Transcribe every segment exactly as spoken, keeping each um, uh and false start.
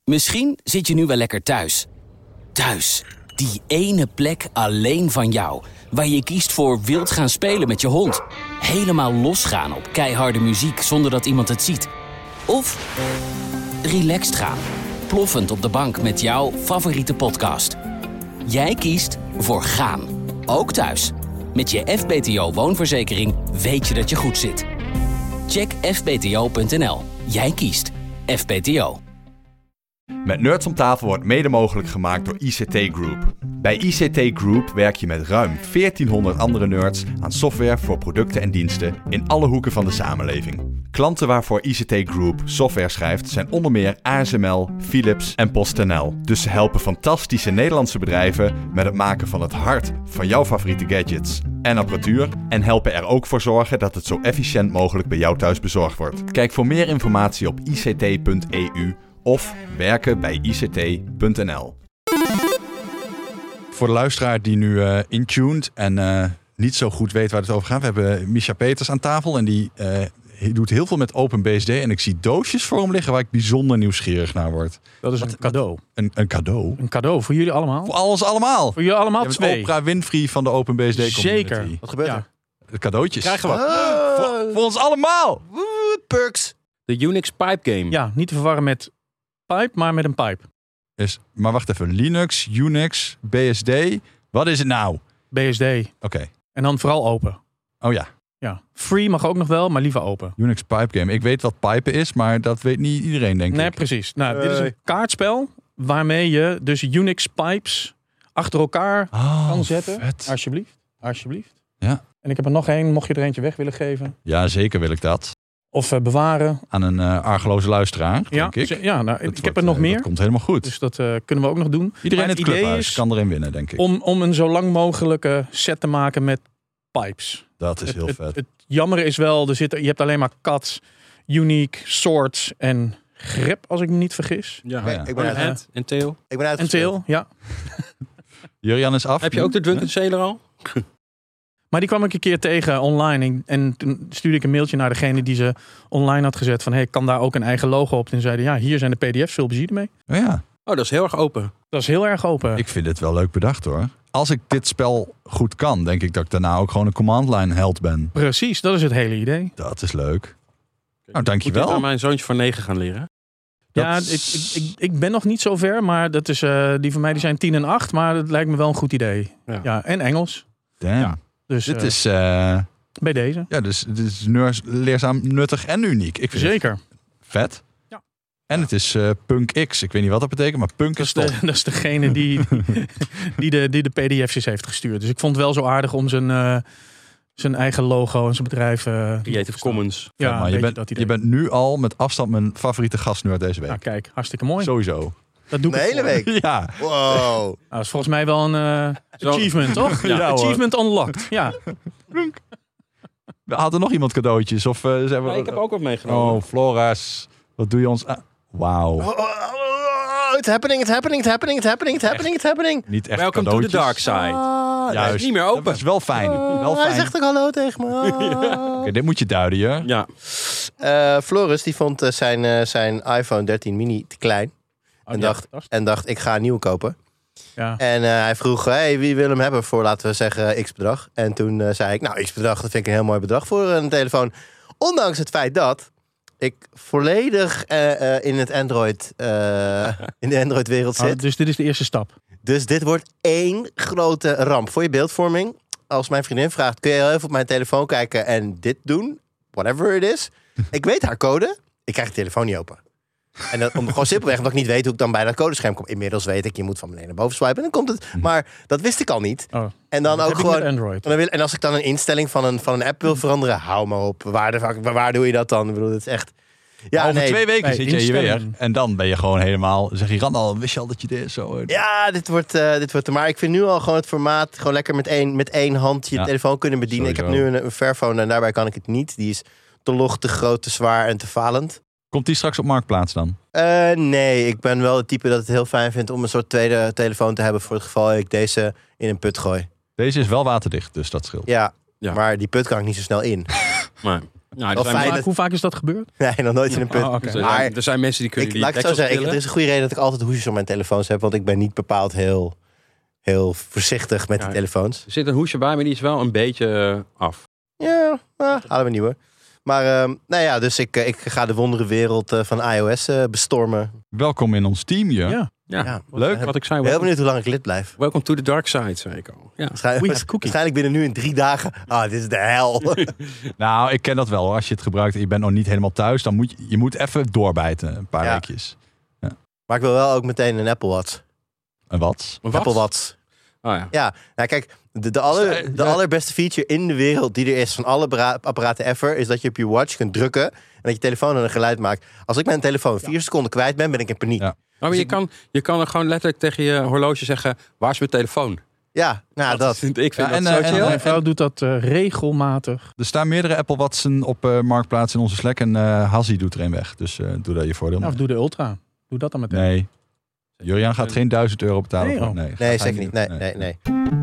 Misschien zit je nu wel lekker thuis. Thuis, die ene plek alleen van jou. Waar je kiest voor wild gaan spelen met je hond. Helemaal losgaan op keiharde muziek zonder dat iemand het ziet. Of relaxed gaan. Ploffend op de bank met jouw favoriete podcast. Jij kiest voor gaan. Ook thuis. Met je F B T O woonverzekering weet je dat je goed zit. Check f b t o punt n l. Jij kiest F B T O. Met Nerds om tafel wordt mede mogelijk gemaakt door I C T Group. Bij I C T Group werk je met ruim veertienhonderd andere nerds aan software voor producten en diensten in alle hoeken van de samenleving. Klanten waarvoor I C T Group software schrijft zijn onder meer A S M L, Philips en PostNL. Dus ze helpen fantastische Nederlandse bedrijven met het maken van het hart van jouw favoriete gadgets en apparatuur en helpen er ook voor zorgen dat het zo efficiënt mogelijk bij jou thuis bezorgd wordt. Kijk voor meer informatie op i c t punt e u of werken bij i c t punt n l. Voor de luisteraar die nu uh, intuned en uh, niet zo goed weet waar het over gaat. We hebben Misha Peters aan tafel en die uh, doet heel veel met OpenBSD. En ik zie doosjes voor hem liggen waar ik bijzonder nieuwsgierig naar word. Dat is een cadeau. Een, een cadeau? Een cadeau voor jullie allemaal. Voor ons allemaal. Voor jullie allemaal Je bent twee. Oprah Winfrey van de OpenBSD community. Zeker. Wat gebeurt Ja. er? De cadeautjes. Krijgen we. Oh, Voor, voor ons allemaal. woe, perks. De Unix Pipe Game. Ja, niet te verwarren met pipe, maar met een pipe. Is, maar wacht even. Linux, Unix, B S D. Wat is het nou? B S D. Oké. Okay. En dan vooral open. Oh ja. Ja. Free mag ook nog wel, maar liever open. Unix Pipe Game. Ik weet wat pipen is, maar dat weet niet iedereen, denk Nee, ik. precies. Nou, Hey. dit is een kaartspel waarmee je dus Unix pipes achter elkaar Oh, kan zetten. vet. Alsjeblieft. Alsjeblieft. Ja. En ik heb er nog één, mocht je er eentje weg willen geven. Ja, zeker wil ik dat. Of uh, bewaren. Aan een uh, argeloze luisteraar, Ja, denk ik. ja nou, Dat ik wordt, heb er nog uh, meer. Dat komt helemaal goed. Dus dat uh, kunnen we ook nog doen. Iedereen in Maar het idee clubhuis is kan erin winnen, denk ik. Om, om een zo lang mogelijke set te maken met pipes. Dat is Het, heel het, vet. het jammer is wel, er zit, je hebt alleen maar cat, unique, swords en grep, als ik me niet vergis. Ja. Oh ja. Ik ben, Ja. uit, Hand en tail. ik ben En uitgespeeld. tail, ja. Jurian is af. Heb je ook de Drunken Sailor al? Maar die kwam ik een keer tegen online. En, en toen stuurde ik een mailtje naar degene die ze online had gezet. Van, hey, kan daar ook een eigen logo op? En zeiden, ja, hier zijn de P D F's, veel plezier ermee. Oh ja, Oh, dat is heel erg open. Dat is heel erg open. ik vind het wel leuk bedacht hoor. Als ik dit spel goed kan, denk ik dat ik daarna ook gewoon een command line held ben. Precies, dat is het hele idee. Dat is leuk. Nou, Moet ik dankjewel. aan mijn zoontje van negen gaan leren? Dat Ja, ik, is- ik, ik, ik ben nog niet zo ver, maar dat is, uh, die van mij die zijn tien en acht. Maar dat lijkt me wel een goed idee. Ja. Ja, en Engels. Damn. Ja. Dus Dit uh, is, uh, bij deze. ja, dus, dit is neurs- leerzaam, nuttig en uniek. Ik vind het Zeker. vet. Ja. En het is uh, Punk X. Ik weet niet wat dat betekent, maar Punk Dat is is, top. de, dat is degene die, die, de, die de P D F's heeft gestuurd. Dus ik vond het wel zo aardig om zijn, uh, zijn eigen logo en zijn bedrijf... Uh, Creative Commons. Ja, maar een je, beetje bent, dat idee. je bent nu al met afstand mijn favoriete gastnerd deze week. Nou, kijk, hartstikke mooi. Sowieso. Dat doe ik De het hele voor. week. Ja. Wow. Nou, dat is volgens mij wel een uh, Zo. achievement, toch? Ja, hoor. Achievement unlocked. Ja. Had er nog iemand cadeautjes? Of, uh, zijn we... Ja, ik heb ook wat meegenomen. Oh, Flora's. Wat doe je ons aan? Wauw. Oh, oh, oh, oh, it's happening, it's happening, it's happening, it's happening, it's happening, it's happening. Niet echt Welcome to the cadeautjes. dark side. Ah, Juist. is niet meer open. Dat is wel fijn. wel Oh, hij fijn. zegt ook hallo tegen me. Oh. Oké, dit moet je duiden, hè? Ja. Eh, Floris die vond eh, zijn, eh, zijn iPhone dertien mini te klein. Oh, En ja, dacht, fantastisch. en dacht, ik ga een nieuwe kopen. Ja. En uh, hij vroeg, hey, wie wil hem hebben voor, laten we zeggen, x bedrag. En toen uh, zei ik, nou, x bedrag, dat vind ik een heel mooi bedrag voor een telefoon. Ondanks het feit dat ik volledig uh, uh, in het Android, uh, in de Android-wereld Oh, zit. dus dit is de eerste stap. Dus dit wordt één grote ramp. Voor je beeldvorming, als mijn vriendin vraagt, kun je heel even op mijn telefoon kijken en dit doen? Whatever it is. Ik weet haar code, ik krijg de telefoon niet open. En dat, om gewoon simpelweg, omdat ik niet weet hoe ik dan bij dat codescherm kom. Inmiddels weet ik, je moet van beneden naar boven swipen en dan komt het. Maar dat wist ik al niet. Oh, En dan dat ook heb ik met gewoon. Android. En, dan wil, en als ik dan een instelling van een, van een app wil veranderen, hou me op. Waar, de, fuck- waar doe je dat dan? Ik bedoel, het is echt. Ja, Over nee. twee weken bij zit je hier weer. instellingen. En dan ben je gewoon helemaal... Zeg je, Randal, wist je al dat je dit zo... eh, Ja, dit wordt, uh, dit wordt. Maar ik vind nu al gewoon het formaat. Gewoon lekker met één, met één hand je Ja, telefoon kunnen bedienen. Ik heb sowieso. nu een, een Fairphone en daarbij kan ik het niet. Die is te log, te groot, te zwaar en te falend. Komt die straks op Marktplaats dan? Uh, nee, ik ben wel het type dat het heel fijn vindt om een soort tweede telefoon te hebben voor het geval ik deze in een put gooi. Deze is wel waterdicht, dus dat scheelt. Ja, Ja. maar die put kan ik niet zo snel in. Maar Nou, er Wel zijn, fijn Vaak- dat- hoe vaak is dat gebeurd? Nee, nog nooit in een punt. Oh, oké. er zijn- Maar er zijn mensen die kunnen ik, die laat ik het zo deksels zeggen, ik, er tillen. is een goede reden dat ik altijd hoesjes op mijn telefoons heb. Want ik ben niet bepaald heel, heel voorzichtig met Ja. die telefoons. Er zit een hoesje bij, maar die is wel een beetje uh, af. Ja, ah, halen we niet hoor. Maar ehm, nou ja, dus ik, eh, ik ga de wonderenwereld eh, van iOS eh, bestormen. Welkom in ons team, je. Ja. Ja, Ja, leuk. wat- Wat ik zei. Ik ben heel Welcome, benieuwd hoe lang ik lid blijf. welcome to the dark side, zei ik al. Ja. Waarschijnlijk, With cookie. waarschijnlijk binnen nu in drie dagen. Ah, dit is de hel. Nou, ik ken dat wel. Hoor. Als je het gebruikt en je bent nog niet helemaal thuis, dan moet je, je moet even doorbijten. Een paar Ja. weekjes. Maar ik wil wel ook meteen een Apple Watch. En wat? Wat? Apple Watch. Oh ja. Ja, nou kijk, de, de, aller, de allerbeste feature in de wereld die er is van alle bera- apparaten ever, is dat je op je watch kunt drukken en dat je telefoon dan een geluid maakt. Als ik mijn telefoon vier seconden kwijt ben, ben ik in paniek. Ja. Ja, Oh, maar je, kan, je kan er gewoon letterlijk tegen je horloge zeggen, waar is mijn telefoon? nou dat. vind, ik vind Ja, en, dat zo eh, en- chill. Mijn vrouw doet dat eh, regelmatig. Er staan meerdere Apple Watchen op uh, Marktplaats in onze Slack en uh, Hazi doet er een weg. Dus uh, doe daar je voordeel Ja, of mee. doe de Ultra. Doe dat dan meteen. Nee. Juriaan gaat geen duizend euro betalen. Nee, voor- oh. nee, gaat Nee, hij zeker niet. Nee, nee, nee.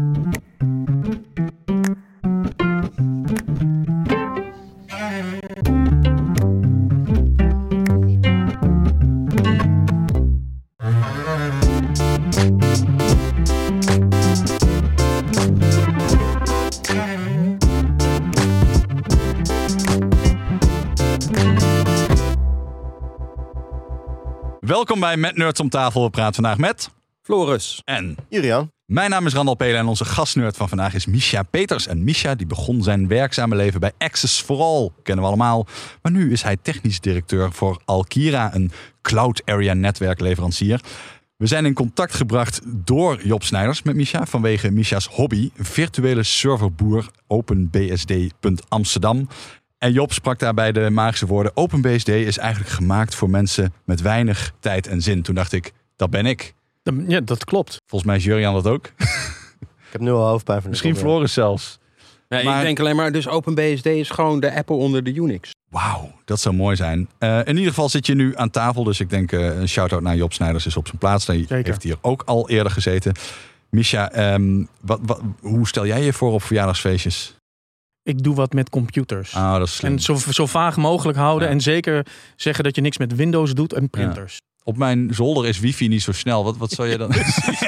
Welkom bij Met Nerds om tafel. We praten vandaag met... Floris. En... Julian, Mijn naam is Randal Pelen en onze gastnerd van vandaag is Misha Peters. En Misha die begon zijn werkzame leven bij Access for All, kennen we allemaal. Maar nu is hij technisch directeur voor Alkira, een cloud area netwerkleverancier. We zijn in contact gebracht door Job Snijders met Misha vanwege Misha's hobby, virtuele serverboer OpenBSD punt Amsterdam. En Job sprak daarbij de magische woorden: OpenBSD is eigenlijk gemaakt voor mensen met weinig tijd en zin. Toen dacht ik, dat ben ik. Ja, dat klopt. Volgens mij is Juriaan dat ook. ik heb nu al hoofdpijn van de Misschien onderwerp. Floris zelfs. Nee, Maar- ik denk alleen maar, dus OpenBSD is gewoon de Apple onder de Unix. Wauw, dat zou mooi zijn. Uh, in ieder geval zit je nu aan tafel. Dus ik denk uh, een shout-out naar Job Snijders is op zijn plaats. Hij Zeker. heeft hier ook al eerder gezeten. Misha, um, wat, wat, hoe stel jij je voor op verjaardagsfeestjes? Ik doe wat met computers. Ah, dat is slim. En zo, zo vaag mogelijk houden. Ja. En zeker zeggen dat je niks met Windows doet en printers. Op mijn zolder is wifi niet zo snel. Wat, wat zou je dan...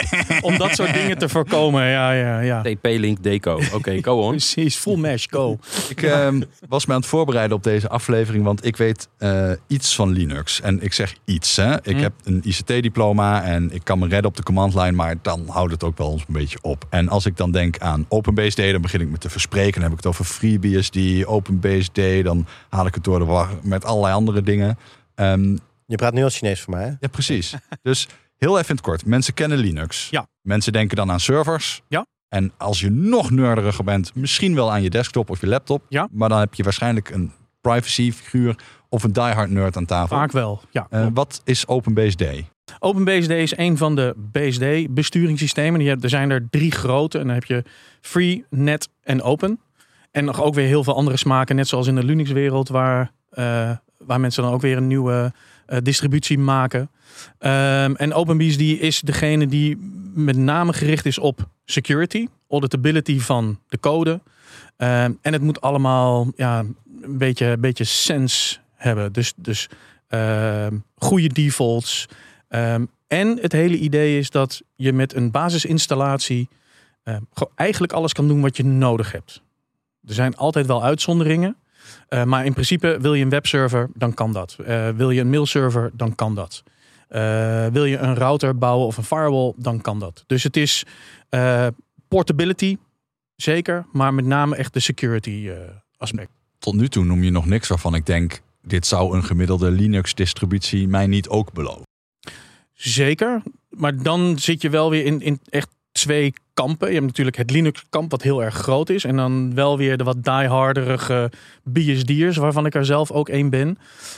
Om dat soort dingen te voorkomen. Ja, ja, ja. T P-Link Deco. Oké, okay, go on. Precies, full mesh, go. Ik uh, was me aan het voorbereiden op deze aflevering, want ik weet uh, iets van Linux. En ik zeg iets. Hè. Ik Hm. heb een I C T-diploma en ik kan me redden op de command line, maar dan houdt het ook wel eens een beetje op. En als ik dan denk aan OpenBSD, dan begin ik me te verspreken. Dan heb ik het over FreeBSD, OpenBSD, dan haal ik het door de war met allerlei andere dingen. Um, Je praat nu als Chinees voor mij, hè? ja, precies. Dus heel even in het kort. Mensen kennen Linux. Ja. Mensen denken dan aan servers. Ja. En als je nog nerderiger bent, misschien wel aan je desktop of je laptop. Ja. Maar dan heb je waarschijnlijk een privacy-figuur of een diehard nerd aan tafel. Vaak wel, ja. Uh, wat is OpenBSD? OpenBSD is een van de B S D-besturingssystemen. Die heb- Er zijn er drie grote. En dan heb je Free, Net en Open. En nog ook weer heel veel andere smaken. Net zoals in de Linux-wereld, waar, uh, waar mensen dan ook weer een nieuwe uh, distributie maken. Um, en OpenBSD is degene die met name gericht is op security, auditability van de code. Um, en het moet allemaal ja, een beetje, een beetje sense hebben. Dus, dus uh, goede defaults. Um, en het hele idee is dat je met een basisinstallatie uh, eigenlijk alles kan doen wat je nodig hebt. Er zijn altijd wel uitzonderingen. Uh, maar in principe wil je een webserver, dan kan dat. Uh, wil je een mailserver, dan kan dat. Uh, wil je een router bouwen of een firewall, dan kan dat. Dus het is uh, portability, zeker. Maar met name echt de security uh, aspect. Tot nu toe noem je nog niks waarvan ik denk, dit zou een gemiddelde Linux-distributie mij niet ook beloven. Zeker. Maar dan zit je wel weer in, in echt twee kampen. Je hebt natuurlijk het Linux-kamp wat heel erg groot is. En dan wel weer de wat dieharderige B S D'ers, waarvan ik er zelf ook één ben.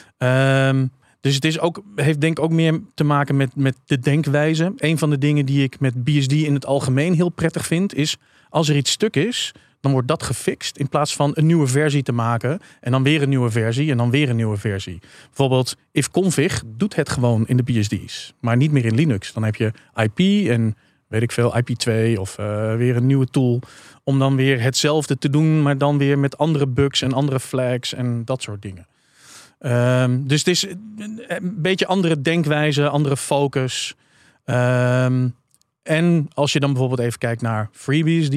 Um, dus het is ook, heeft denk ik ook meer te maken met, met de denkwijze. Een van de dingen die ik met B S D in het algemeen heel prettig vind, is als er iets stuk is, dan wordt dat gefixt in plaats van een nieuwe versie te maken. En dan weer een nieuwe versie en dan weer een nieuwe versie. Bijvoorbeeld ifconfig doet het gewoon in de B S D's. Maar niet meer in Linux. Dan heb je I P en weet ik veel, I P twee of uh, weer een nieuwe tool. Om dan weer hetzelfde te doen, maar dan weer met andere bugs en andere flags en dat soort dingen. Um, dus het is een beetje andere denkwijze, andere focus. Um, en als je dan bijvoorbeeld even kijkt naar FreeBSD,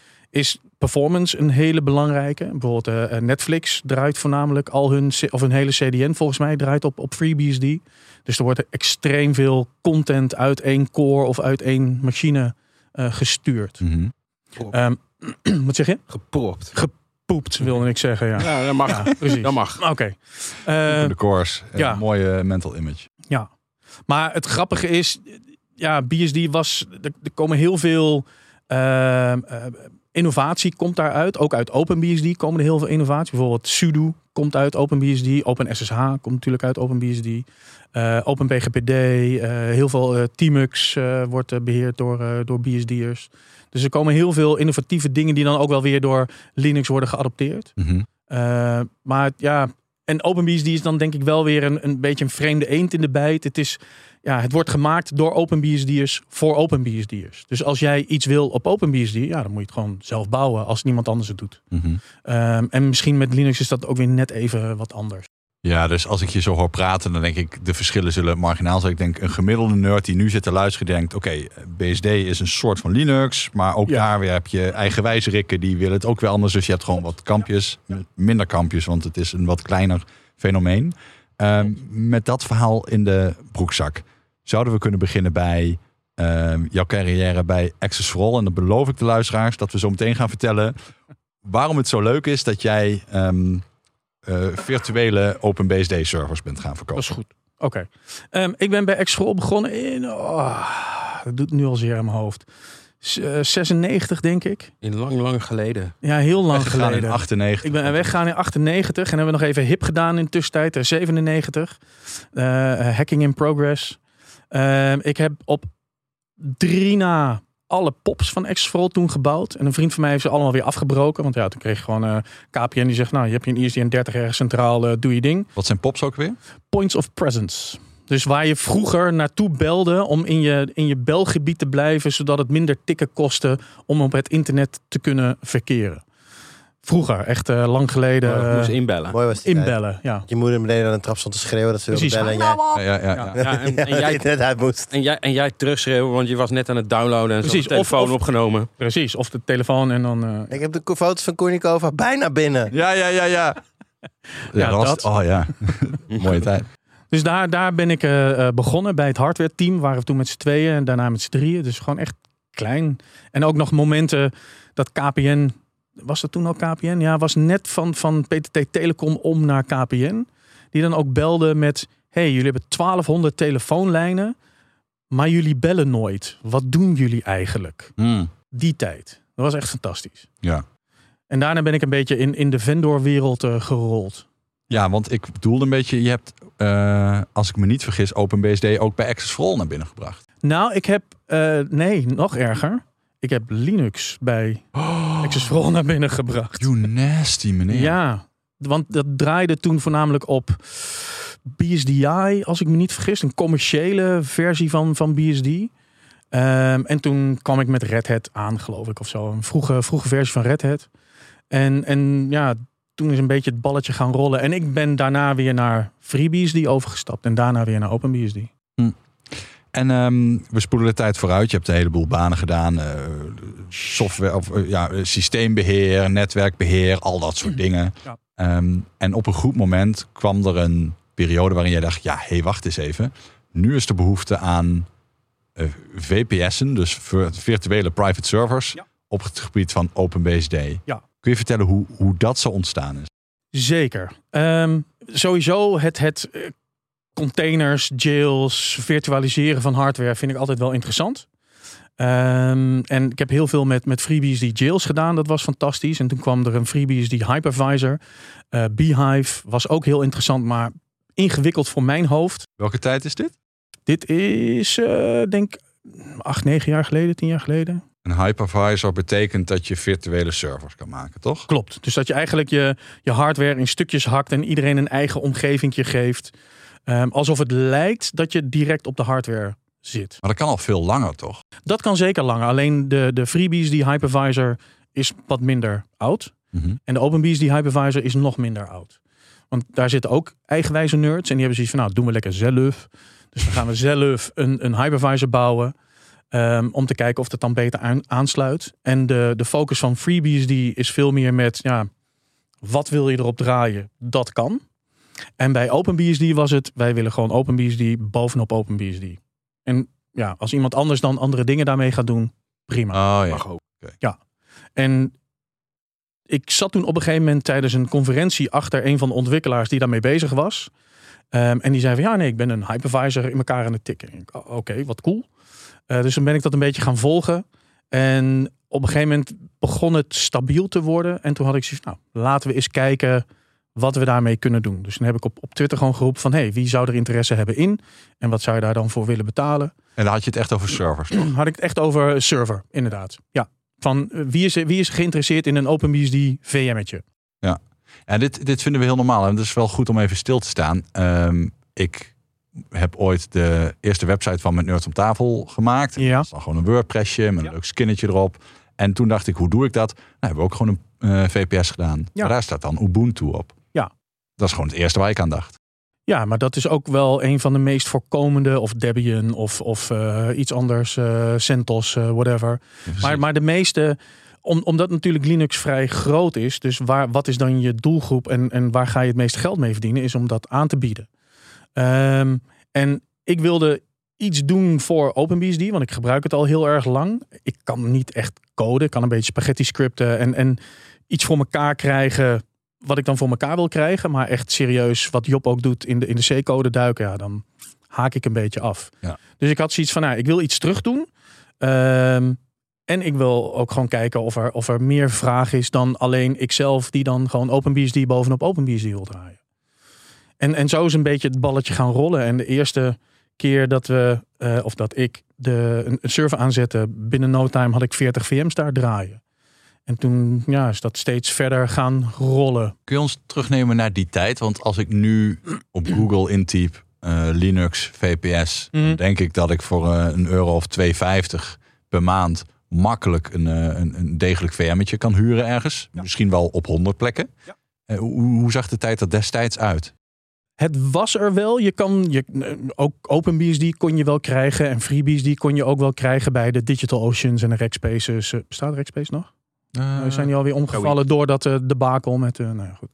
is performance een hele belangrijke. Bijvoorbeeld uh, Netflix draait voornamelijk al hun, of een hele C D N volgens mij draait op, op FreeBSD. Dus er wordt extreem veel content uit één core of uit één machine uh, gestuurd. Mm-hmm. Um, wat zeg je? Gepropt. Gepoept wilde ik zeggen, ja. Ja, dat mag. Ja, precies. Dat mag. Oké. Okay. Uh, de cores. ja. Een mooie mental image. Ja. Maar het grappige is, ja, B S D was, er, er komen heel veel uh, uh, innovatie komt daaruit. Ook uit OpenBSD komen er heel veel innovatie. Bijvoorbeeld sudo komt uit OpenBSD. OpenSSH komt natuurlijk uit OpenBSD. Uh, OpenBGPD. Uh, heel veel uh, Tmux uh, wordt uh, beheerd door, uh, door B S D'ers. Dus er komen heel veel innovatieve dingen die dan ook wel weer door Linux worden geadopteerd. Mm-hmm. Uh, maar ja, en OpenBSD is dan denk ik wel weer een, een beetje een vreemde eend in de bijt. Het is, ja, het wordt gemaakt door OpenBSD'ers voor OpenBSD'ers. Dus als jij iets wil op OpenBSD, ja, dan moet je het gewoon zelf bouwen als niemand anders het doet. Mm-hmm. Um, en misschien met Linux is dat ook weer net even wat anders. Ja, dus als ik je zo hoor praten, dan denk ik, de verschillen zullen marginaal zijn. Ik denk, een gemiddelde nerd die nu zit te luisteren, denkt, oké, okay, B S D is een soort van Linux, maar ook ja. daar weer heb je eigenwijze rikken, die willen het ook weer anders. Dus je hebt gewoon wat kampjes, minder kampjes, want het is een wat kleiner fenomeen. Um, met dat verhaal in de broekzak, zouden we kunnen beginnen bij um, jouw carrière bij Access for All. En dan beloof ik de luisteraars dat we zo meteen gaan vertellen waarom het zo leuk is dat jij Um, Uh, virtuele OpenBSD servers bent gaan verkopen. Dat is goed. Oké. Okay. Um, ik ben bij Access for All begonnen in... Oh, dat doet nu al zeer in mijn hoofd. S- uh, zesennegentig denk ik. In lang, lang geleden. Ja, heel lang Weggegaan geleden. in achtennegentig. Ik ben weggegaan in achtennegentig. En hebben we nog even hip gedaan in de tussentijd. Uh, zevenennegentig. Uh, hacking in progress. Uh, ik heb op drie na alle pops van Access for All toen gebouwd. En een vriend van mij heeft ze allemaal weer afgebroken. Want ja, toen kreeg je gewoon uh, K P N die zegt, nou, je hebt je een I S D N dertig ergens centraal, uh, doe je ding. Wat zijn pops ook weer? Points of presence. Dus waar je vroeger naartoe belde om in je, in je belgebied te blijven, zodat het minder tikken kostte om op het internet te kunnen verkeren. Vroeger, echt uh, lang geleden. Oh, uh, moest inbellen. Mooi was die inbellen, tijd. ja. Je moeder beneden aan een trap stond te schreeuwen dat ze wilde Precies. bellen. En jij, Ja, ja, ja. Ja, ja, en, en, ja, jij, net uit moest. en, jij, en jij terugschreeuwen, want je was net aan het downloaden en zo Precies, de telefoon of- of- opgenomen. Precies, of de telefoon en dan... Uh, Ik heb de foto's van Kornikova bijna binnen. Ja, ja, ja, ja. Ja, dat was, dat. oh ja, mooie tijd. Dus daar, daar ben ik uh, begonnen bij het hardware team. Waren we toen met z'n tweeën en daarna met z'n drieën. Dus gewoon echt klein. En ook nog momenten dat K P N... Was dat toen al K P N? Ja, was net van, van P T T Telecom om naar K P N. Die dan ook belde met... Hey, jullie hebben twaalfhonderd telefoonlijnen. Maar jullie bellen nooit. Wat doen jullie eigenlijk? Mm. Die tijd. Dat was echt fantastisch. Ja. En daarna ben ik een beetje in, in de vendorwereld uh, gerold. Ja, want ik bedoelde een beetje, je hebt, uh, als ik me niet vergis, OpenBSD ook bij Access for All naar binnen gebracht. Nou, ik heb... Uh, nee, nog erger. Ik heb Linux bij Oh, Access for All naar binnen gebracht. you nasty meneer. Ja, want dat draaide toen voornamelijk op B S D I, als ik me niet vergis. Een commerciële versie van, van B S D. Um, en toen kwam ik met Red Hat aan, geloof ik, of zo. Een vroege, vroege versie van Red Hat. En, en ja, toen is een beetje het balletje gaan rollen. En ik ben daarna weer naar FreeBSD overgestapt. En daarna weer naar OpenBSD. Hm. En um, we spoelen de tijd vooruit. Je hebt een heleboel banen gedaan. Uh, software, of uh, ja, systeembeheer, netwerkbeheer, al dat soort dingen. Ja. Um, en op een goed moment kwam er een periode waarin jij dacht, ja, hé, hey, wacht eens even. Nu is de behoefte aan uh, V P S'en, dus virtuele private servers, ja. op het gebied van OpenBSD. Ja. Kun je vertellen hoe, hoe dat zo ontstaan is? Zeker. Um, sowieso het... het uh, containers, jails, virtualiseren van hardware vind ik altijd wel interessant. Um, en ik heb heel veel met, met FreeBSD jails gedaan. Dat was fantastisch. En toen kwam er een FreeBSD hypervisor. Uh, Beehive was ook heel interessant, maar ingewikkeld voor mijn hoofd. Welke tijd is dit? Dit is, uh, denk ik, acht, negen jaar geleden, tien jaar geleden. Een hypervisor betekent dat je virtuele servers kan maken, toch? Klopt. Dus dat je eigenlijk je, je hardware in stukjes hakt en iedereen een eigen omgevingje geeft. Um, alsof het lijkt dat je direct op de hardware zit. Maar dat kan al veel langer, toch? Dat kan zeker langer. Alleen de, de FreeBSD hypervisor is wat minder oud. Mm-hmm. En de OpenBSD hypervisor is nog minder oud. Want daar zitten ook eigenwijze nerds. En die hebben zoiets van, nou, doen we lekker zelf. Dus dan gaan we zelf een, een hypervisor bouwen. Um, om te kijken of het dan beter aan, aansluit. En de, de focus van FreeBSD is veel meer met, ja, wat wil je erop draaien? Dat kan. En bij OpenBSD was het, wij willen gewoon OpenBSD bovenop OpenBSD. En ja, als iemand anders dan andere dingen daarmee gaat doen, prima. Oh ja. Mag ook. Ja. En ik zat toen op een gegeven moment tijdens een conferentie achter een van de ontwikkelaars die daarmee bezig was. Um, en die zei van, ja nee, ik ben een hypervisor in elkaar aan het tikken. Oh, Oké, okay, wat cool. Uh, dus dan ben ik dat een beetje gaan volgen. En op een gegeven moment begon het stabiel te worden. En toen had ik zoiets van, nou, laten we eens kijken wat we daarmee kunnen doen. Dus dan heb ik op, op Twitter gewoon geroepen van, hey, wie zou er interesse hebben in? En wat zou je daar dan voor willen betalen? En dan had je het echt over servers, toch? Had ik het echt over server, inderdaad. Ja. Van uh, wie is, wie is geïnteresseerd in een OpenBSD V M'tje? Ja. En dit, dit vinden we heel normaal. En het is wel goed om even stil te staan. Um, ik heb ooit de eerste website van Met Nerds om Tafel gemaakt. Ja. Dat is dan gewoon een WordPressje met een Ja. leuk skinnetje erop. En toen dacht ik, hoe doe ik dat? Nou, hebben we ook gewoon een uh, V P S gedaan. Ja. Maar daar staat dan Ubuntu op. Ja. Dat is gewoon het eerste waar ik aan dacht. Ja, maar dat is ook wel een van de meest voorkomende, of Debian of, of uh, iets anders, uh, CentOS, uh, whatever. Ja, maar, maar de meeste, om, omdat natuurlijk Linux vrij groot is, dus waar, wat is dan je doelgroep en, en waar ga je het meeste geld mee verdienen, is om dat aan te bieden. Um, en ik wilde iets doen voor OpenBSD, want ik gebruik het al heel erg lang. Ik kan niet echt coden, ik kan een beetje spaghetti scripten en, en iets voor elkaar krijgen wat ik dan voor elkaar wil krijgen. Maar echt serieus, wat Job ook doet in de, in de C-code duiken, ja, dan haak ik een beetje af. Ja. Dus ik had zoiets van, nou, ik wil iets terug doen. Um, en ik wil ook gewoon kijken of er, of er meer vraag is dan alleen ikzelf die dan gewoon OpenBSD bovenop OpenBSD wil draaien. En, en zo is een beetje het balletje gaan rollen. En de eerste keer dat we, uh, of dat ik de, een, een server aanzette, binnen no time had ik veertig V M's daar draaien. En toen ja, is dat steeds verder gaan rollen. Kun je ons terugnemen naar die tijd? Want als ik nu op Google intyp uh, Linux V P S, Mm. dan denk ik dat ik voor uh, een euro of twee vijftig per maand makkelijk een, uh, een, een degelijk V M'tje kan huren ergens. Ja. Misschien wel op honderd plekken. Ja. Uh, hoe, hoe zag de tijd er destijds uit? Het was er wel. Je kan je, ook OpenBSD kon je wel krijgen en FreeBSD kon je ook wel krijgen bij de DigitalOceans en de Rackspaces. Bestaat Rackspace nog? Uh, zijn die alweer omgevallen door dat uh, debakel met uh, nou ja, goed.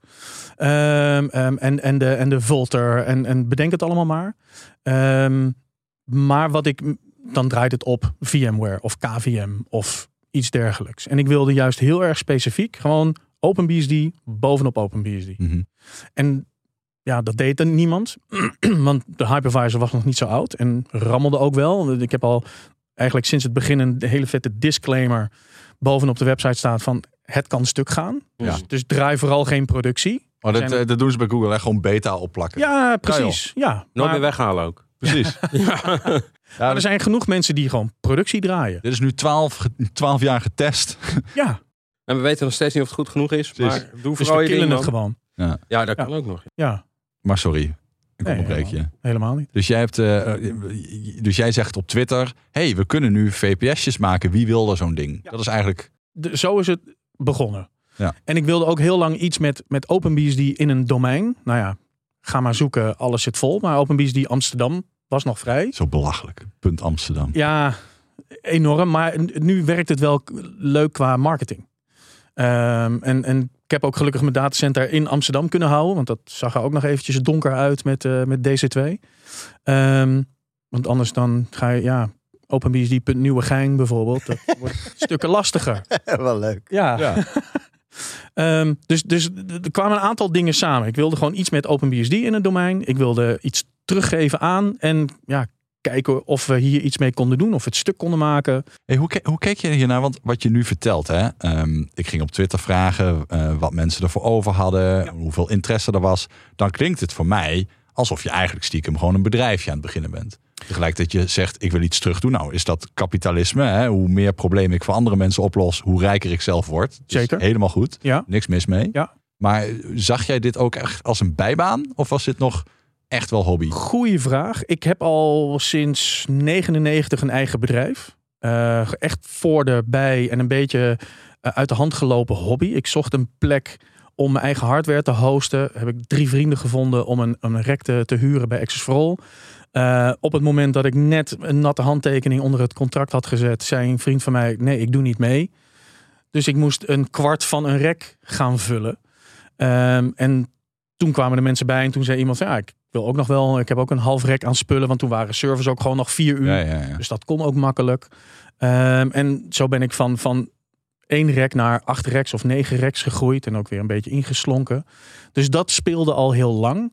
Um, um, en, en, de, en de Vultr en, en bedenk het allemaal maar. Um, maar wat ik, dan draait het op VMware of K V M of iets dergelijks. En ik wilde juist heel erg specifiek gewoon OpenBSD bovenop OpenBSD. Mm-hmm. En ja, dat deed er niemand. Want de hypervisor was nog niet zo oud en rammelde ook wel. Ik heb al eigenlijk sinds het begin een hele vette disclaimer bovenop de website staat van het kan stuk gaan. Ja. Dus, dus draai vooral geen productie. Oh, dat, Zijn... dat doen ze bij Google, hè? Gewoon beta opplakken. Ja, precies. Ja, Nooit maar... meer weghalen ook. Precies. Ja. Ja, maar er zijn genoeg mensen die gewoon productie draaien. Dit is nu twaalf, twaalf jaar getest. Ja. En we weten nog steeds niet of het goed genoeg is. Precies. Maar doe Dus vooral we je killen ding, het man. gewoon. Ja. Ja, dat Ja. kan ook nog. Ja. Maar sorry, ik Nee, onderbreek je. helemaal, helemaal niet. Dus jij, hebt, uh, dus jij zegt op Twitter, hey, we kunnen nu V P S'jes maken. Wie wil er zo'n ding? Ja. Dat is eigenlijk... De, zo is het begonnen. Ja. En ik wilde ook heel lang iets met, met OpenBSD in een domein. Nou ja, ga maar zoeken, alles zit vol. Maar OpenBSD Amsterdam was nog vrij. Zo belachelijk. Punt Amsterdam. Ja, enorm. Maar nu werkt het wel leuk qua marketing. Um, en, en ik heb ook gelukkig mijn datacenter in Amsterdam kunnen houden. Want dat zag er ook nog eventjes donker uit met, uh, met D C twee. Um, want anders dan ga je, ja, OpenBSD Nieuwegein bijvoorbeeld. Dat wordt stukken lastiger. Wel leuk. Ja. Ja. um, dus, dus er kwamen een aantal dingen samen. Ik wilde gewoon iets met OpenBSD in het domein. Ik wilde iets teruggeven aan. En ja, kijken of we hier iets mee konden doen. Of we het stuk konden maken. Hey, hoe, ke- hoe keek je hiernaar? Want wat je nu vertelt, hè? Um, ik ging op Twitter vragen uh, wat mensen ervoor over hadden. Ja. Hoeveel interesse er was. Dan klinkt het voor mij alsof je eigenlijk stiekem gewoon een bedrijfje aan het beginnen bent. Tegelijkertijd je zegt, ik wil iets terug doen. Nou, is dat kapitalisme? Hè? Hoe meer problemen ik voor andere mensen oplos, hoe rijker ik zelf word. Dus zeker. Helemaal goed. Ja. Niks mis mee. Ja. Maar zag jij dit ook echt als een bijbaan? Of was dit nog echt wel hobby? Goeie vraag. Ik heb al sinds negenennegentig een eigen bedrijf. Uh, echt voor de, bij en een beetje uh, uit de hand gelopen hobby. Ik zocht een plek om mijn eigen hardware te hosten. Heb ik drie vrienden gevonden om een, een rack te, te huren bij Access for All. Uh, op het moment dat ik net een natte handtekening onder het contract had gezet, zei een vriend van mij, nee, ik doe niet mee. Dus ik moest een kwart van een rack gaan vullen. Um, en toen kwamen de mensen bij en toen zei iemand, ja, ik wil ook nog wel, ik heb ook een half rack aan spullen, want toen waren servers ook gewoon nog vier uur. Ja, ja, ja. Dus dat kon ook makkelijk. Um, en zo ben ik van, van één rack naar acht racks of negen racks gegroeid en ook weer een beetje ingeslonken. Dus dat speelde al heel lang.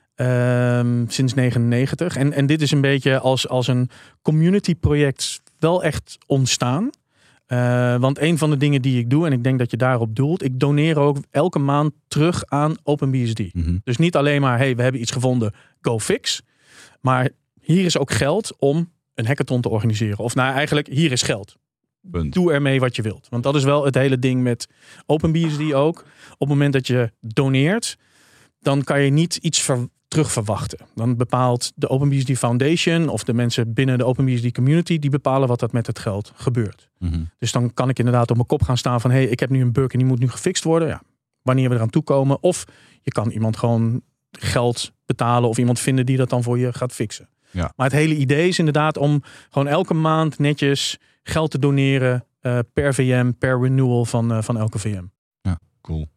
Um, sinds negenennegentig. En, en dit is een beetje als, als een community project wel echt ontstaan. Uh, want een van de dingen die ik doe, en ik denk dat je daarop doelt, ik doneer ook elke maand terug aan OpenBSD. Mm-hmm. Dus niet alleen maar, hey, we hebben iets gevonden, go fix. Maar hier is ook geld om een hackathon te organiseren. Of nou, eigenlijk, hier is geld. Punt. Doe ermee wat je wilt. Want dat is wel het hele ding met OpenBSD ook. Op het moment dat je doneert, dan kan je niet iets ver- terug verwachten. Dan bepaalt de OpenBSD Foundation of de mensen binnen de OpenBSD community, die bepalen wat dat met het geld gebeurt. Mm-hmm. Dus dan kan ik inderdaad op mijn kop gaan staan van, hey, ik heb nu een bug en die moet nu gefixt worden. Ja, wanneer we eraan toekomen. Of je kan iemand gewoon geld betalen of iemand vinden die dat dan voor je gaat fixen. Ja. Maar het hele idee is inderdaad om gewoon elke maand netjes geld te doneren uh, per V M, per renewal van, uh, van elke V M. Ja, cool.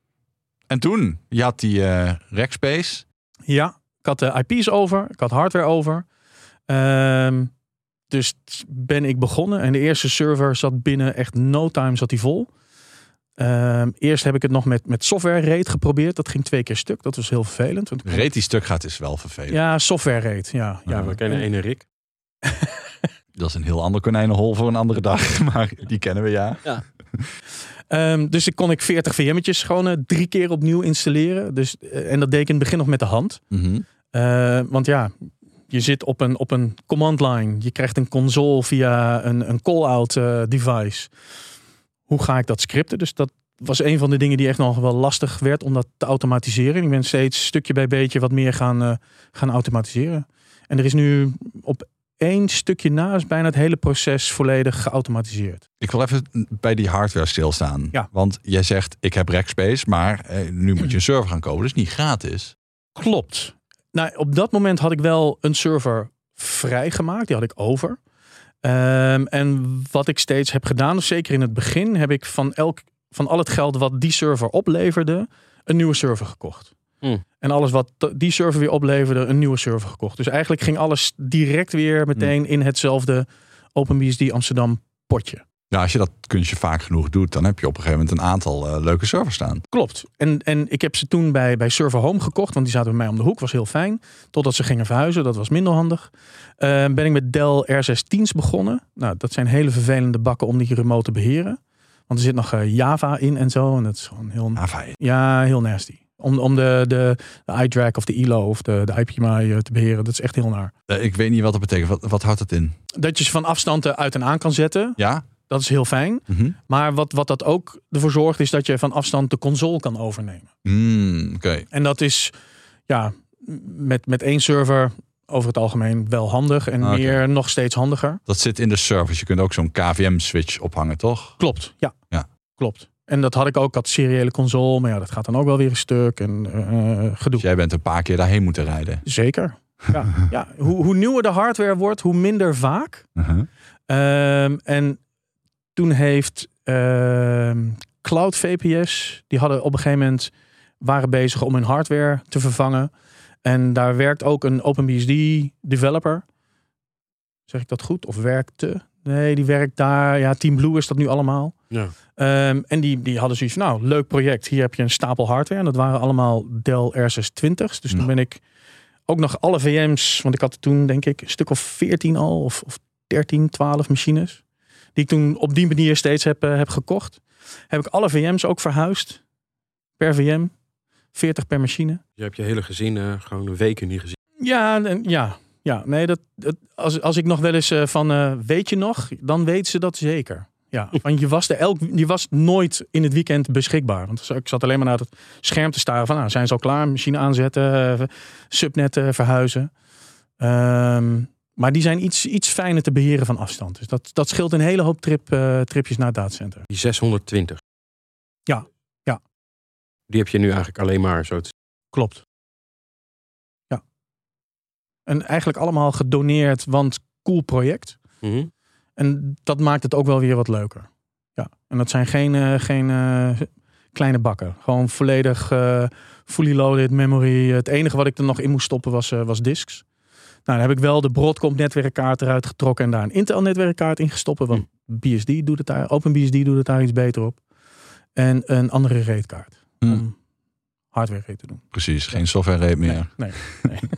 En toen, je had die uh, Rackspace. Ja, ik had de I P's over, ik had hardware over. Um, dus ben ik begonnen en de eerste server zat binnen echt no time zat die vol. Um, eerst heb ik het nog met, met software RAID geprobeerd. Dat ging twee keer stuk. Dat was heel vervelend. Want RAID die stuk gaat is wel vervelend. Ja, software RAID. Ja, ja. Ja, we kennen ene Rick. Dat is een heel ander konijnenhol voor een andere dag. Maar die kennen we, ja. Ja. Um, dus ik kon ik veertig V M'tjes gewoon uh, drie keer opnieuw installeren. Dus, uh, en dat deed ik in het begin nog met de hand. Mm-hmm. Uh, want ja, je zit op een, op een command line. Je krijgt een console via een, een call-out uh, device. Hoe ga ik dat scripten? Dus dat was een van de dingen die echt nog wel lastig werd om dat te automatiseren. Ik ben steeds stukje bij beetje wat meer gaan, uh, gaan automatiseren. En er is nu op één stukje na is bijna het hele proces volledig geautomatiseerd. Ik wil even bij die hardware stilstaan. Ja. Want jij zegt, ik heb Rackspace, maar eh, nu moet je een server gaan kopen. Dus niet gratis. Klopt. Nou, op dat moment had ik wel een server vrijgemaakt. Die had ik over. Um, en wat ik steeds heb gedaan, zeker in het begin, heb ik van, elk, van al het geld wat die server opleverde, een nieuwe server gekocht. Mm. En alles wat die server weer opleverde, een nieuwe server gekocht. Dus eigenlijk ging alles direct weer meteen in hetzelfde OpenBSD Amsterdam potje. Ja, als je dat kunstje vaak genoeg doet, dan heb je op een gegeven moment een aantal uh, leuke servers staan. Klopt. En, en ik heb ze toen bij, bij Server Home gekocht, want die zaten bij mij om de hoek. Was heel fijn. Totdat ze gingen verhuizen, dat was minder handig. Uh, ben ik met Dell R zestien's begonnen. Nou, dat zijn hele vervelende bakken om die remote te beheren. Want er zit nog uh, Java in en zo. En dat is gewoon heel, Java. ja, heel nasty. Om, om de, de, de iDRAC of de I L O of de, de I P M I te beheren. Dat is echt heel naar. Uh, ik weet niet wat dat betekent. Wat, wat houdt dat in? Dat je ze van afstand uit en aan kan zetten. Ja? Dat is heel fijn. Mm-hmm. Maar wat, wat dat ook ervoor zorgt, is dat je van afstand de console kan overnemen. Mm, Oké. Okay. En dat is ja, met, met één server over het algemeen wel handig. En okay. meer nog steeds handiger. Dat zit in de servers. Je kunt ook zo'n K V M-switch ophangen, toch? Klopt, ja. ja. Klopt. En dat had ik ook, ik had seriële console. Maar ja, dat gaat dan ook wel weer een stuk. En uh, gedoe. Dus jij bent een paar keer daarheen moeten rijden. Zeker. Ja, ja. Hoe, hoe nieuwer de hardware wordt, hoe minder vaak. Uh-huh. Um, en toen heeft uh, Cloud V P S, die hadden op een gegeven moment, waren bezig om hun hardware te vervangen. En daar werkt ook een OpenBSD developer. Zeg ik dat goed? Of werkte? Nee, die werkt daar. Ja, Team Blue is dat nu allemaal. Ja. Um, en die, die hadden zoiets van, nou, leuk project. Hier heb je een stapel hardware. En dat waren allemaal Dell R zeshonderdtwintig's. Dus ja. Toen ben ik ook nog alle V M's, want ik had toen denk ik een stuk of veertien al, of, of dertien, twaalf machines. Die ik toen op die manier steeds heb, uh, heb gekocht. Heb ik alle V M's ook verhuisd. Per V M. veertig per machine. Je hebt je hele gezin uh, gewoon weken niet gezien. Ja, en, ja, ja. Nee, dat, dat, als, als ik nog wel eens uh, van uh, weet je nog? Dan weet ze dat zeker. Ja, want je was, er elk, je was nooit in het weekend beschikbaar. Want ik zat alleen maar naar het scherm te staren van, nou, zijn ze al klaar? Machine aanzetten, subnetten verhuizen. Um, maar die zijn iets, iets fijner te beheren van afstand. Dus dat, dat scheelt een hele hoop trip, uh, tripjes naar het datacenter. Die zeshonderdtwintig. Ja, ja. Die heb je nu eigenlijk alleen maar zo te... Klopt. Ja. En eigenlijk allemaal gedoneerd, want cool project. Mm-hmm. En dat maakt het ook wel weer wat leuker. Ja. En dat zijn geen, uh, geen uh, kleine bakken. Gewoon volledig uh, fully loaded memory. Het enige wat ik er nog in moest stoppen was, uh, was disks. Nou, dan heb ik wel de Broadcom netwerkkaart eruit getrokken en daar een Intel netwerkkaart in gestoppen. Want B S D doet het daar, OpenBSD doet het daar iets beter op. En een andere RAID-kaart. Hmm. Om hardware RAID te doen. Precies, geen software RAID meer. Nee, nee. nee.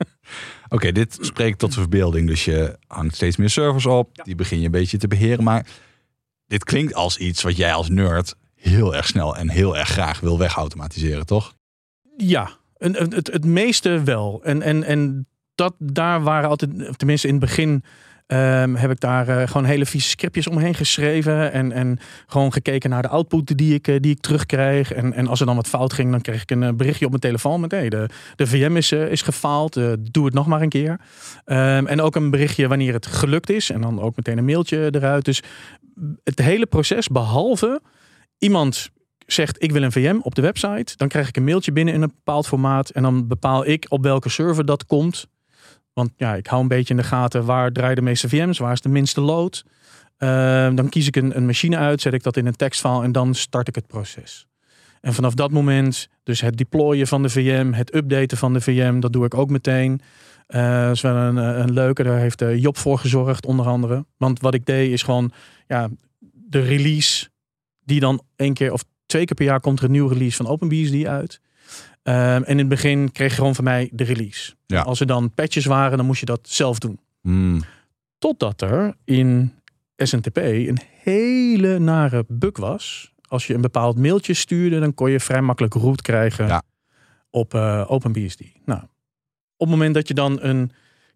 Oké, okay, dit spreekt tot de verbeelding. Dus je hangt steeds meer servers op. Ja. Die begin je een beetje te beheren. Maar dit klinkt als iets wat jij als nerd heel erg snel en heel erg graag wil wegautomatiseren, toch? Ja, het, het, het meeste wel. En, en, en dat, daar waren altijd, tenminste in het begin... Um, heb ik daar uh, gewoon hele vieze scriptjes omheen geschreven. En, en gewoon gekeken naar de output die ik, uh, die ik terugkrijg. En, en als er dan wat fout ging, dan kreeg ik een uh, berichtje op mijn telefoon met hey, de, de V M is, uh, is gefaald. Uh, doe het nog maar een keer. Um, en ook een berichtje wanneer het gelukt is. En dan ook meteen een mailtje eruit. Dus het hele proces, behalve iemand zegt ik wil een V M op de website. Dan krijg ik een mailtje binnen in een bepaald formaat. En dan bepaal ik op welke server dat komt. Want ja, ik hou een beetje in de gaten waar draaien de meeste V M's, waar is de minste load. Uh, dan kies ik een, een machine uit, zet ik dat in een tekstfile en dan start ik het proces. En vanaf dat moment, dus het deployen van de V M, het updaten van de V M, dat doe ik ook meteen. Uh, dat is wel een, een leuke, daar heeft uh, Job voor gezorgd onder andere. Want wat ik deed is gewoon ja, de release, die dan één keer of twee keer per jaar komt er een nieuwe release van OpenBSD uit. Um, en in het begin kreeg je gewoon van mij de release. Ja. Als er dan patches waren, dan moest je dat zelf doen. Mm. Totdat er in S N T P een hele nare bug was. Als je een bepaald mailtje stuurde, dan kon je vrij makkelijk root krijgen ja. op uh, OpenBSD. Nou, op het moment dat je dan een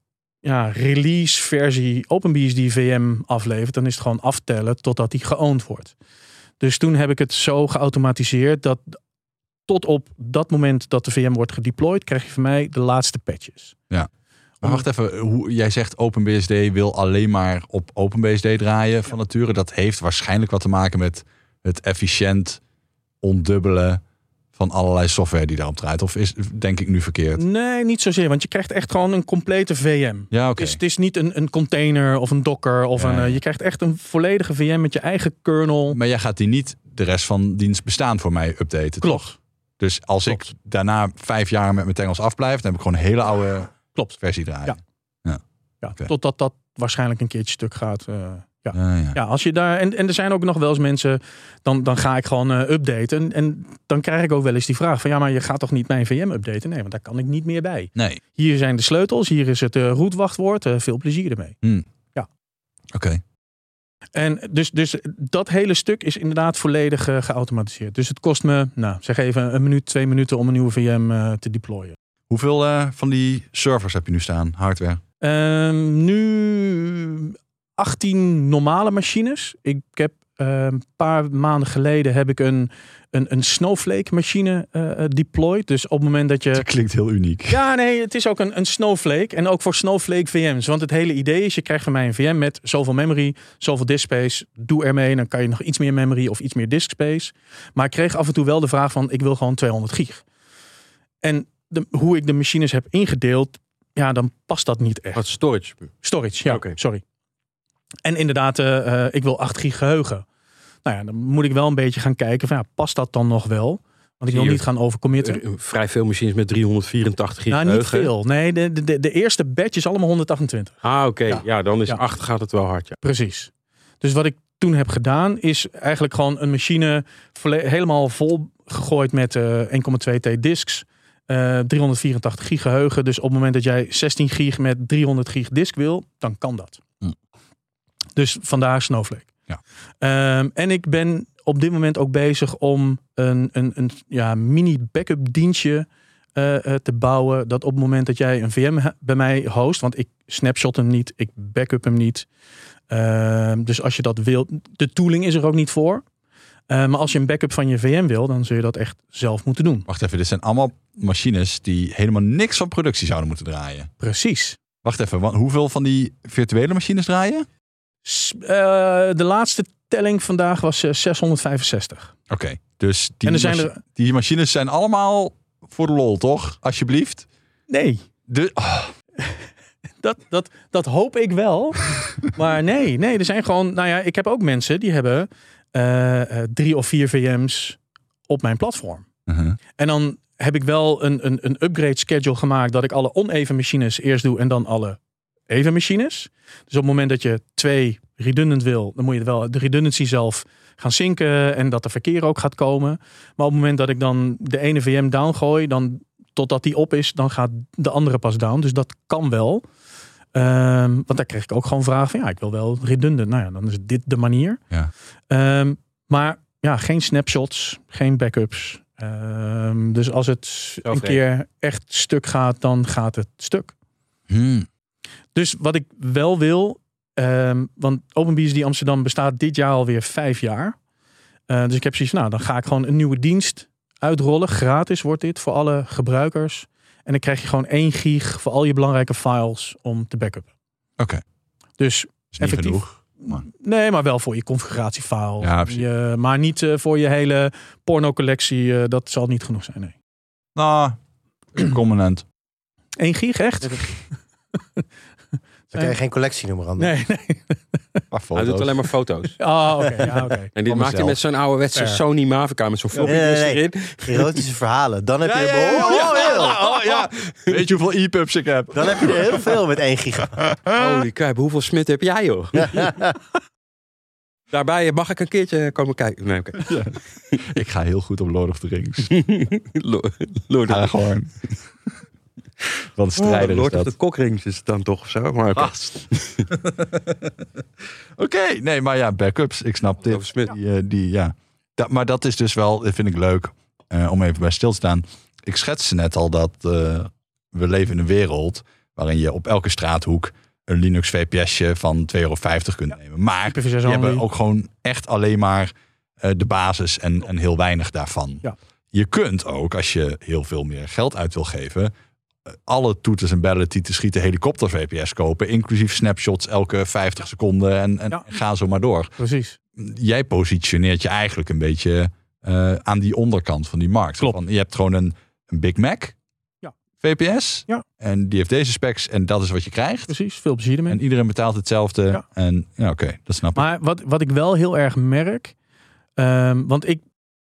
ja, release versie OpenBSD V M aflevert, dan is het gewoon aftellen totdat die geowned wordt. Dus toen heb ik het zo geautomatiseerd dat tot op dat moment dat de V M wordt gedeployed, krijg je van mij de laatste patches. Ja. Maar wacht even, hoe, jij zegt OpenBSD wil alleen maar op OpenBSD draaien van nature. Dat heeft waarschijnlijk wat te maken met het efficiënt ondubbelen van allerlei software die daarop draait. Of is denk ik nu verkeerd? Nee, niet zozeer. Want je krijgt echt gewoon een complete V M. Ja, oké. Dus het is niet een, een container of een Docker. Of ja, een, ja. uh, je krijgt echt een volledige V M met je eigen kernel. Maar jij gaat die niet de rest van diens bestaan voor mij updaten, Klopt. toch? Dus als Klopt. ik daarna vijf jaar met mijn tengels afblijf, dan heb ik gewoon een hele oude Klopt. versie draaien. Ja. Ja. Ja, Okay. Totdat dat waarschijnlijk een keertje stuk gaat. Uh, ja. Uh, ja. Ja, als je daar, en, en er zijn ook nog wel eens mensen, dan, dan ga ik gewoon uh, updaten. En, en dan krijg ik ook wel eens die vraag van ja, maar je gaat toch niet mijn V M updaten? Nee, want daar kan ik niet meer bij. Nee. Hier zijn de sleutels, hier is het uh, rootwachtwoord. Uh, veel plezier ermee. Hmm. Ja. Oké. Okay. En dus, dus dat hele stuk is inderdaad volledig uh, geautomatiseerd. Dus het kost me, nou, zeg even een minuut, twee minuten om een nieuwe V M uh, te deployen. Hoeveel uh, van die servers heb je nu staan, hardware? Um, nu achttien normale machines. Ik heb uh, een paar maanden geleden heb ik een, een, een Snowflake machine uh, deployed. Dus op het moment dat je... Dat klinkt heel uniek. Ja, nee, het is ook een, een Snowflake. En ook voor Snowflake V M's. Want het hele idee is, je krijgt van mij een V M met zoveel memory, zoveel disk space. Doe ermee, dan kan je nog iets meer memory of iets meer disk space. Maar ik kreeg af en toe wel de vraag van, ik wil gewoon tweehonderd gig. En de, hoe ik de machines heb ingedeeld, ja, dan past dat niet echt. Wat storage? Storage, ja, Okay. sorry. En inderdaad, uh, ik wil acht gig geheugen. Nou ja, dan moet ik wel een beetje gaan kijken van ja, past dat dan nog wel? Want ik wil Hier, niet gaan overcommitten. uh, vrij veel machines met driehonderdvierentachtig gig Nou, niet geheugen. veel. Nee, de, de, de eerste batch is allemaal honderdachtentwintig. Ah, oké. Okay. Ja. Ja. dan is Ja. acht gaat het wel hard, ja. Precies. Dus wat ik toen heb gedaan, is eigenlijk gewoon een machine volle- helemaal vol gegooid met uh, één komma twee T disks. Uh, driehonderdvierentachtig gig geheugen. Dus op het moment dat jij zestien gig met driehonderd gig disk wil, dan kan dat. Hm. Dus vandaar Snowflake. Ja. Um, en ik ben op dit moment ook bezig om een, een, een ja, mini backup dienstje uh, uh, te bouwen. Dat op het moment dat jij een V M ha- bij mij host. Want ik snapshot hem niet. Ik backup hem niet. Uh, dus als je dat wilt. De tooling is er ook niet voor. Uh, maar als je een backup van je V M wil. Dan zul je dat echt zelf moeten doen. Wacht even, dit zijn allemaal machines die helemaal niks van productie zouden moeten draaien. Precies. Wacht even, want hoeveel van die virtuele machines draaien? S- uh, de laatste telling vandaag was uh, zeshonderdvijfenzestig. Oké, okay, dus die, En er zijn machi- er... die machines zijn allemaal voor de lol, toch? Alsjeblieft. Nee. De... Oh. Dat, dat, dat hoop ik wel. Maar nee, nee, er zijn gewoon... Nou ja, ik heb ook mensen die hebben uh, uh, drie of vier V M's op mijn platform. Uh-huh. En dan heb ik wel een, een, een upgrade schedule gemaakt dat ik alle oneven machines eerst doe en dan alle even machines. Dus op het moment dat je twee redundant wil, dan moet je wel de redundancy zelf gaan zinken en dat de verkeer ook gaat komen. Maar op het moment dat ik dan de ene V M down gooi, dan totdat die op is, dan gaat de andere pas down. Dus dat kan wel. Um, want daar kreeg ik ook gewoon vragen van ja, ik wil wel redundant. Nou ja, dan is dit de manier. Ja. Um, maar ja, geen snapshots, geen backups. Um, dus als het Zo een vreemd. keer echt stuk gaat, dan gaat het stuk. Hmm. Dus wat ik wel wil, um, want OpenBSD Amsterdam bestaat dit jaar alweer vijf jaar. Uh, dus ik heb zoiets van, nou, dan ga ik gewoon een nieuwe dienst uitrollen. Gratis wordt dit voor alle gebruikers. En dan krijg je gewoon één gig voor al je belangrijke files om te backuppen. Oké. Okay. Dus Is niet effectief. genoeg. Maar... Nee, maar wel voor je configuratiefile. Ja, precies. je, maar niet uh, voor je hele porno-collectie. Uh, dat zal niet genoeg zijn, nee. Nou, component. Eén gig, echt? Dan kan je geen collectienummer aan doen. Nee, nee. Hij doet alleen maar foto's. Oh, oké. Okay, ja, okay. En dit Van maakt hij mezelf. met zo'n ouderwetse Fair. Sony Mavica met zo'n floppy Nee, nee, disk nee. erin. Erotische verhalen. Dan heb je Ja, er ja, ja, behoorlijk veel. ja, oh, ja. Weet je hoeveel e-pubs ik heb? Dan heb je er heel veel met één giga. Holy crap, hoeveel smit heb jij, joh? Daarbij mag ik een keertje komen kijken. Nee, oké. Ja. Ik ga heel goed op Lord of the Rings. Lord, Lord, Ja, gewoon. Wat een strijder Lord is of dat. the Cockrings is het dan toch of zo? Maar oké. Gast. Oké, okay, nee, maar ja, backups. Ik snap dit. Over Smit. Die, uh, die, ja. Dat, maar dat is dus wel, dat vind ik leuk, uh, om even bij stil te staan. Ik schetste net al dat uh, we leven in een wereld waarin je op elke straathoek een Linux V P S'je van twee euro vijftig kunt nemen. Maar I P v zes die hebben only. ook gewoon echt alleen maar uh, de basis en, en heel weinig daarvan. Ja. Je kunt ook, als je heel veel meer geld uit wil geven, alle toeters en bellen die te schieten helikopter V P S kopen, inclusief snapshots elke vijftig seconden en, en Ja. ga zo maar door. Precies. Jij positioneert je eigenlijk een beetje uh, aan die onderkant van die markt. Klopt. Van, je hebt gewoon een, een Big Mac Ja. V P S Ja. en die heeft deze specs en dat is wat je krijgt. Precies. Veel plezier ermee. En iedereen betaalt hetzelfde. Ja. En ja, oké, okay, dat snap ik. Maar wat, wat ik wel heel erg merk, um, want ik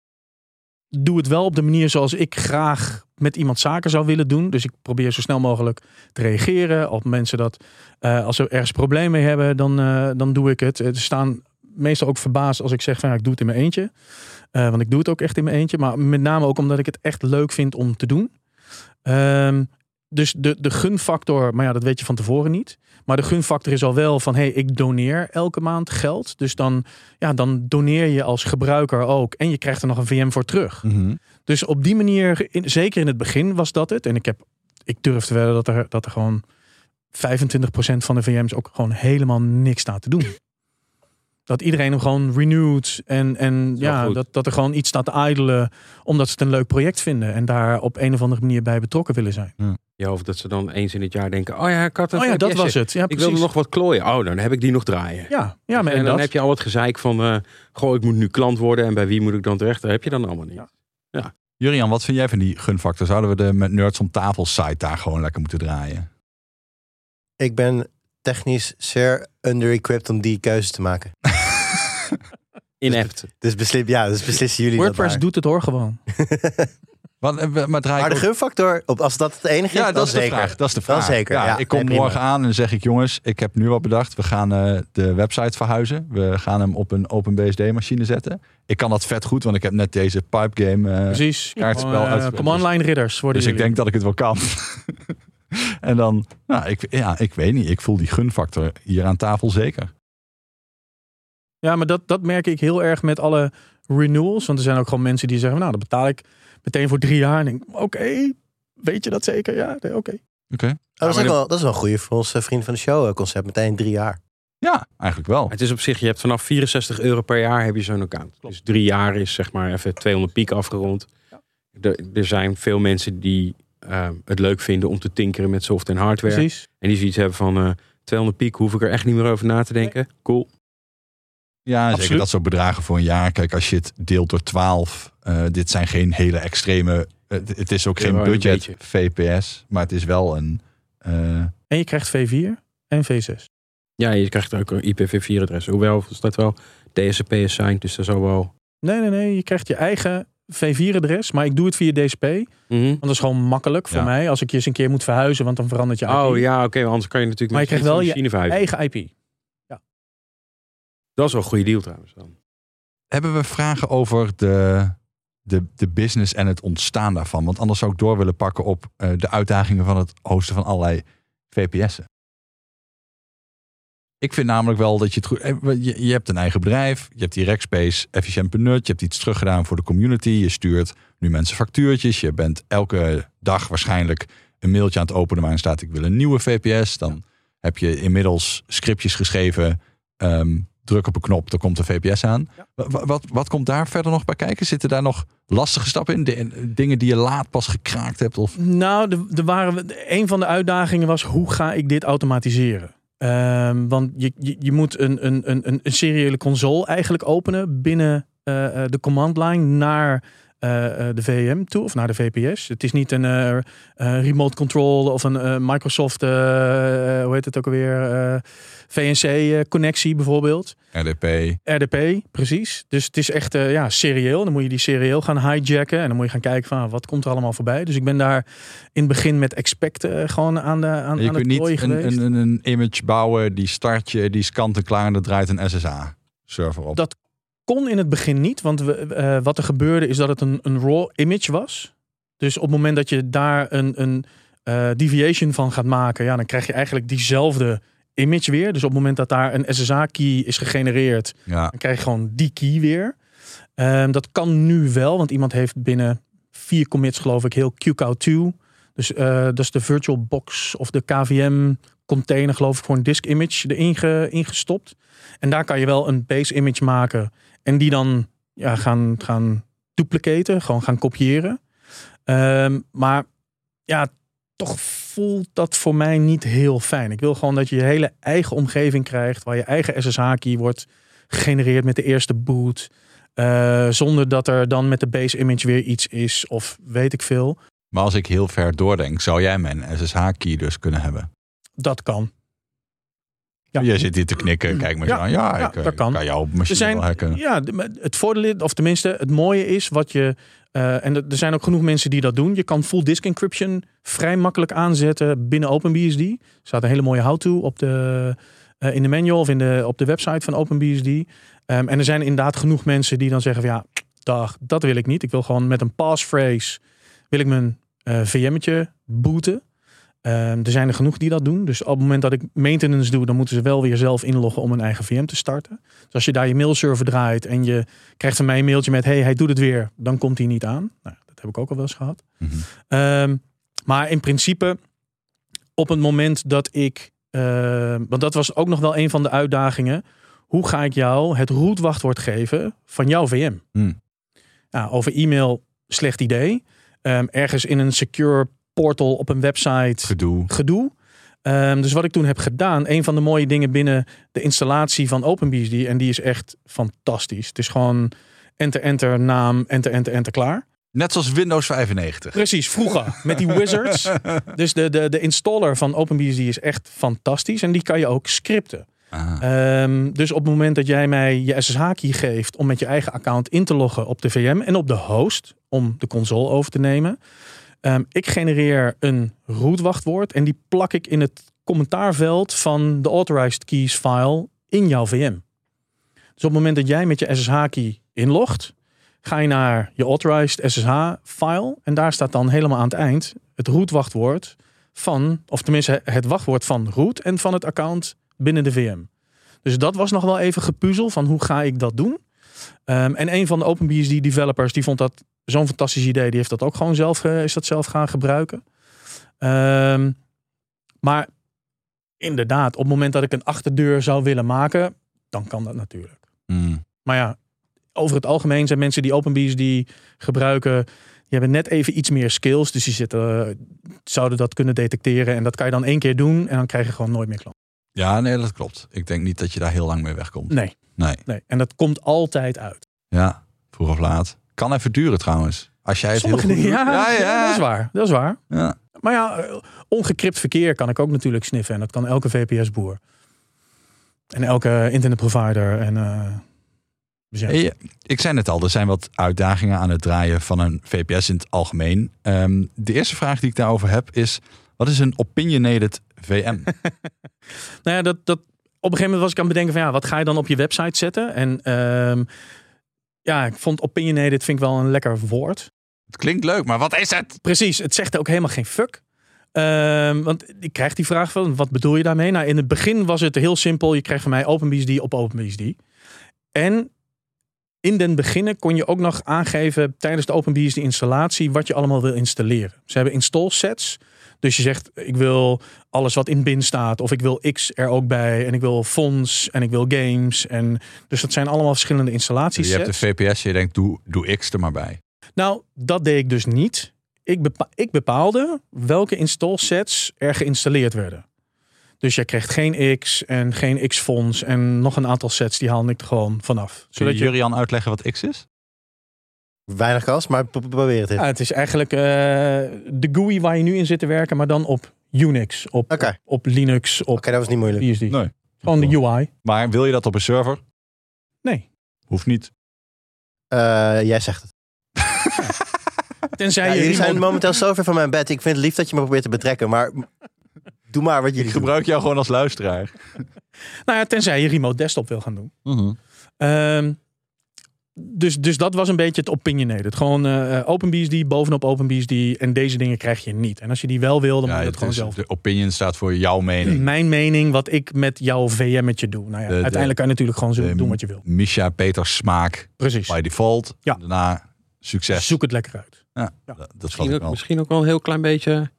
doe het wel op de manier zoals ik graag met iemand zaken zou willen doen. Dus ik probeer zo snel mogelijk te reageren op mensen dat uh, als ze ergens problemen mee hebben, dan, uh, dan doe ik het. Ze staan meestal ook verbaasd als ik zeg van ja, ik doe het in mijn eentje. Uh, want ik doe het ook echt in mijn eentje. Maar met name ook omdat ik het echt leuk vind om te doen. Um, dus de, de gunfactor, maar ja, dat weet je van tevoren niet. Maar de gunfactor is al wel van, hé, hey, ik doneer elke maand geld. Dus dan, ja, dan doneer je als gebruiker ook. En je krijgt er nog een V M voor terug. Mm-hmm. Dus op die manier, in, zeker in het begin was dat het. En ik heb, ik durf te wedden dat er, dat er gewoon vijfentwintig procent van de V M's ook gewoon helemaal niks staat te doen. Dat iedereen hem gewoon renewed. En, en ja, dat, dat er gewoon iets staat te idelen. Omdat ze het een leuk project vinden. En daar op een of andere manier bij betrokken willen zijn. Ja. Ja, of dat ze dan eens in het jaar denken, oh ja, ik had een Oh ja, dat V P S'je. was het. Ja, Ik precies. wilde nog wat klooien. Oh, dan heb ik die nog draaien. Ja, ja maar en en dan dat. heb je al het gezeik van, uh, goh, ik moet nu klant worden. En bij wie moet ik dan terecht? Dat heb je dan allemaal niet. Ja. Jurian, wat vind jij van die gunfactor? Zouden we de met Nerds om tafel site daar gewoon lekker moeten draaien? Ik ben technisch zeer under-equipped om die keuze te maken. Inept. Dus, beslis, ja, dus beslissen jullie WordPress dat doet het hoor gewoon. Wat, maar draai maar ik de ook... gunfactor, op- als dat het enige is, Ja, dan dat is de zeker. vraag. Dat is de vraag. Dan zeker, Ja, ja. ik kom Nee, prima. morgen aan en dan zeg ik, jongens, ik heb nu wat bedacht. We gaan uh, de website verhuizen. We gaan hem op een OpenBSD-machine zetten. Ik kan dat vet goed, want ik heb net deze pipe game uh, Precies. kaartspel Uh, uitgespeeld. command line ridders worden Dus ik jullie. denk dat ik het wel kan. En dan, nou, ik, ja, ik weet niet. Ik voel die gunfactor hier aan tafel zeker. Ja, maar dat, dat merk ik heel erg met alle renewals. Want er zijn ook gewoon mensen die zeggen, nou, dan betaal ik meteen voor drie jaar. En denk, oké, okay, weet je dat zeker? Ja, nee, oké. Oké. Okay. Oh, dat, is Ja, ook wel, dat is wel een goede voor ons uh, vriend van de show uh, concept. Meteen drie jaar. Ja, eigenlijk wel. Het is op zich, je hebt vanaf vierenzestig euro per jaar heb je zo'n account. Klopt. Dus drie jaar is zeg maar even tweehonderd piek afgerond. Ja. Er, er zijn veel mensen die uh, het leuk vinden om te tinkeren met software en hardware. Precies. En die zoiets hebben van uh, tweehonderd piek, hoef ik er echt niet meer over na te denken. Nee. Cool. Ja, Absoluut. zeker dat soort bedragen voor een jaar. Kijk, als je het deelt door twaalf, uh, dit zijn geen hele extreme. Uh, het is ook ja, geen budget V P S, maar het is wel een. Uh... En je krijgt V vier en V zes. Ja, je krijgt ook een I P v vier adres. Hoewel, er staat wel D S C P assigned, dus dat zal wel. Nee, nee, nee. Je krijgt je eigen V vier adres, maar ik doe het via D S P. Mm-hmm. Want dat is gewoon makkelijk voor ja. mij. Als ik je eens een keer moet verhuizen, want dan verandert je I P. Oh ja, oké. Okay, anders kan je natuurlijk. Maar je krijgt wel je verhuizen. eigen I P. Ja. Dat is wel een goede deal trouwens dan. Hebben we vragen over de, de, de business en het ontstaan daarvan? Want anders zou ik door willen pakken op uh, de uitdagingen van het hosten van allerlei V P S'en. Ik vind namelijk wel dat je het goed... Je, je hebt een eigen bedrijf, je hebt die Rackspace efficiënt benut, je hebt iets teruggedaan voor de community, je stuurt nu mensen factuurtjes, je bent elke dag waarschijnlijk een mailtje aan het openen waarin staat ik wil een nieuwe V P S. Dan heb je inmiddels scriptjes geschreven, um, druk op een knop, er komt een V P S aan. Ja. Wat, wat, wat komt daar verder nog bij kijken? Zitten daar nog lastige stappen in? De, dingen die je laat pas gekraakt hebt? Of? Nou, de, de waren, een van de uitdagingen was, hoe ga ik dit automatiseren? Um, want je, je, je moet een, een, een, een seriële console eigenlijk openen binnen uh, de command line naar uh, de V M toe of naar de V P S. Het is niet een uh, uh, remote control of een uh, Microsoft, uh, uh, hoe heet het ook alweer, uh, V N C connectie bijvoorbeeld. R D P. R D P, precies. Dus het is echt uh, ja, serieel. Dan moet je die serieel gaan hijacken en dan moet je gaan kijken van wat komt er allemaal voorbij. Dus ik ben daar in het begin met Expect uh, gewoon aan de aan, je aan kunt het niet geweest. Een, een, een image bouwen, die start je, die is kant en klaar en er draait een S S A server op. Dat kon in het begin niet, want we, uh, wat er gebeurde is dat het een, een raw image was. Dus op het moment dat je daar een, een uh, deviation van gaat maken, ja, dan krijg je eigenlijk diezelfde image weer. Dus op het moment dat daar een S S A-key is gegenereerd, ja. dan krijg je gewoon die key weer. Um, dat kan nu wel, want iemand heeft binnen vier commits geloof ik heel Q C O W twee. Dus uh, dat is de virtual box of de K V M container geloof ik voor een disk image erin ge, ingestopt. En daar kan je wel een base image maken en die dan ja, gaan, gaan duplicaten, gewoon gaan kopiëren. Um, maar ja, toch voelt dat voor mij niet heel fijn. Ik wil gewoon dat je je hele eigen omgeving krijgt, waar je eigen S S H-key wordt gegenereerd met de eerste boot. Uh, zonder dat er dan met de base image weer iets is of weet ik veel. Maar als ik heel ver doordenk, zou jij mijn S S H-key dus kunnen hebben? Dat kan. Ja. Je zit hier te knikken, kijk maar ja, zo aan. Ja, ja, ik dat kan. kan jouw machine zijn, wel hacken. Ja, het voordeel, of tenminste het mooie is wat je... Uh, en er zijn ook genoeg mensen die dat doen. Je kan full disk encryption vrij makkelijk aanzetten binnen OpenBSD. Er staat een hele mooie how-to op de, uh, in de manual of in de, op de website van OpenBSD. Um, en er zijn inderdaad genoeg mensen die dan zeggen van ja, dag, dat wil ik niet. Ik wil gewoon met een passphrase wil ik mijn uh, V M'tje booten. Um, er zijn er genoeg die dat doen. Dus op het moment dat ik maintenance doe, dan moeten ze wel weer zelf inloggen om een eigen V M te starten. Dus als je daar je mailserver draait en je krijgt van mij een mailtje met hey, hij doet het weer, dan komt hij niet aan. Nou, dat heb ik ook al wel eens gehad. Mm-hmm. Um, maar in principe, op het moment dat ik, uh, want dat was ook nog wel een van de uitdagingen. Hoe ga ik jou het root-wachtwoord geven van jouw V M? Mm. Nou, over e-mail, slecht idee. Um, ergens in een secure portal op een website. Gedoe. Gedoe. Um, dus wat ik toen heb gedaan, een van de mooie dingen binnen de installatie van OpenBSD, en die is echt fantastisch. Het is gewoon enter, enter, naam, enter, enter, enter, klaar. Net zoals Windows vijfennegentig. Precies, vroeger. Met die wizards. Dus de, de, de installer van OpenBSD is echt fantastisch. En die kan je ook scripten. Ah. Um, dus op het moment dat jij mij je S S H-key geeft om met je eigen account in te loggen op de V M en op de host om de console over te nemen. Um, ik genereer een root wachtwoord en die plak ik in het commentaarveld van de authorized keys file in jouw V M. Dus op het moment dat jij met je S S H-key inlogt, ga je naar je authorized S S H-file en daar staat dan helemaal aan het eind het root wachtwoord van, of tenminste het wachtwoord van root en van het account binnen de V M. Dus dat was nog wel even gepuzzel van hoe ga ik dat doen. Um, en een van de OpenBSD developers die vond dat zo'n fantastisch idee. Die heeft dat ook gewoon zelf, uh, is dat zelf gaan gebruiken. Um, maar inderdaad, op het moment dat ik een achterdeur zou willen maken, dan kan dat natuurlijk. Mm. Maar ja, over het algemeen zijn mensen die OpenBSD gebruiken, die hebben net even iets meer skills. Dus die zitten, uh, zouden dat kunnen detecteren. En dat kan je dan één keer doen en dan krijg je gewoon nooit meer klanten. Ja, nee, dat klopt. Ik denk niet dat je daar heel lang mee wegkomt. Nee. Nee. nee. En dat komt altijd uit. Ja, vroeg of laat. Kan even duren trouwens. Als jij het Sommige heel goed dingen, doet. ja, Ja, ja. dat is waar. Dat is waar. Ja. Maar ja, uh, ongecrypt verkeer kan ik ook natuurlijk sniffen. En dat kan elke V P S-boer. En elke internetprovider. En, uh, dus ja. Hey, ik zei net al, er zijn wat uitdagingen aan het draaien van een V P S in het algemeen. Um, de eerste vraag die ik daarover heb is, wat is een opinionated V M? nou ja, dat, dat, op een gegeven moment was ik aan het bedenken van ja, wat ga je dan op je website zetten? En um, ja, ik vond opinionated vind ik wel een lekker woord. Het klinkt leuk, maar wat is het? Precies, het zegt ook helemaal geen fuck. Um, want ik krijg die vraag van, wat bedoel je daarmee? Nou, in het begin was het heel simpel. Je kreeg van mij OpenBSD op OpenBSD. En in den beginnen kon je ook nog aangeven tijdens de OpenBSD installatie wat je allemaal wil installeren. Ze hebben install sets. Dus je zegt, ik wil alles wat in bin staat. Of ik wil X er ook bij. En ik wil fonts. En ik wil games. En dus dat zijn allemaal verschillende installaties. Je hebt de V P S, je denkt, doe, doe X er maar bij. Nou, dat deed ik dus niet. Ik, bepa- ik bepaalde welke install sets er geïnstalleerd werden. Dus jij kreeg geen X en geen X-fonts. En nog een aantal sets, die haalde ik er gewoon vanaf. Kun Zodat je je Jurian uitleggen wat X is? Weinig kans, maar pro- probeer het even. Ja, het is eigenlijk uh, de G U I waar je nu in zit te werken, maar dan op Unix, op, Oké. op, op Linux, op Oké, dat was niet moeilijk. B S D. Nee. Gewoon de U I. Maar wil je dat op een server? Nee. Hoeft niet. Uh, jij zegt het. Tenzij Ja, je jullie iemand... zijn momenteel zo ver van mijn bed. Ik vind het lief dat je me probeert te betrekken, maar doe maar wat jullie Ik gebruik jou gewoon als luisteraar. Nou ja, tenzij je remote desktop wil gaan doen. Mm-hmm. Um, dus, dus dat was een beetje het opinionated. Gewoon uh, OpenBSD, bovenop OpenBSD. En deze dingen krijg je niet. En als je die wel wil, dan Ja, moet je het het gewoon is- zelf. de opinion staat voor jouw mening. Mijn mening, wat ik met jouw V M'tje doe. Nou ja, De- de- uiteindelijk kan je natuurlijk gewoon zo de- doen wat je wil. Misha Peters smaak Precies. by default. Ja. Daarna succes. Zoek het lekker uit. Ja, Ja. dat, dat vat Misschien ik ook, wel. misschien ook wel een heel klein beetje.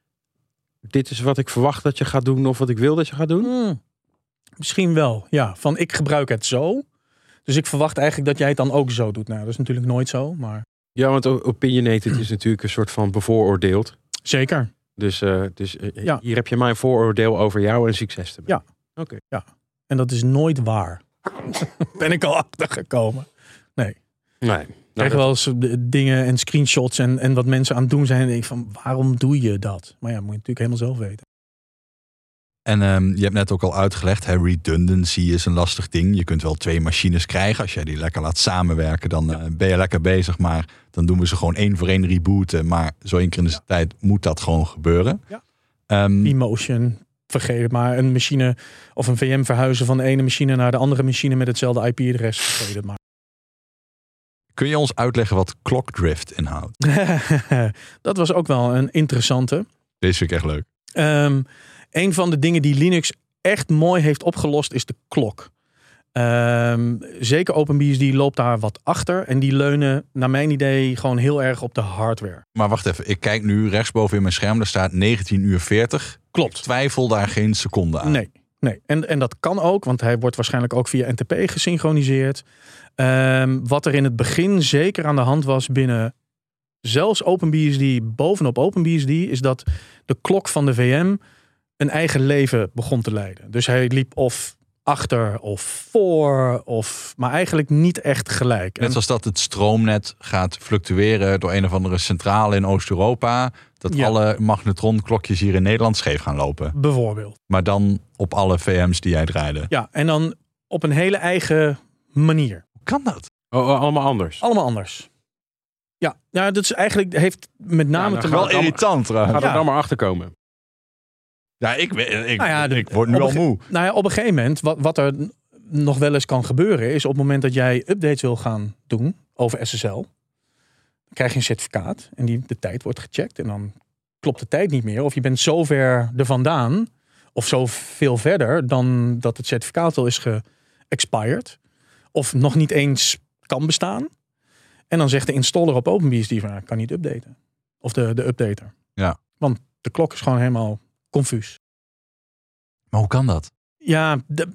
Dit is wat ik verwacht dat je gaat doen of wat ik wil dat je gaat doen. Hmm. Misschien wel, ja. Van ik gebruik het zo. Dus ik verwacht eigenlijk dat jij het dan ook zo doet. Nou, dat is natuurlijk nooit zo, maar Ja, want o- opinionated is natuurlijk een soort van bevooroordeeld. zeker. Dus, uh, dus uh, Ja. hier heb je mijn vooroordeel over jou en succes te Ja. Oké. En dat is nooit waar. Ben ik al achtergekomen. Nee. Ik krijg wel eens de dingen en screenshots en, en wat mensen aan het doen zijn. En denk ik van, waarom doe je dat? Maar ja, moet je natuurlijk helemaal zelf weten. En um, je hebt net ook al uitgelegd, hè, redundancy is een lastig ding. Je kunt wel twee machines krijgen. Als jij die lekker laat samenwerken, dan uh, ben je lekker bezig. Maar dan doen we ze gewoon één voor één rebooten. Maar zo één keer in de Ja. tijd moet dat gewoon gebeuren. Ja. Um, Emotion, vergeet het maar. Een machine of een V M verhuizen van de ene machine naar de andere machine met hetzelfde I P-adres. Vergeet het maar. kun je ons uitleggen wat clockdrift inhoudt? Dat was ook wel een interessante. Deze vind ik echt leuk. Um, een van de dingen die Linux echt mooi heeft opgelost is de klok. Um, zeker OpenBSD loopt daar wat achter. En die leunen, naar mijn idee, gewoon heel erg op de hardware. Maar wacht even, ik kijk nu rechtsboven in mijn scherm. Daar staat negentien uur veertig. Klopt. Ik twijfel daar geen seconde aan. Nee, nee. En, en dat kan ook, want hij wordt waarschijnlijk ook via N T P gesynchroniseerd. Um, wat er in het begin zeker aan de hand was binnen zelfs OpenBSD, bovenop OpenBSD, is dat de klok van de V M een eigen leven begon te leiden. Dus hij liep of achter of voor, of, maar eigenlijk niet echt gelijk. Net En- zoals dat het stroomnet gaat fluctueren door een of andere centrale in Oost-Europa. Dat Ja. alle magnetronklokjes hier in Nederland scheef gaan lopen. bijvoorbeeld. Maar dan op alle V M's die jij draaide. Ja, en dan op een hele eigen manier. Hoe kan dat? Oh, oh, allemaal anders. Allemaal anders. Ja, nou, dat is eigenlijk, heeft met name nou, te gaan Wel we maken... irritant trouwens. Gaat Ja. er dan maar achter komen. Ja, ik, weet- ik, Nou ja, de- ik word nu op al een ge- moe. Nou ja, op een gegeven moment, wat, wat er n- nog wel eens kan gebeuren, is op het moment dat jij updates wil gaan doen over S S L, dan krijg je een certificaat en die, de tijd wordt gecheckt en dan klopt de tijd niet meer. Of je bent zo ver er vandaan, of zo veel verder dan dat het certificaat al is ge-expired. Of nog niet eens kan bestaan. En dan zegt de installer op OpenBSD van, ja, ik kan niet updaten. Of de, de updater. Ja. Want de klok is gewoon helemaal confuus. Maar hoe kan dat? Ja, de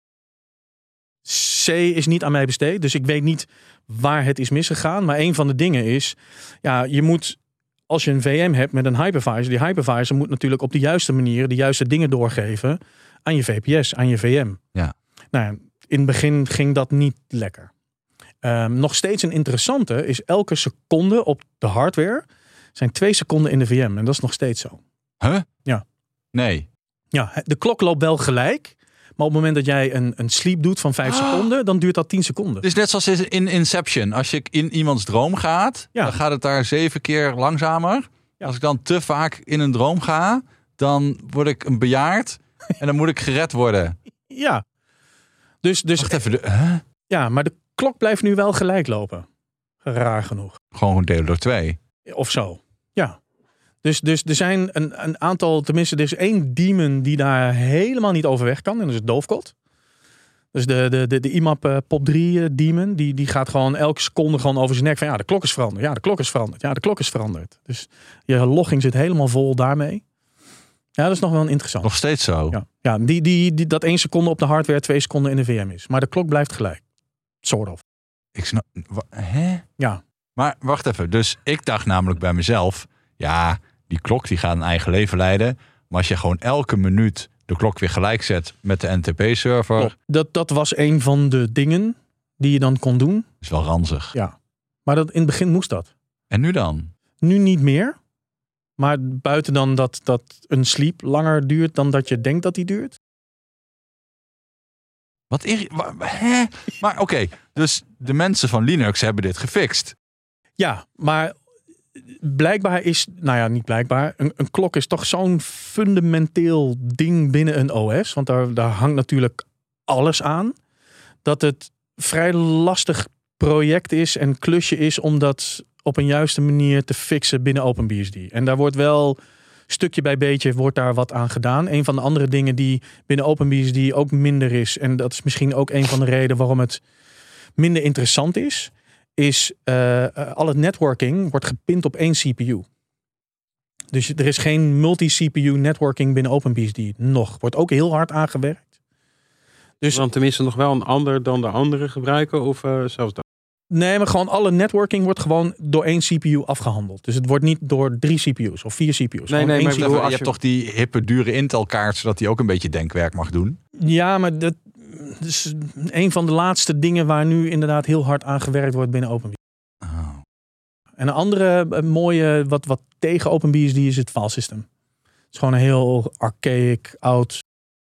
C is niet aan mij besteed. Dus ik weet niet waar het is misgegaan. Maar een van de dingen is, ja, je moet, als je een V M hebt met een hypervisor, die hypervisor moet natuurlijk op de juiste manier de juiste dingen doorgeven aan je V P S, aan je V M. Ja. Nou, in het begin ging dat niet lekker. Um, nog steeds een interessante is elke seconde op de hardware zijn twee seconden in de V M. En dat is nog steeds zo. Huh? Ja. Nee. Ja, de klok loopt wel gelijk. Maar op het moment dat jij een, een sleep doet van vijf seconden, dan duurt dat tien seconden. Dus net zoals in Inception. Als je in iemands droom gaat, Ja. dan gaat het daar zeven keer langzamer. Ja. Als ik dan te vaak in een droom ga, dan word ik een bejaard en dan moet ik gered worden. Ja. Dus, dus Wacht even. De, huh? ja, maar de klok blijft nu wel gelijk lopen. Raar genoeg. Gewoon delen door twee. Of zo. Ja. Dus, dus er zijn een, een aantal, tenminste, er is één daemon die daar helemaal niet overweg kan. En dat is Doofkot. Dus de, de, de, de I M A P uh, P O P drie uh, daemon, die, die gaat gewoon elke seconde gewoon over zijn nek van ja, de klok is veranderd. Ja, de klok is veranderd. Ja, de klok is veranderd. Dus je logging zit helemaal vol daarmee. Ja, dat is nog wel interessant. Nog steeds zo. Ja, ja die, die, die, dat één seconde op de hardware, twee seconden in de V M is. Maar de klok blijft gelijk. Sort of. Ik snap. wa- Hè? Ja. Maar wacht even. Dus ik dacht namelijk bij mezelf, ja, die klok die gaat een eigen leven leiden. Maar als je gewoon elke minuut de klok weer gelijk zet met de N T P-server, Klopt. Dat, dat was een van de dingen die je dan kon doen. is wel ranzig. Ja. Maar dat, in het begin moest dat. En nu dan? Nu niet meer. Maar buiten dan dat, dat een sleep langer duurt dan dat je denkt dat die duurt. Wat irri- wa- hè? Maar oké, dus de mensen van Linux hebben dit gefixt. Ja, maar blijkbaar is, nou ja, niet blijkbaar. Een, een klok is toch zo'n fundamenteel ding binnen een O S. Want daar, daar hangt natuurlijk alles aan. Dat het vrij lastig project is en klusje is om dat op een juiste manier te fixen binnen OpenBSD. En daar wordt wel stukje bij beetje wordt daar wat aan gedaan. Een van de andere dingen die binnen OpenBSD ook minder is, en dat is misschien ook een van de redenen waarom het minder interessant is, is uh, al het networking wordt gepind op één C P U. Dus er is geen multi-C P U networking binnen OpenBSD nog. Wordt ook heel hard aangewerkt. Dus Dan tenminste nog wel een ander dan de andere gebruiken of uh, zelfs dat? nee, maar gewoon alle networking wordt gewoon door één C P U afgehandeld. Dus het wordt niet door drie C P U's of vier C P U's. Nee, nee, één maar C P U. ik bedoel, je als hebt je- toch die hippe, dure Intel-kaart, zodat die ook een beetje denkwerk mag doen. Ja, maar dat is een van de laatste dingen waar nu inderdaad heel hard aan gewerkt wordt binnen OpenBSD. Oh. En een andere uh, mooie, wat, wat tegen OpenBSD is het file system. Het is gewoon een heel archaic, oud.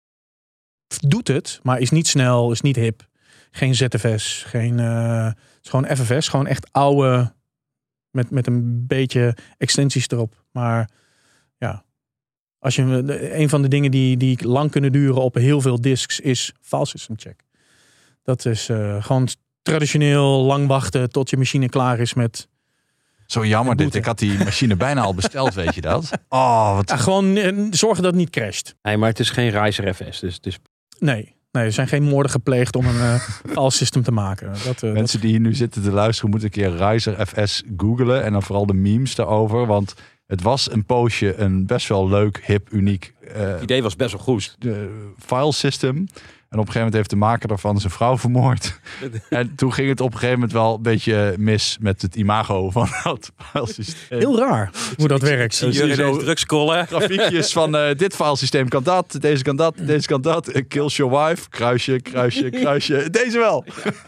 Doet het, maar is niet snel, is niet hip. Geen Z F S, geen. Uh, het is gewoon F F S, gewoon echt oude. Met, met een beetje extensies erop. Maar ja. Als je, een van de dingen die, die lang kunnen duren op heel veel disks is file system check. Dat is uh, gewoon traditioneel lang wachten tot je machine klaar is met. Zo jammer En dit. boeten. Ik had die machine bijna al besteld, weet je dat? Oh, wat... Ja, gewoon uh, zorgen dat het niet crasht. Nee, maar het is geen Ryzer F S. Dus het is... Nee, nee, er zijn geen moorden gepleegd om een uh, file system te maken. Dat, uh, Mensen die hier nu zitten te luisteren, moeten een keer Ryzer F S googlen. En dan vooral de memes daarover. Want het was een poosje een best wel leuk, hip, uniek uh, Het idee was best wel goed. de file system. En op een gegeven moment heeft de maker daarvan zijn vrouw vermoord. En toen ging het op een gegeven moment wel een beetje mis met het imago van dat file systeem. heel raar hoe dat werkt. zie je zo- drugscrollen. Grafiekjes van uh, dit filesysteem kan dat, deze kan dat, deze kan dat. Uh, Kills your wife, kruisje, kruisje, kruisje. Deze wel.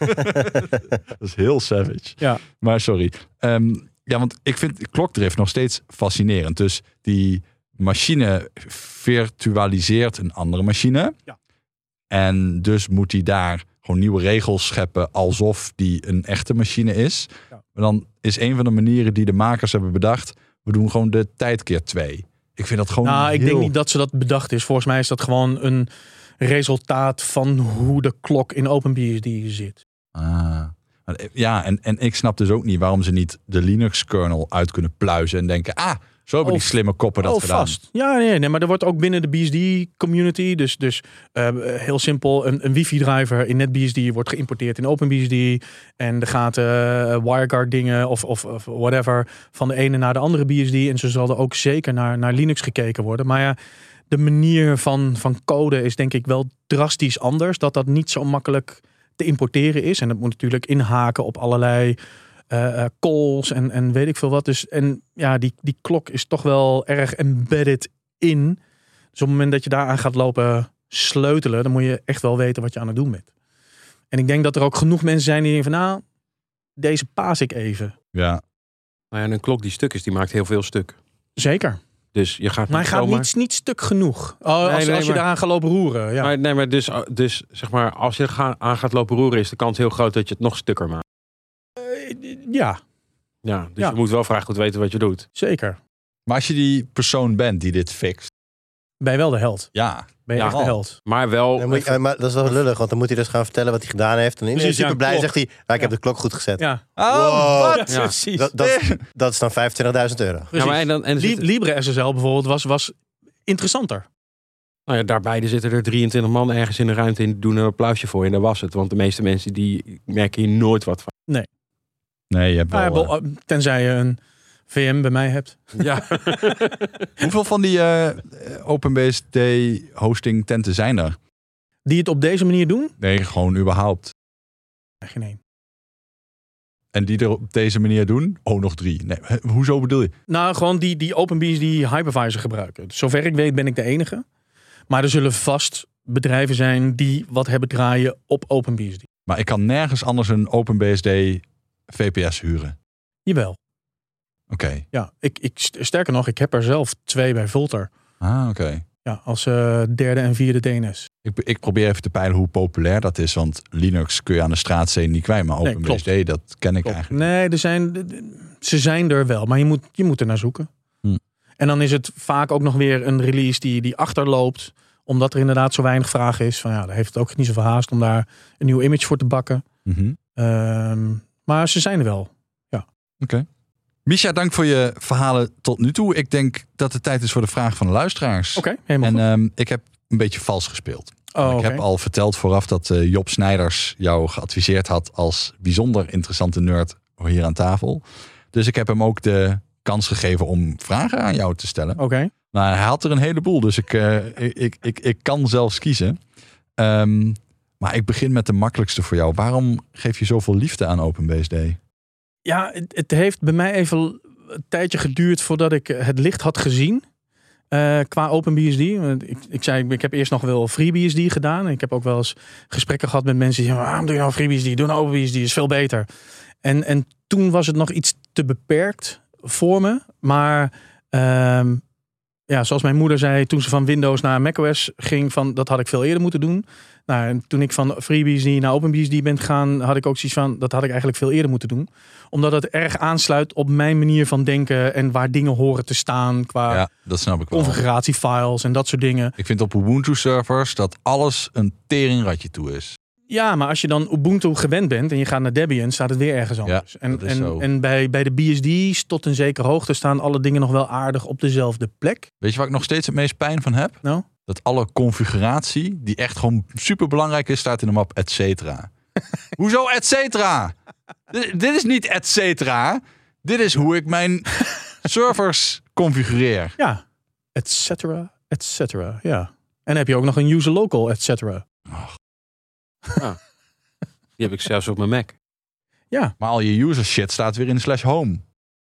Dat is heel savage. Ja. Maar sorry. Um, ja, want ik vind klokdrift nog steeds fascinerend. Dus die machine virtualiseert een andere machine. Ja. En dus moet hij daar gewoon nieuwe regels scheppen alsof die een echte machine is. Ja. Maar dan is een van de manieren die de makers hebben bedacht, we doen gewoon de tijd keer twee. Ik vind dat gewoon Nou, ik heel... denk niet dat ze dat bedacht is. Volgens mij is dat gewoon een resultaat van hoe de klok in OpenBSD zit. Ah. Ja, en, en ik snap dus ook niet waarom ze niet de Linux kernel uit kunnen pluizen en denken, ah, Zo hebben Oh, die slimme koppen dat oh, gedaan. vast. Ja, nee, nee, maar er wordt ook binnen de B S D-community, dus, dus uh, heel simpel, een, een wifi-driver in NetBSD wordt geïmporteerd in OpenBSD. En er gaat uh, WireGuard dingen of, of, of whatever van de ene naar de andere B S D. En zo zal er ook zeker naar, naar Linux gekeken worden. Maar ja, de manier van, van code is denk ik wel drastisch anders. Dat dat niet zo makkelijk te importeren is. En dat moet natuurlijk inhaken op allerlei uh, uh, calls en, en weet ik veel wat. Dus en ja, die, die klok is toch wel erg embedded in. Dus op het moment dat je daaraan gaat lopen sleutelen, dan moet je echt wel weten wat je aan het doen bent. En ik denk dat er ook genoeg mensen zijn die denken van, nou, deze paas ik even. Ja. Nou ja, een klok die stuk is, die maakt heel veel stuk. Zeker. Dus je gaat Maar hij niet gaat zomaar... niet, niet stuk genoeg. Oh, als nee, als je maar- daaraan gaat lopen roeren. Ja. Maar, nee, maar dus, dus zeg maar, als je ga- aan gaat lopen roeren, is de kans heel groot dat je het nog stukker maakt. Ja, Ja, dus Ja. je moet wel vrij goed weten wat je doet. zeker. Maar als je die persoon bent die dit fixt. Ben je wel de held. Ja. Ben je Ja. echt de held. Maar wel... Dan moet je- maar dat is wel lullig, want dan moet hij dus gaan vertellen wat hij gedaan heeft. En dan is hij Precies, ja, super blij, klok. zegt hij, ja, ik heb Ja. de klok goed gezet. Ja, Oh, Wow. wat? Ja. precies. Dat, dat, dat is dan vijfentwintigduizend euro. ja, Precies. maar en dan, en er Li- zitten- Libre S S L bijvoorbeeld was, was interessanter. nou ja, daarbij zitten er drieëntwintig man ergens in de ruimte en die doen een applausje voor je. En dat was het. Want de meeste mensen die merken hier nooit wat van. Nee, je hebt Nou ja, wel... wel, tenzij je een V M bij mij hebt. Ja. eh, hoeveel van die eh OpenBSD hosting tenten zijn er? Die het op deze manier doen? Nee, gewoon überhaupt. Geen één. En die er op deze manier doen? Oh, nog drie. Nee, hè, hoezo bedoel je? Nou, gewoon die, die OpenBSD hypervisor gebruiken. Zover ik weet ben ik de enige. Maar er zullen vast bedrijven zijn die wat hebben draaien op OpenBSD. Maar ik kan nergens anders een OpenBSD V P S huren. Jawel. Oké. Ja, ik, ik, sterker nog, ik heb er zelf twee bij Vulter. Ah, oké. Ja, als uh, derde en vierde D N S. Ik, ik probeer even te peilen hoe populair dat is. Want Linux kun je aan de straatzee niet kwijt. Maar Nee, OpenBSD, dat ken ik Klopt. eigenlijk. Nee, er zijn, ze zijn er wel, maar je moet, je moet er naar zoeken. Hm. En dan is het vaak ook nog weer een release die, die achterloopt. Omdat er inderdaad zo weinig vraag is. Van ja, daar heeft het ook niet zoveel haast om daar een nieuw image voor te bakken. Mhm. Um, maar ze zijn er wel. Oké. Misha, dank voor je verhalen tot nu toe. Ik denk dat het tijd is voor de vraag van de luisteraars. Oké, okay, helemaal En goed. um, ik heb een beetje vals gespeeld. Oh, ik okay. heb al verteld vooraf dat uh, Job Snijders jou geadviseerd had als bijzonder interessante nerd hier aan tafel. Dus ik heb hem ook de kans gegeven om vragen aan jou te stellen. Oké. Okay. Nou, hij had er een heleboel, dus ik, uh, ik, ik, ik, ik kan zelfs kiezen. Um, maar ik begin met de makkelijkste voor jou. Waarom geef je zoveel liefde aan OpenBSD? Ja, het, het heeft bij mij even een tijdje geduurd voordat ik het licht had gezien. Uh, qua OpenBSD. Ik, ik zei, ik heb eerst nog wel FreeBSD gedaan. Ik heb ook wel eens gesprekken gehad met mensen die zeggen, waarom doe je nou FreeBSD? Doe nou OpenBSD, is veel beter. En, en toen was het nog iets te beperkt voor me. Maar um, ja, zoals mijn moeder zei, toen ze van Windows naar macOS ging, van, dat had ik veel eerder moeten doen. Nou, en toen ik van FreeBSD naar OpenBSD ben gegaan, had ik ook zoiets van, dat had ik eigenlijk veel eerder moeten doen. Omdat het erg aansluit op mijn manier van denken en waar dingen horen te staan qua ja, dat snap ik wel. configuratiefiles en dat soort dingen. Ik vind op Ubuntu-servers dat alles een teringratje toe is. Ja, maar als je dan Ubuntu gewend bent en je gaat naar Debian, staat het weer ergens anders. Ja, en en, en, en bij, bij de B S D's tot een zekere hoogte staan alle dingen nog wel aardig op dezelfde plek. Weet je waar ik nog steeds het meest pijn van heb? Nou? Dat alle configuratie, die echt gewoon super belangrijk is, staat in de map et cetera. Hoezo et cetera? dit, dit is niet et cetera. Dit is hoe ik mijn servers configureer. Ja, et cetera, et cetera. Ja. En dan heb je ook nog een user local, et cetera. Oh. Ah, die heb ik zelfs op mijn Mac. Ja. Maar al je user shit staat weer in de slash home.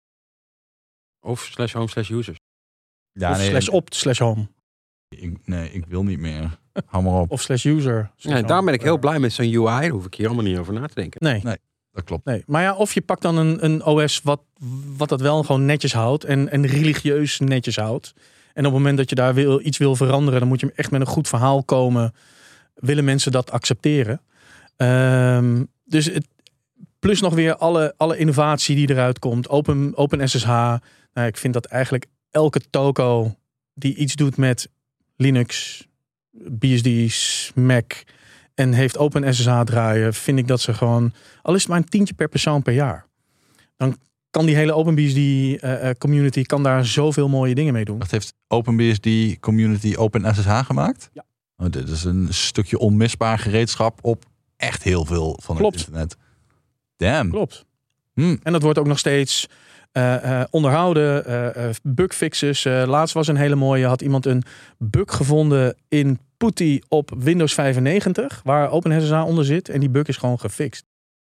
Of slash home slash users. Ja, of nee, slash opt slash home. Ik, nee, ik wil niet meer. Hou maar op. Of slash user. Slash Ja, daarom ben ik heel home. blij met zo'n U I. Daar hoef ik hier allemaal niet over na te denken. Nee. Nee. Dat klopt. Nee, maar ja, of je pakt dan een, een O S wat, wat dat wel gewoon netjes houdt en, en religieus netjes houdt. En op het moment dat je daar wil, iets wil veranderen, dan moet je echt met een goed verhaal komen. Willen mensen dat accepteren? Um, dus het, plus nog weer alle, alle innovatie die eruit komt. Open, open S S H. Nou, ik vind dat eigenlijk elke toko die iets doet met Linux, B S D's, Mac en heeft Open S S H draaien, vind ik dat ze gewoon, al is het maar een tientje per persoon per jaar. Dan kan die hele OpenBSD uh, community kan daar zoveel mooie dingen mee doen. Wat heeft OpenBSD community OpenSSH gemaakt? Ja. Oh, dit is een stukje onmisbaar gereedschap op echt heel veel van Klopt. het internet. Damn. Klopt. Hmm. En dat wordt ook nog steeds uh, uh, onderhouden. Uh, uh, bugfixes. Uh, laatst was een hele mooie. Had iemand een bug gevonden in PuTTY op Windows vijfennegentig. Waar OpenSSH onder zit. En die bug is gewoon gefixt.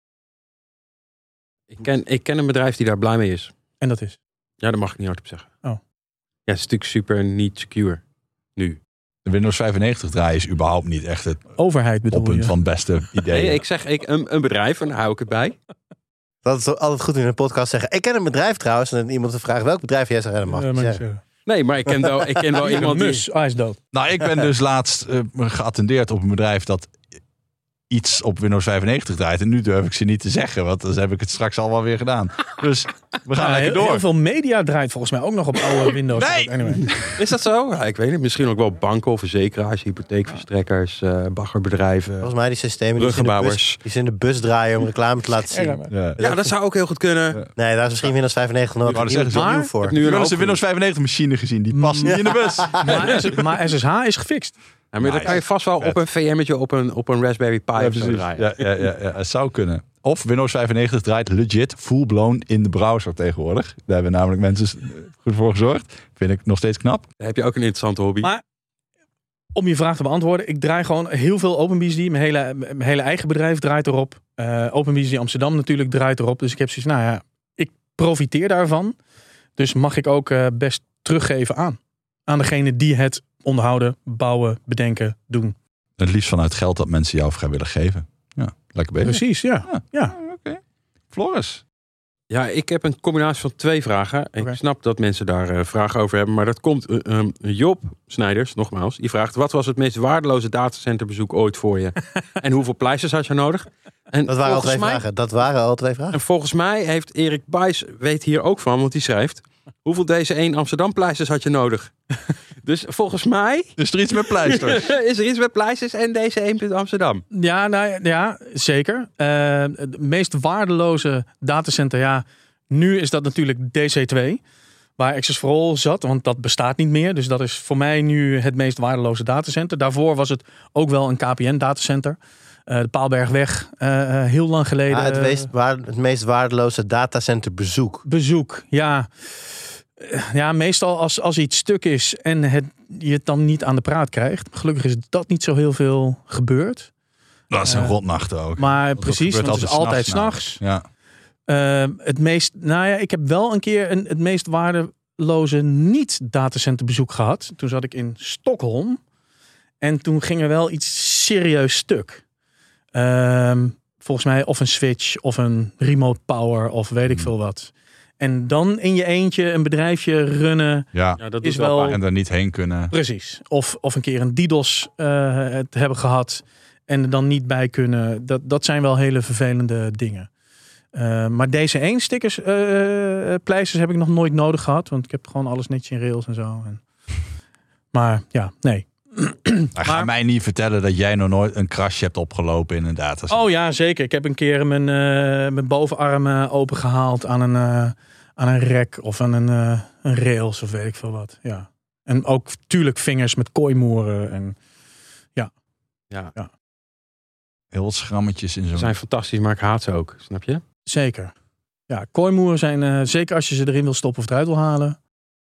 Ik ken, ik ken een bedrijf die daar blij mee is. En dat is? Ja, dat mag ik niet hardop zeggen. Oh. Ja, het is natuurlijk super niet secure. Nu. De Windows vijfennegentig draaien is überhaupt niet echt het Overheid bedoel oppunt je? van beste ideeën. Nee, ik zeg ik, een, een bedrijf, en daar hou ik het bij. Dat is altijd goed in een podcast zeggen. Ik ken een bedrijf trouwens. En dan iemand te vragen welk bedrijf jij zegt. En dan mag Uh, je maar zeggen. zeggen. Nee, maar ik ken wel, ik ken wel iemand die... Mus, ah, is dood. Nou, ik ben dus laatst uh, geattendeerd op een bedrijf dat iets op Windows vijfennegentig draait. En nu durf ik ze niet te zeggen, want dan heb ik het straks al wel weer gedaan. Dus we gaan Ja, lekker heel, door. heel veel media draait volgens mij ook nog op oude Windows. Nee! Anyway. Is dat zo? Ja, ik weet het. Misschien ook wel banken of verzekeraars, hypotheekverstrekkers, uh, baggerbedrijven, Volgens mij die systemen die ze, in de bus, bruggenbouwers. die ze in de bus draaien om reclame te laten zien. Ja. Ja, dat zou ook heel goed kunnen. Nee, daar is misschien Windows vijfennegentig nog Ik wou een dat nieuw zeggen, nieuw maar- voor. heb nu Ik een heb wel eens een hoop- Windows vijfennegentig machine gezien. Die past niet in de bus. Maar, S- maar S S H is gefixt. Ja, maar dan kan je vast wel op een V M'tje op een, op een Raspberry Pi Ja, of zo precies. draaien. Ja, ja, ja, ja, het zou kunnen. Of Windows vijfennegentig draait legit full-blown in de browser tegenwoordig. Daar hebben namelijk mensen goed voor gezorgd. Vind ik nog steeds knap. Dan heb je ook een interessante hobby. Maar om je vraag te beantwoorden. Ik draai gewoon heel veel OpenBSD. Mijn hele, mijn hele eigen bedrijf draait erop. Uh, OpenBSD Amsterdam natuurlijk draait erop. Dus ik heb zoiets, nou ja, ik profiteer daarvan. Dus mag ik ook uh, best teruggeven aan. Aan degene die het onderhouden, bouwen, bedenken, doen. Het liefst vanuit geld dat mensen jou vrijwillig geven. Ja, lekker bezig. Precies, ja. Ja. ja. Oké. Floris. Ja, ik heb een combinatie van twee vragen. Ik Oké. snap snap dat mensen daar uh, vragen over hebben. Maar dat komt... Uh, um, Job Snijders, nogmaals, die vraagt... Wat was het meest waardeloze datacenterbezoek ooit voor je? En hoeveel pleisters had je nodig? En Dat waren al volgens twee mij, vragen. Dat waren al twee vragen. En volgens mij heeft Erik Buijs, weet hier ook van, want die schrijft... Hoeveel deze één Amsterdam pleisters had je nodig? Dus volgens mij Is er iets met pleisters? is er iets met pleisters en deze één punt Amsterdam. Ja, nou, ja, ja, zeker. Uh, het meest waardeloze datacenter, ja, nu is dat natuurlijk D C twee. Waar Access for All zat, want dat bestaat niet meer. Dus dat is voor mij nu het meest waardeloze datacenter. Daarvoor was het ook wel een K P N datacenter. Uh, de Paalbergweg, uh, heel lang geleden. Ah, het, meest waar, het meest waardeloze datacenterbezoek. Bezoek, ja. Ja, meestal als, als iets stuk is en het, je het dan niet aan de praat krijgt. Gelukkig is dat niet zo heel veel gebeurd. Dat is een Uh, rotnacht ook. Maar Want dat precies, gebeurt want het is altijd s'nachts s'nachts. namelijk. Ja. Uh, het meest, nou ja, ik heb wel een keer een, het meest waardeloze niet-datacenterbezoek gehad. Toen zat ik in Stockholm. En toen ging er wel iets serieus stuk. Um, volgens mij of een switch of een remote power of weet ik veel wat. En dan in je eentje een bedrijfje runnen. Ja. Ja, dat Is is wel wel- pijn. En er niet heen kunnen. Precies. Of, of een keer een DDoS uh, het hebben gehad. En er dan niet bij kunnen. Dat, dat zijn wel hele vervelende dingen. Uh, maar deze één stickers, uh, pleisters heb ik nog nooit nodig gehad. Want ik heb gewoon alles netjes in rails en zo. En... Maar ja, nee. Hij gaat Maar- mij niet vertellen dat jij nog nooit een crash hebt opgelopen in een datacenter. Oh ja, zeker. Ik heb een keer mijn, uh, mijn bovenarm opengehaald aan een, uh, aan een rek of aan een, uh, een rails of weet ik veel wat. Ja. En ook tuurlijk vingers met kooimoeren. En Ja, Heel wat schrammetjes in ze zo'n... zijn fantastisch, maar ik haat ze ook. Snap je? zeker. Ja, kooimoeren zijn uh, zeker als je ze erin wil stoppen of eruit wil halen.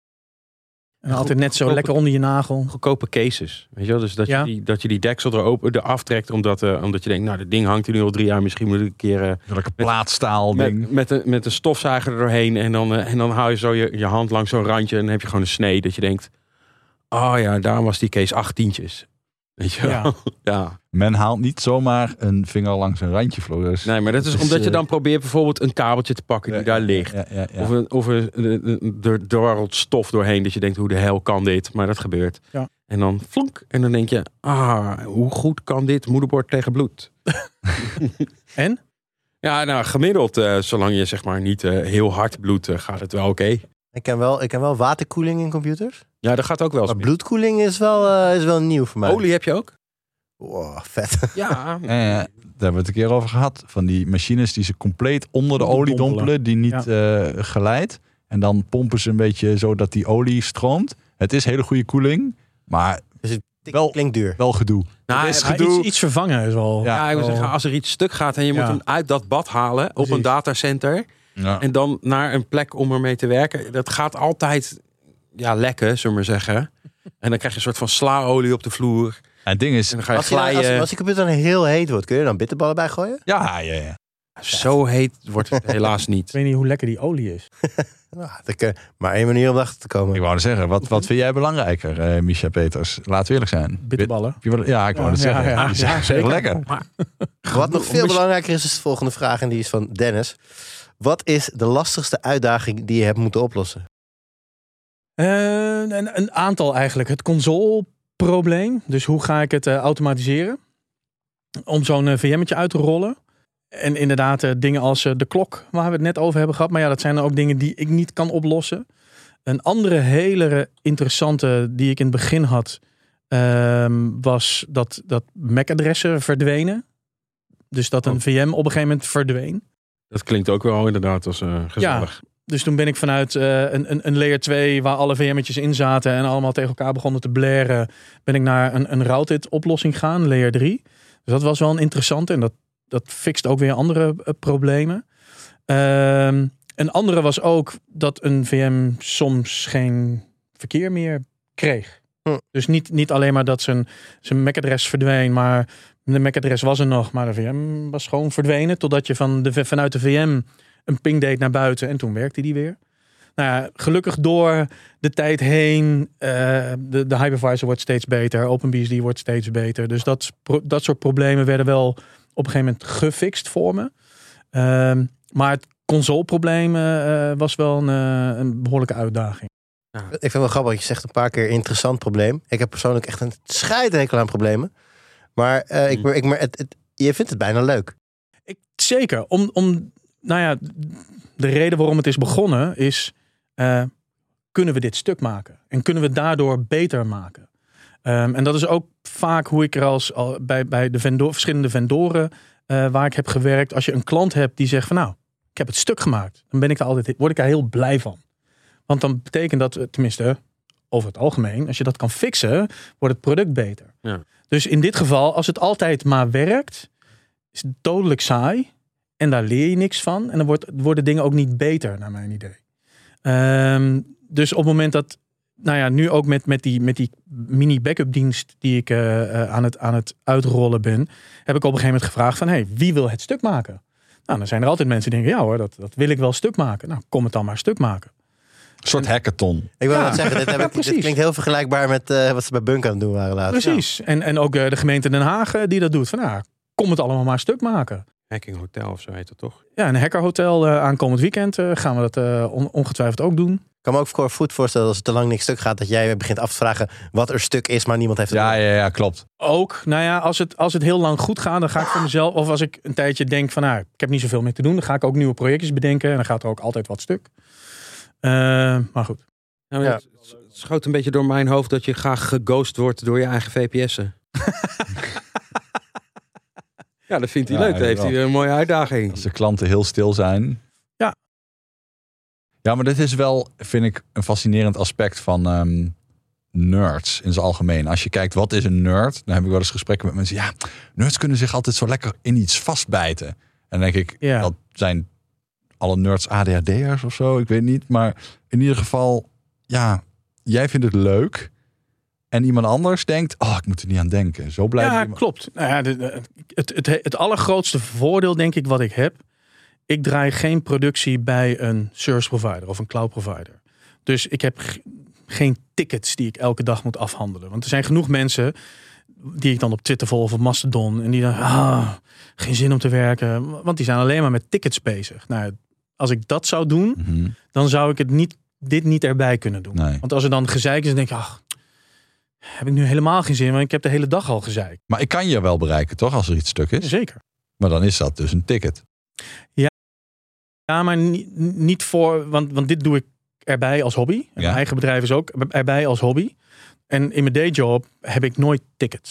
En Goed- altijd net zo goedkope- lekker onder je nagel. Goedkope cases. Weet je wel? Dus dat, Ja. je, die, dat je die deksel er open, eraf trekt. Omdat, uh, omdat je denkt, nou, dat ding hangt er nu al drie jaar. Misschien moet ik een keer... Uh, Welke plaatstaal ding. Met, met, een, met een stofzuiger er doorheen. En dan, uh, en dan hou je zo je, je hand langs zo'n randje. En dan heb je gewoon een snee. Dat je denkt, oh ja, daarom was die case acht tientjes. Weet je wel? Ja. Ja. Men haalt niet zomaar een vinger langs een randje, Floris. Nee, maar dat is Dat is, omdat je uh, dan probeert bijvoorbeeld een kabeltje te pakken die Ja, daar ja, ligt. Ja, ja, ja. Of, een, of een, een- er dwarrelt stof doorheen. Dat je denkt, hoe de hel kan dit? Maar dat gebeurt. Ja. En dan flonk. En dan denk je, ah, hoe goed kan dit moederbord tegen bloed? En? Ja, nou gemiddeld, uh, zolang je zeg maar niet uh, heel hard bloedt, uh, gaat het wel oké. Okay. Ik ken wel, ik ken wel waterkoeling in computers. Ja, dat gaat ook wel eens Maar mis. bloedkoeling is wel, uh, is wel nieuw voor mij. Olie heb je ook? Wow, vet. Ja, Uh, daar hebben we het een keer over gehad. Van die machines die ze compleet onder de olie dompelen. Die niet ja. uh, geleidt. En dan pompen ze een beetje zodat die olie stroomt. Het is hele goede koeling. Maar Dus het wel, klinkt duur. wel gedoe. Nou, het is ja, gedoe. Iets, iets vervangen is wel... ja, ik wil wel... zeggen, als er iets stuk gaat en je Ja. moet hem uit dat bad halen op Precies. een datacenter. Ja. En dan naar een plek om ermee te werken. Dat gaat altijd ja, lekken, zullen we maar zeggen. En dan krijg je een soort van slaolie op de vloer. En het ding is... En dan ga je Als, je dan, glijden. als, als die computer dan heel heet wordt, kun je er dan bitterballen bij gooien? Ja, ja, ja. Zo heet wordt het helaas Ik niet. weet niet hoe lekker die olie is. Nou, dat kun- maar één manier om erachter te komen. Ik wou zeggen, wat, wat vind jij belangrijker, uh, Misha Peters? Laten we eerlijk zijn. Bitterballen. Bit- Ja, ik wou het Ja, zeggen. ja, ja. Die zijn Ja, echt zeker. lekker. Wat nog veel belangrijker is, is de volgende vraag. En die is van Dennis. Wat is de lastigste uitdaging die je hebt moeten oplossen? Uh, een, een aantal eigenlijk. Het consoleprobleem. Dus hoe ga ik het uh, automatiseren? Om zo'n uh, V M'tje uit te rollen. En inderdaad uh, dingen als uh, de klok, waar we het net over hebben gehad. Maar ja, dat zijn dan ook dingen die ik niet kan oplossen. Een andere hele interessante die ik in het begin had... Uh, was dat, dat M A C-adressen verdwenen. Dus dat een Oh. V M op een gegeven moment verdween. Dat klinkt ook wel inderdaad als uh, gezellig. Ja. Dus toen ben ik vanuit uh, een, een, een layer twee... waar alle V M'tjes in zaten... en allemaal tegen elkaar begonnen te blaren... ben ik naar een, een routed oplossing gegaan, layer drie. Dus dat was wel een interessante... en dat, dat fixt ook weer andere uh, problemen. Uh, een andere was ook... dat een V M soms geen verkeer meer kreeg. Hm. Dus niet, niet alleen maar dat zijn, zijn M A C-adres verdween... maar de M A C-adres was er nog... maar de V M was gewoon verdwenen... totdat je van de, vanuit de V M... een ping deed naar buiten en toen werkte die weer. Nou ja, gelukkig door de tijd heen, uh, de, de hypervisor wordt steeds beter, OpenBSD wordt steeds beter. Dus dat, dat soort problemen werden wel op een gegeven moment gefixt voor me. Uh, maar het consoleprobleem uh, was wel een, uh, een behoorlijke uitdaging. Ja. Ik vind het wel grappig, je zegt een paar keer interessant probleem. Ik heb persoonlijk echt een scheidhekel aan problemen. Maar uh, ik, ik, maar het, het, je vindt het bijna leuk. Ik, zeker, om... om Nou ja, de reden waarom het is begonnen is... Uh, kunnen we dit stuk maken? En kunnen we het daardoor beter maken? Um, en dat is ook vaak hoe ik er als al, bij, bij de vendor, verschillende vendoren... Uh, waar ik heb gewerkt. Als je een klant hebt die zegt van... nou, ik heb het stuk gemaakt. Dan ben ik er altijd, word ik daar heel blij van. Want dan betekent dat, tenminste over het algemeen... als je dat kan fixen, wordt het product beter. Ja. Dus in dit geval, als het altijd maar werkt... is het dodelijk saai... En daar leer je niks van. En dan wordt, worden dingen ook niet beter, naar mijn idee. Um, dus op het moment dat... Nou ja, nu ook met, met die, met die mini-backup dienst... die ik uh, uh, aan, het, aan het uitrollen ben... heb ik op een gegeven moment gevraagd van... hey, wie wil het stuk maken? Nou, dan zijn er altijd mensen die denken... ja hoor, dat, dat wil ik wel stuk maken. Nou, kom het dan maar stuk maken. Een soort hackathon. Ik wil Ja. net zeggen, dit, heb Ja, ik, dit precies. klinkt heel vergelijkbaar met uh, wat ze bij Bunk aan het doen waren laatst. Precies. En, en ook uh, de gemeente Den Haag uh, die dat doet. Van nou, kom het allemaal maar stuk maken. Hacking Hotel of zo heet het toch? Ja, een hackerhotel uh, aankomend weekend uh, gaan we dat uh, on, ongetwijfeld ook doen. Ik kan me ook goed voorstellen als het te lang niks stuk gaat... dat jij begint af te vragen wat er stuk is, maar niemand heeft het. Ja, ja, ja, klopt. Ook, nou ja, als het, als het heel lang goed gaat, dan ga ik voor mezelf... of als ik een tijdje denk van, nou, ik heb niet zoveel meer te doen... dan ga ik ook nieuwe projectjes bedenken en dan gaat er ook altijd wat stuk. Uh, maar goed. Nou, Ja. het, het schoot een beetje door mijn hoofd dat je graag geghost wordt door je eigen V P S'en. Ja, dat vindt hij Ja, leuk. Dan heeft hij wel. een mooie uitdaging. Als de klanten heel stil zijn. Ja. Ja, maar dit is wel, vind ik, een fascinerend aspect van um, nerds in zijn algemeen. Als je kijkt, wat is een nerd? Dan heb ik wel eens gesprekken met mensen. Ja, nerds kunnen zich altijd zo lekker in iets vastbijten. En dan denk ik, Ja. dat zijn alle nerds A D H D'ers of zo. Ik weet niet. Maar in ieder geval, ja, jij vindt het leuk. En iemand anders denkt, oh, ik moet er niet aan denken. Zo blijft Ja, iemand... klopt. Nou ja, de, de- het, het, het allergrootste voordeel, denk ik, wat ik heb... ik draai geen productie bij een service provider of een cloud provider. Dus ik heb g- geen tickets die ik elke dag moet afhandelen. Want er zijn genoeg mensen die ik dan op Twitter volg of op Mastodon... en die dan, ah, geen zin om te werken. Want die zijn alleen maar met tickets bezig. Nou, als ik dat zou doen, Mhm. dan zou ik het niet, dit niet erbij kunnen doen. Nee. Want als er dan gezeik is, dan denk ik, ach, heb ik nu helemaal geen zin, want ik heb de hele dag al gezeik. Maar ik kan je wel bereiken, toch, als er iets stuk is? Zeker. Maar dan is dat dus een ticket. Ja, maar ni- niet voor, want, want dit doe ik erbij als hobby. En Ja. Mijn eigen bedrijf is ook erbij als hobby. En in mijn dayjob heb ik nooit tickets.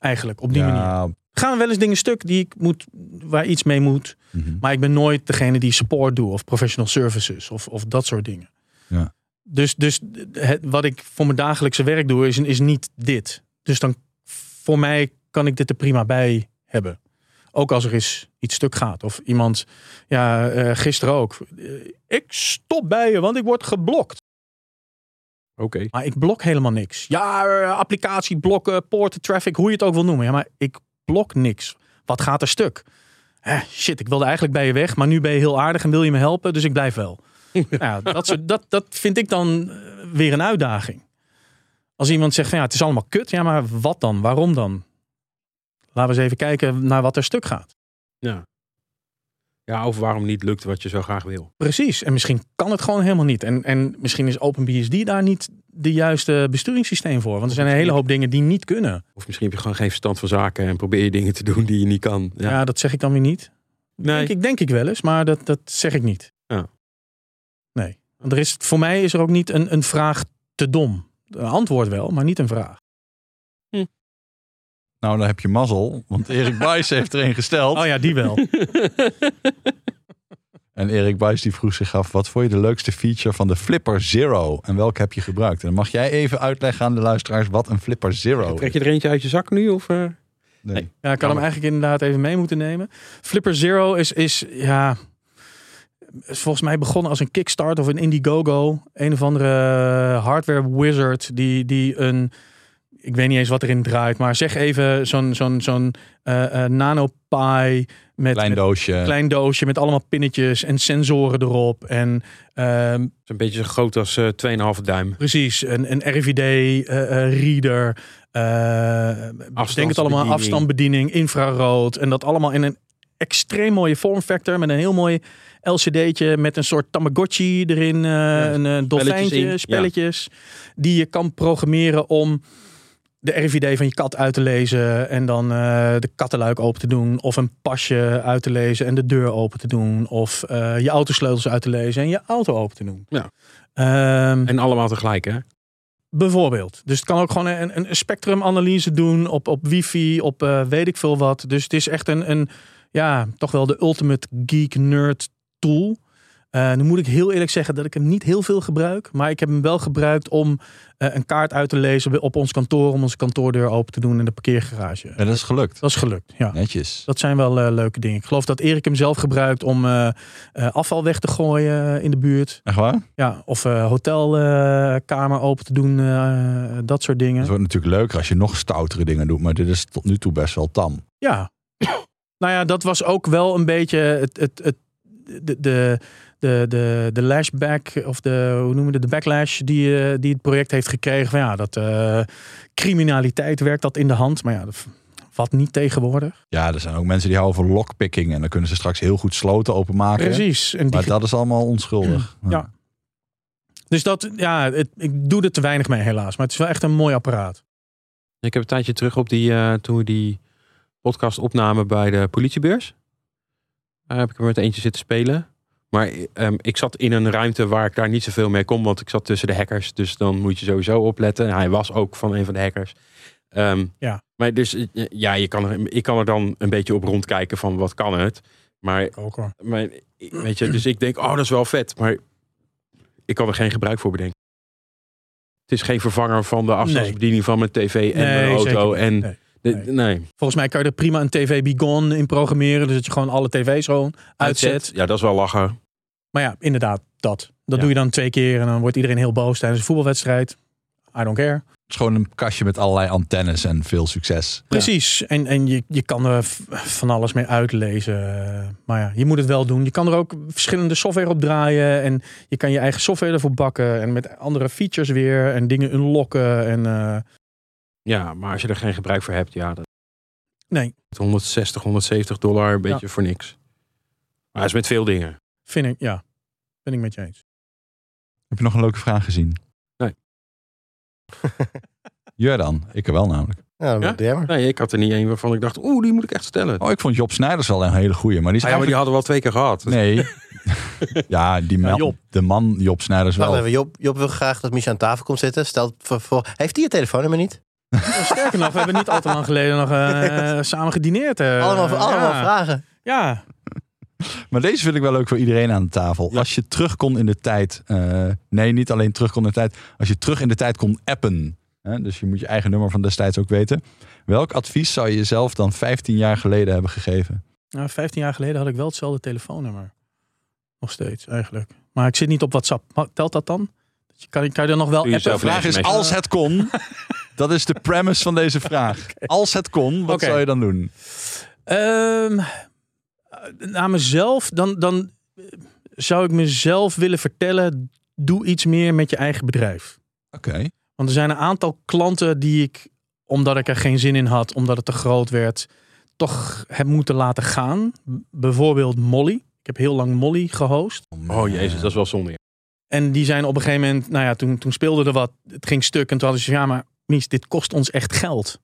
Eigenlijk, op die Ja, manier. Gaan er wel eens dingen stuk die ik moet, waar iets mee moet. mhm. Maar ik ben nooit degene die support doe. Of professional services. Of, of dat soort dingen. Ja. Dus, dus het, wat ik voor mijn dagelijkse werk doe is, is niet dit. Dus dan voor mij kan ik dit er prima bij hebben. Ook als er eens iets stuk gaat. Of iemand, ja, uh, gisteren ook. Uh, ik stop bij je, want ik word geblokt. Oké. Okay. Maar ik blok helemaal niks. Ja, uh, applicatie blokken, poorten, traffic, hoe je het ook wil noemen. Ja, maar ik blok niks. Wat gaat er stuk? Eh, shit, ik wilde eigenlijk bij je weg, maar nu ben je heel aardig en wil je me helpen, dus ik blijf wel. nou ja, dat, soort, dat, dat vind ik dan weer een uitdaging. Als iemand zegt van ja, het is allemaal kut. Ja, maar wat dan? Waarom dan? Laten we eens even kijken naar wat er stuk gaat. Ja. Ja, of waarom niet lukt wat je zo graag wil. Precies. En misschien kan het gewoon helemaal niet. En, en misschien is OpenBSD daar niet de juiste besturingssysteem voor. Want er zijn een hele hoop dingen die niet kunnen. Of misschien heb je gewoon geen verstand van zaken en probeer je dingen te doen die je niet kan. Ja, ja dat zeg ik dan weer niet. Nee. Denk ik, denk ik wel eens, maar dat, dat zeg ik niet. Ja. Nee. Want er is, voor mij is er ook niet een, een vraag te dom. Een antwoord wel, maar niet een vraag. Hm. Nou, dan heb je mazzel, want Erik Buijs heeft er een gesteld. Oh ja, die wel. En Erik Buijs die vroeg zich af, wat vond je de leukste feature van de Flipper Zero? En welke heb je gebruikt? En dan mag jij even uitleggen aan de luisteraars wat een Flipper Zero is. Trek je er eentje uit je zak nu? Of, uh... Nee. nee. Ja, ik kan hem eigenlijk inderdaad even mee moeten nemen. Flipper Zero is, is ja... is volgens mij begonnen als een Kickstarter of een Indiegogo. Een of andere hardware wizard die, die een... Ik weet niet eens wat erin draait, maar zeg even zo'n zo'n zo'n uh, uh, NanoPi met klein doosje, met, klein doosje met allemaal pinnetjes en sensoren erop en uh, het is een beetje zo groot als uh, twee komma vijf duim. Precies, een, een R F I D uh, uh, reader, uh, denk het allemaal afstandsbediening, infrarood en dat allemaal in een extreem mooie vormfactor met een heel mooi L C D'tje met een soort Tamagotchi erin, uh, ja, een, een dolfijntje, spelletjes, spelletjes ja. die je kan programmeren om de R F I D van je kat uit te lezen en dan uh, de kattenluik open te doen of een pasje uit te lezen en de deur open te doen of uh, je autosleutels uit te lezen en je auto open te doen. Ja. Um, en allemaal tegelijk, hè? Bijvoorbeeld. Dus het kan ook gewoon een, een spectrumanalyse doen op, op wifi, op uh, weet ik veel wat. Dus het is echt een, een ja, toch wel de ultimate geek nerd tool. Uh, nu moet ik heel eerlijk zeggen dat ik hem niet heel veel gebruik. Maar ik heb hem wel gebruikt om uh, een kaart uit te lezen op ons kantoor. Om onze kantoordeur open te doen in de parkeergarage. En dat is gelukt? Dat is gelukt, ja. Netjes. Dat zijn wel uh, leuke dingen. Ik geloof dat Erik hem zelf gebruikt om uh, uh, afval weg te gooien uh, in de buurt. Echt waar? Ja, of uh, hotelkamer uh, open te doen. Uh, dat soort dingen. Het wordt natuurlijk leuker als je nog stoutere dingen doet. Maar dit is tot nu toe best wel tam. Ja. Nou ja, dat was ook wel een beetje het... het, het de, de De, de, de lashback of de, hoe noemen we het, de backlash die, uh, die het project heeft gekregen. Van ja, dat uh, criminaliteit werkt dat in de hand. Maar ja, dat, wat niet tegenwoordig. Ja, er zijn ook mensen die houden van lockpicking. En dan kunnen ze straks heel goed sloten openmaken. Precies. En die... Maar dat is allemaal onschuldig. Ja. ja. Dus dat, ja, het, ik doe er te weinig mee helaas. Maar het is wel echt een mooi apparaat. Ik heb een tijdje terug op die, uh, toen we die podcast opnamen bij de politiebeurs. Uh, heb ik er met eentje zitten spelen. Maar um, ik zat in een ruimte waar ik daar niet zoveel mee kon. Want ik zat tussen de hackers. Dus dan moet je sowieso opletten. Hij was ook van een van de hackers. Um, ja. Maar dus ja, je kan er, ik kan er dan een beetje op rondkijken van wat kan het. Maar, ook hoor. maar weet je, dus ik denk, oh, dat is wel vet. Maar ik kan er geen gebruik voor bedenken. Het is geen vervanger van de afstandsbediening nee. van mijn tv en nee, mijn auto. En nee. De, nee. nee. Volgens mij kan je er prima een tv Begone in programmeren. Dus dat je gewoon alle tv's gewoon uitzet. uitzet. Ja, dat is wel lachen. Maar ja, inderdaad, dat. Dat ja. doe je dan twee keer en dan wordt iedereen heel boos tijdens een voetbalwedstrijd. I don't care. Het is gewoon een kastje met allerlei antennes en veel succes. Precies. Ja. En, en je, je kan er van alles mee uitlezen. Maar ja, je moet het wel doen. Je kan er ook verschillende software op draaien. En je kan je eigen software ervoor bakken. En met andere features weer. En dingen unlocken. En, uh... Ja, maar als je er geen gebruik voor hebt, ja. Dat... Nee. honderdzestig, honderdzeventig dollar, een beetje ja. voor niks. Maar hij is met veel dingen. Vind ik, ja. Ben ik met je eens. Heb je nog een leuke vraag gezien? Nee. Ja dan, ik er wel namelijk. Ja, ja? jammer. Nee, ik had er niet één waarvan ik dacht, oeh, die moet ik echt stellen. Oh, ik vond Job Snijders wel een hele goeie. Maar die, is ah, ja, maar die hadden we al twee keer gehad. Nee. ja, die man, ja, Job. de man Job Snijders wel. Wacht even, Job, Job wil graag dat Misha aan tafel komt zitten. Stel voor, voor... Heeft hij je telefoonnummer niet? Sterker nog, we hebben niet al te lang geleden nog uh, samen gedineerd. Uh, allemaal allemaal ja. vragen. Ja. Maar deze vind ik wel leuk voor iedereen aan de tafel. Ja. Als je terug kon in de tijd... Uh, nee, niet alleen terug kon in de tijd. Als je terug in de tijd kon appen. Hè, dus je moet je eigen nummer van destijds ook weten. Welk advies zou je jezelf dan vijftien jaar geleden hebben gegeven? Nou, vijftien jaar geleden had ik wel hetzelfde telefoonnummer. Nog steeds, eigenlijk. Maar ik zit niet op WhatsApp. Telt dat dan? Kan, kan je er nog wel appen? De vraag is, als het kon... Dat is de premise van deze vraag. Okay. Als het kon, wat okay. zou je dan doen? Um, naar mezelf, dan, dan zou ik mezelf willen vertellen... doe iets meer met je eigen bedrijf. Oké. Okay. Want er zijn een aantal klanten die ik... omdat ik er geen zin in had, omdat het te groot werd... toch heb moeten laten gaan. Bijvoorbeeld Molly. Ik heb heel lang Molly gehost. Oh jezus, dat is wel zonde. En die zijn op een gegeven moment... nou ja, toen, toen speelde er wat. Het ging stuk en toen hadden ze... ja, maar Mies, dit kost ons echt geld.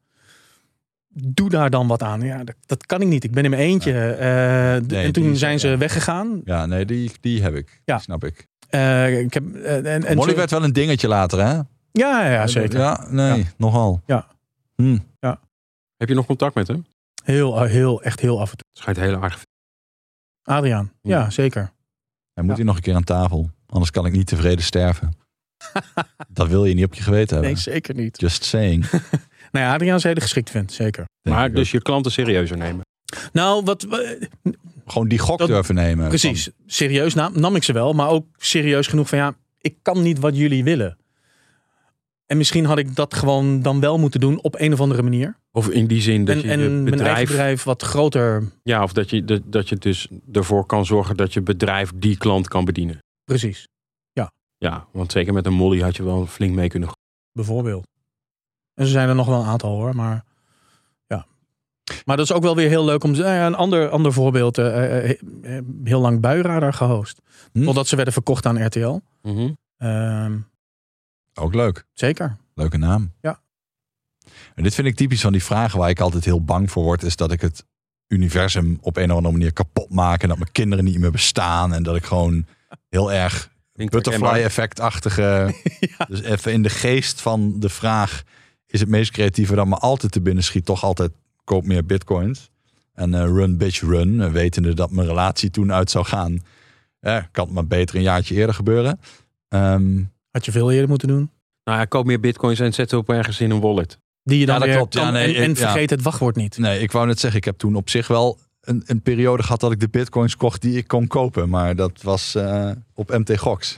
Doe daar dan wat aan. Ja, dat, dat kan ik niet. Ik ben in mijn eentje. Ja. Uh, nee, en toen zijn ze ja. weggegaan. Ja, nee, die, die heb ik. Ja. Die snap ik. Uh, ik heb, uh, en, en Molly zo... werd wel een dingetje later, hè? Ja, ja zeker. Ja, nee, ja. nogal. Ja. Hm. ja. Heb je nog contact met hem? Heel, heel, echt heel af en toe. Schijnt heel aardig. Adriaan, ja, ja zeker. Hij moet ja. hier nog een keer aan tafel. Anders kan ik niet tevreden sterven. Dat wil je niet op je geweten hebben. Nee, zeker niet. Just saying. Nee, Adriaan is hele geschikt vindt, zeker. Denk maar dus ook. Je klanten serieuzer nemen? Nou, wat... Gewoon die gok dat, durven nemen. Precies. Van... Serieus nam, nam ik ze wel. Maar ook serieus genoeg van ja, ik kan niet wat jullie willen. En misschien had ik dat gewoon dan wel moeten doen op een of andere manier. Of in die zin dat en, je en je bedrijf... mijn eigen bedrijf wat groter... Ja, of dat je, dat, dat je dus ervoor kan zorgen dat je bedrijf die klant kan bedienen. Precies. Ja. Ja, want zeker met een Molly had je wel flink mee kunnen... Bijvoorbeeld. En er zijn er nog wel een aantal hoor, maar... Ja. Maar dat is ook wel weer heel leuk om... Uh, een ander, ander voorbeeld. Uh, uh, heel lang Buiradar gehost. Hm? Totdat ze werden verkocht aan R T L. Mm-hmm. Uh, ook leuk. Zeker. Leuke naam. Ja. En dit vind ik typisch van die vragen waar ik altijd heel bang voor word. Is dat ik het universum op een of andere manier kapot maak. En dat mijn kinderen niet meer bestaan. En dat ik gewoon heel erg butterfly effect-achtige... ja. Dus even in de geest van de vraag... is het meest creatieve dat me altijd te binnen schiet. Toch altijd koop meer bitcoins. En uh, run bitch run. Uh, wetende dat mijn relatie toen uit zou gaan. Eh, kan het maar beter een jaartje eerder gebeuren. Um, Had je veel eerder moeten doen? Nou ja, koop meer bitcoins en zet op ergens in een wallet. Die je dan ja, dat weer klopt. kan, Ja, nee, en, en ik, vergeet ja. het wachtwoord niet. Nee, ik wou net zeggen, ik heb toen op zich wel een, een periode gehad dat ik de bitcoins kocht die ik kon kopen. Maar dat was uh, op M T Gox.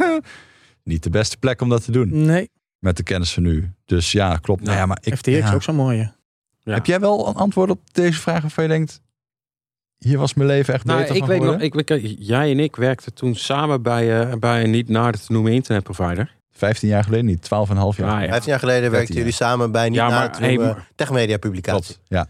Niet de beste plek om dat te doen. Nee. Met de kennis van nu. Dus ja, klopt. Ja, nou ja, maar ik, F T X ja. ook zo'n mooie. Ja. Heb jij wel een antwoord op deze vraag waarvan je denkt... hier was mijn leven echt nou, beter ik van weet geworden? nog, ik, Jij en ik werkten toen samen bij, uh, bij een niet nader te noemen internetprovider. Vijftien jaar geleden niet, twaalf en een half jaar. Ah, ja. Vijftien jaar geleden werkten jullie samen bij niet ja, nader te noemen hey, techmedia publicatie. Klopt, ja.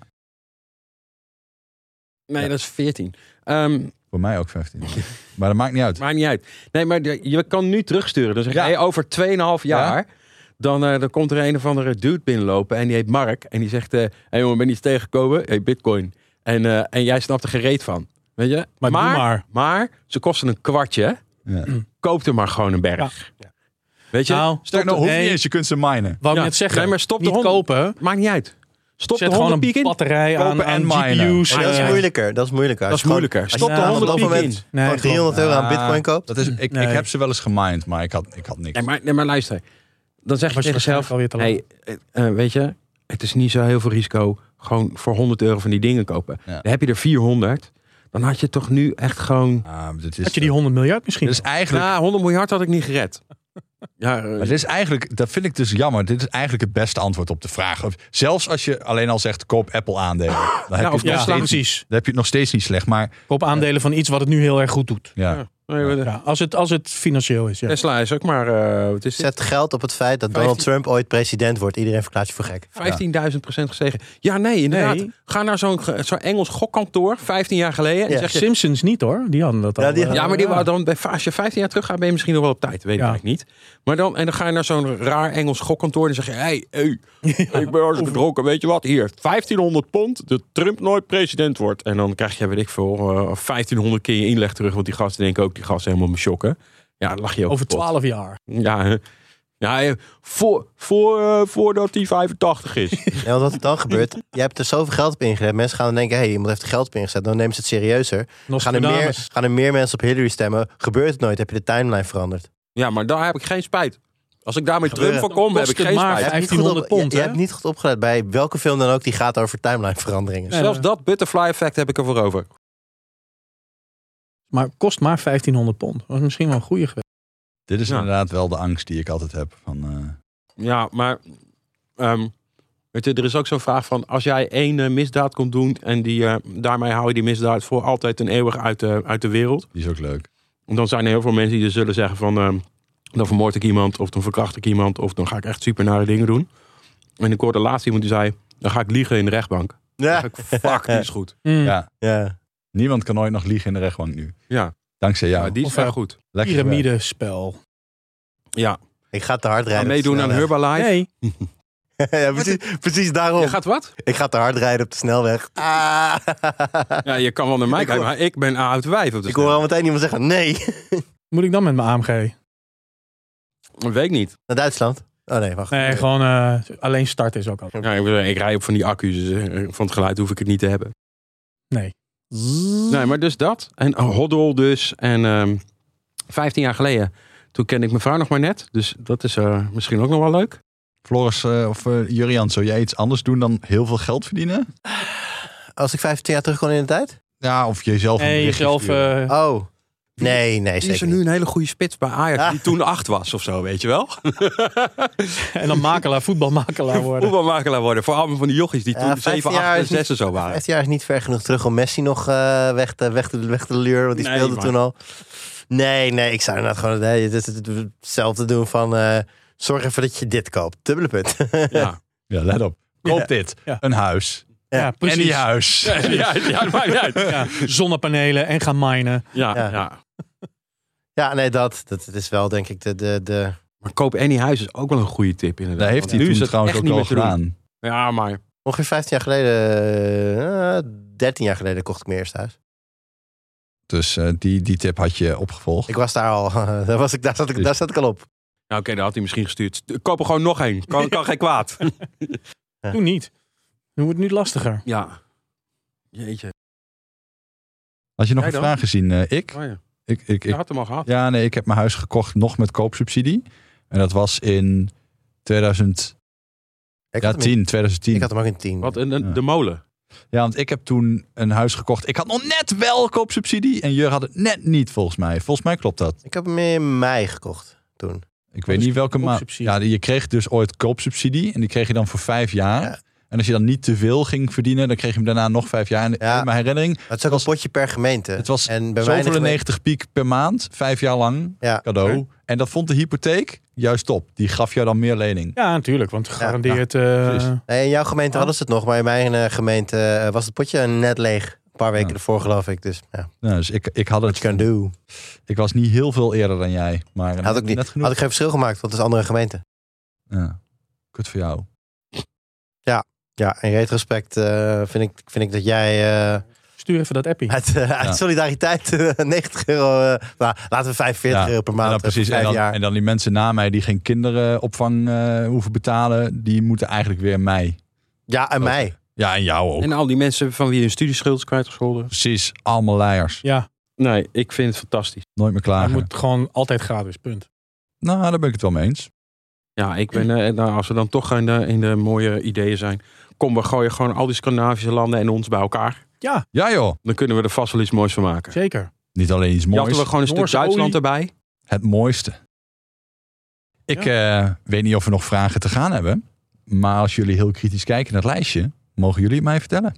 Nee, ja. dat is veertien. Um, Voor mij ook vijftien. Maar dat maakt niet uit. Maakt niet uit. Nee, maar de, je kan nu terugsturen. Dan zeg je, ja. hey, over tweeënhalf jaar... Ja? Dan, uh, dan komt er een of andere dude binnenlopen en die heet Mark. En die zegt, hé uh, hey jongen, ben je iets tegengekomen? Hey, bitcoin. En, uh, en jij snapt er gereed van. Weet je? Maar, maar, maar. maar ze kosten een kwartje. Ja. Koop er maar gewoon een berg. Ja. Weet je? Nou, Sterk nog, hoeft nee. niet eens, je kunt ze minen. Wou ik ja. net zeggen, nee, maar stop niet de hond. kopen. Maakt niet uit. Stop Zet de gewoon een hondenpiek in. batterij aan, Kopen aan en G P minen. U's. Maar dat is Ja. moeilijker. Dat is moeilijker. Dat is moeilijker. Stop je de na- hondenpiek op dat in. moment Nee, gewoon driehonderd euro aan bitcoin koopt. Dat is, ik, Nee. ik heb ze wel eens gemined, maar ik had, ik had niks. Nee, maar, nee, maar luister. Dan zeg je Was je tegen jezelf, waarschijnlijk alweer te hey, uh, weet je, het is niet zo heel veel risico. Gewoon voor honderd euro van die dingen kopen. Ja. Dan heb je er vierhonderd. Dan had je toch nu echt gewoon... Ah, dit is, Had je die honderd miljard misschien? dit is eigenlijk... Ja, honderd miljard had ik niet gered. Ja, uh, Maar dit is eigenlijk, dat vind ik dus jammer. Dit is eigenlijk het beste antwoord op de vraag. Zelfs als je alleen al zegt, koop Apple aandelen. Dan heb, of je, het nog ja, steeds, precies. dan heb je het nog steeds niet slecht. Maar Koop aandelen van iets wat het nu heel erg goed doet. ja, ja. Nee, Ja, als, het, als het financieel is. Ja. Tesla is ook maar... Uh, wat is dit? Zet geld op het feit dat Donald vijftien Trump ooit president wordt. Iedereen verklaart je voor gek. vijftienduizend procent gestegen. Ja, nee, inderdaad. Nee. Ga naar zo'n zo'n Engels gokkantoor, vijftien jaar geleden. En Ja. zeg je, Simpsons niet hoor. Die hadden dat Ja, al. die- uh, ja, maar die, dan, bij- als je vijftien jaar terug gaat, ben je misschien nog wel op tijd. Weet ik Ja. eigenlijk niet. Maar dan, en dan ga je naar zo'n raar Engels gokkantoor. En dan zeg je, hey, hey, ik ben hartstikke dronken. Weet je wat? Hier, vijftienhonderd pond. Dat Trump nooit president wordt. En dan krijg je, weet ik veel, uh, vijftienhonderd keer je inleg terug. Want die gasten denken ook, die gasten helemaal me shocken. Ja, dan lach je ook Over kapot. twaalf jaar. Ja, hè. Ja, voor, voor, uh, voordat hij vijfentachtig is. Ja, want wat er dan gebeurt, je hebt er zoveel geld op ingezet. Mensen gaan dan denken, hé, hey, iemand heeft er geld op ingezet. Dan nemen ze het serieuzer. Gaan er, meer, gaan er meer mensen op Hillary stemmen. Gebeurt het nooit, heb je de timeline veranderd. Ja, maar daar heb ik geen spijt. Als ik daar met Trump voor kom, heb ik geen maar spijt. vijftienhonderd pond, je, je hebt niet goed opgelet bij welke film dan ook die gaat over timeline veranderingen. Ja, Zelfs dat butterfly effect heb ik ervoor over. Maar kost maar vijftienhonderd pond. Dat was misschien wel een goede geweest. Dit is Ja. inderdaad wel de angst die ik altijd heb. Van, uh... Ja, maar um, weet je, er is ook zo'n vraag van... als jij één uh, misdaad komt doen... en die, uh, daarmee hou je die misdaad voor altijd en eeuwig uit de, uit de wereld... Die is ook leuk. dan zijn er heel veel mensen die er zullen zeggen van... Um, dan vermoord ik iemand of dan verkracht ik iemand... of dan ga ik echt super nare dingen doen. En ik hoorde laatst iemand die zei... dan ga ik liegen in de rechtbank. Ja. Dan zeg ik, fuck, die is goed. Mm. Ja. Ja. Niemand kan ooit nog liegen in de rechtbank nu. Ja, Dankzij jou. ja die is Of, wel uh, goed. Lekker gewerkt. Piramidespel. Ja, Ik ga te hard ga rijden. meedoen aan Herbalife. Nee. ja, precies, precies daarom. Je gaat wat? Ik ga te hard rijden op de snelweg. Ah. Ja, je kan wel naar mij Ik kijken, hoor- maar ik ben een oud wijf op de Ik hoor al meteen iemand zeggen, nee. Moet ik dan met mijn A M G? Dat weet ik niet. Naar Duitsland? Oh nee, wacht. Nee, gewoon uh, alleen starten is ook al. Ja, ik, ik rij op van die accu's, dus eh, van het geluid hoef ik het niet te hebben. Nee. Nee, maar dus dat. En oh, Hoddle dus. En um, vijftien jaar geleden, toen kende ik mijn vrouw nog maar net. Dus dat is uh, misschien ook nog wel leuk. Floris uh, of uh, Jurian, zou jij iets anders doen dan heel veel geld verdienen? Als ik vijftien jaar terug kon in de tijd? Ja, of jezelf een Nee, berichtje jezelf... sturen. Uh, Oh. Nee, nee, Die zeker is er nu niet. een hele goede spits bij Ajax, die toen acht was of zo, weet je wel? en dan makelaar, voetbalmakelaar worden. Voetbalmakelaar worden, voor allemaal van die jochies die Ja, toen vijftien zeven, jaar acht en is niet- zes zo waren. vijftien jaar is niet ver genoeg terug om Messi nog uh, weg, te, weg, te, weg te luren. Want die Nee, speelde maar- toen al. Nee, nee, ik zou inderdaad gewoon nee, het, het, het, hetzelfde doen van... Uh, zorg even dat je dit koopt. Dubbele punt. Ja. Ja, let op. Koop Ja. dit. Ja. Een huis. Ja, En precies. die huis. Ja, ja, ja, dat maakt niet uit. Ja, zonnepanelen en gaan minen. Ja, Ja. ja. Ja, nee, dat, dat, dat is wel denk ik de... de, de... Maar koop Annie Huis is ook wel een goede tip inderdaad. Daar heeft Want hij nu toen is het trouwens echt ook niet al meer te doen. gedaan. Ja, maar Ongeveer vijftien jaar geleden... Uh, dertien jaar geleden kocht ik mijn eerste huis. Dus uh, die, die tip had je opgevolgd. Ik was daar al... daar, was ik, daar, zat ik, daar zat ik al op. ja, oké, okay, daar had hij misschien gestuurd. Koop er gewoon nog één. Kan, kan geen kwaad. Ja. Toen niet. Nu wordt het nu lastiger. Ja. Jeetje. Had je nog Jij een dan? vraag gezien? Uh, ik? Oh, ja. Ik, ik, Je ik, had hem al gehad. ja, nee, ik heb mijn huis gekocht nog met koopsubsidie. En dat was in tweeduizend Ik ja, had hem in- tien, tweeduizend tien. Ik had hem ook in tien. Wat, een, een- Ja. de molen. Ja, want ik heb toen een huis gekocht. Ik had nog net wel koopsubsidie. En Jur had het net niet, volgens mij. Volgens mij klopt dat. Ik heb hem in mei gekocht toen. Ik weet is niet welke maand. koopsubsidie? Ja, je kreeg dus ooit koopsubsidie. En die kreeg je dan voor vijf jaar. Ja. En als je dan niet te veel ging verdienen, dan kreeg je hem daarna nog vijf jaar. En Ja. in mijn herinnering, Maar het is ook een potje per gemeente. het was en bij zoveel weinig negentig piek per maand. Vijf jaar lang Ja. cadeau. Oké. En dat vond de hypotheek juist top. Die gaf jou dan meer lening. Ja, natuurlijk. Want gegarandeerd... eh, precies. Nee, in jouw gemeente Oh. hadden ze het nog, maar in mijn uh, gemeente uh, was het potje net leeg. Een paar weken Ja. ervoor geloof ik. Dus ja, Nou, dus ik, ik had what het. you can do. Ik was niet heel veel eerder dan jij. Maar Had, ook niet, net genoeg. had ik geen verschil gemaakt, want het is een andere gemeente. Ja. Kut voor jou. Ja, in retrospect uh, vind, ik, vind ik dat jij uh, stuur even dat appie. uit, uh, uit Ja. solidariteit uh, negentig euro, uh, nou, laten we vijfenveertig Ja, euro per En maand dan, uh, voor precies, en, vijf dan, jaar. en dan die mensen na mij die geen kinderopvang uh, hoeven betalen, die moeten eigenlijk weer mij. Ja, en mij. Ja, en jou ook. En al die mensen van wie hun studieschuld is kwijtgescholden. Precies, allemaal leiers. Ja, Nee, ik vind het fantastisch. Nooit meer hij klagen. moet gewoon altijd gratis, punt. Nou, daar ben ik het wel mee eens. Ja, ik ben, eh, nou, als we dan toch in de, in de mooie ideeën zijn. Kom, we gooien gewoon al die Scandinavische landen en ons bij elkaar. Ja, Ja joh, Dan kunnen we er vast wel iets moois van maken. zeker. niet alleen iets moois, Jatten we gewoon een stuk Noorse Duitsland olie. erbij. het mooiste. Ik eh, weet niet of we nog vragen te gaan hebben. Maar als jullie heel kritisch kijken naar het lijstje, mogen jullie het mij vertellen.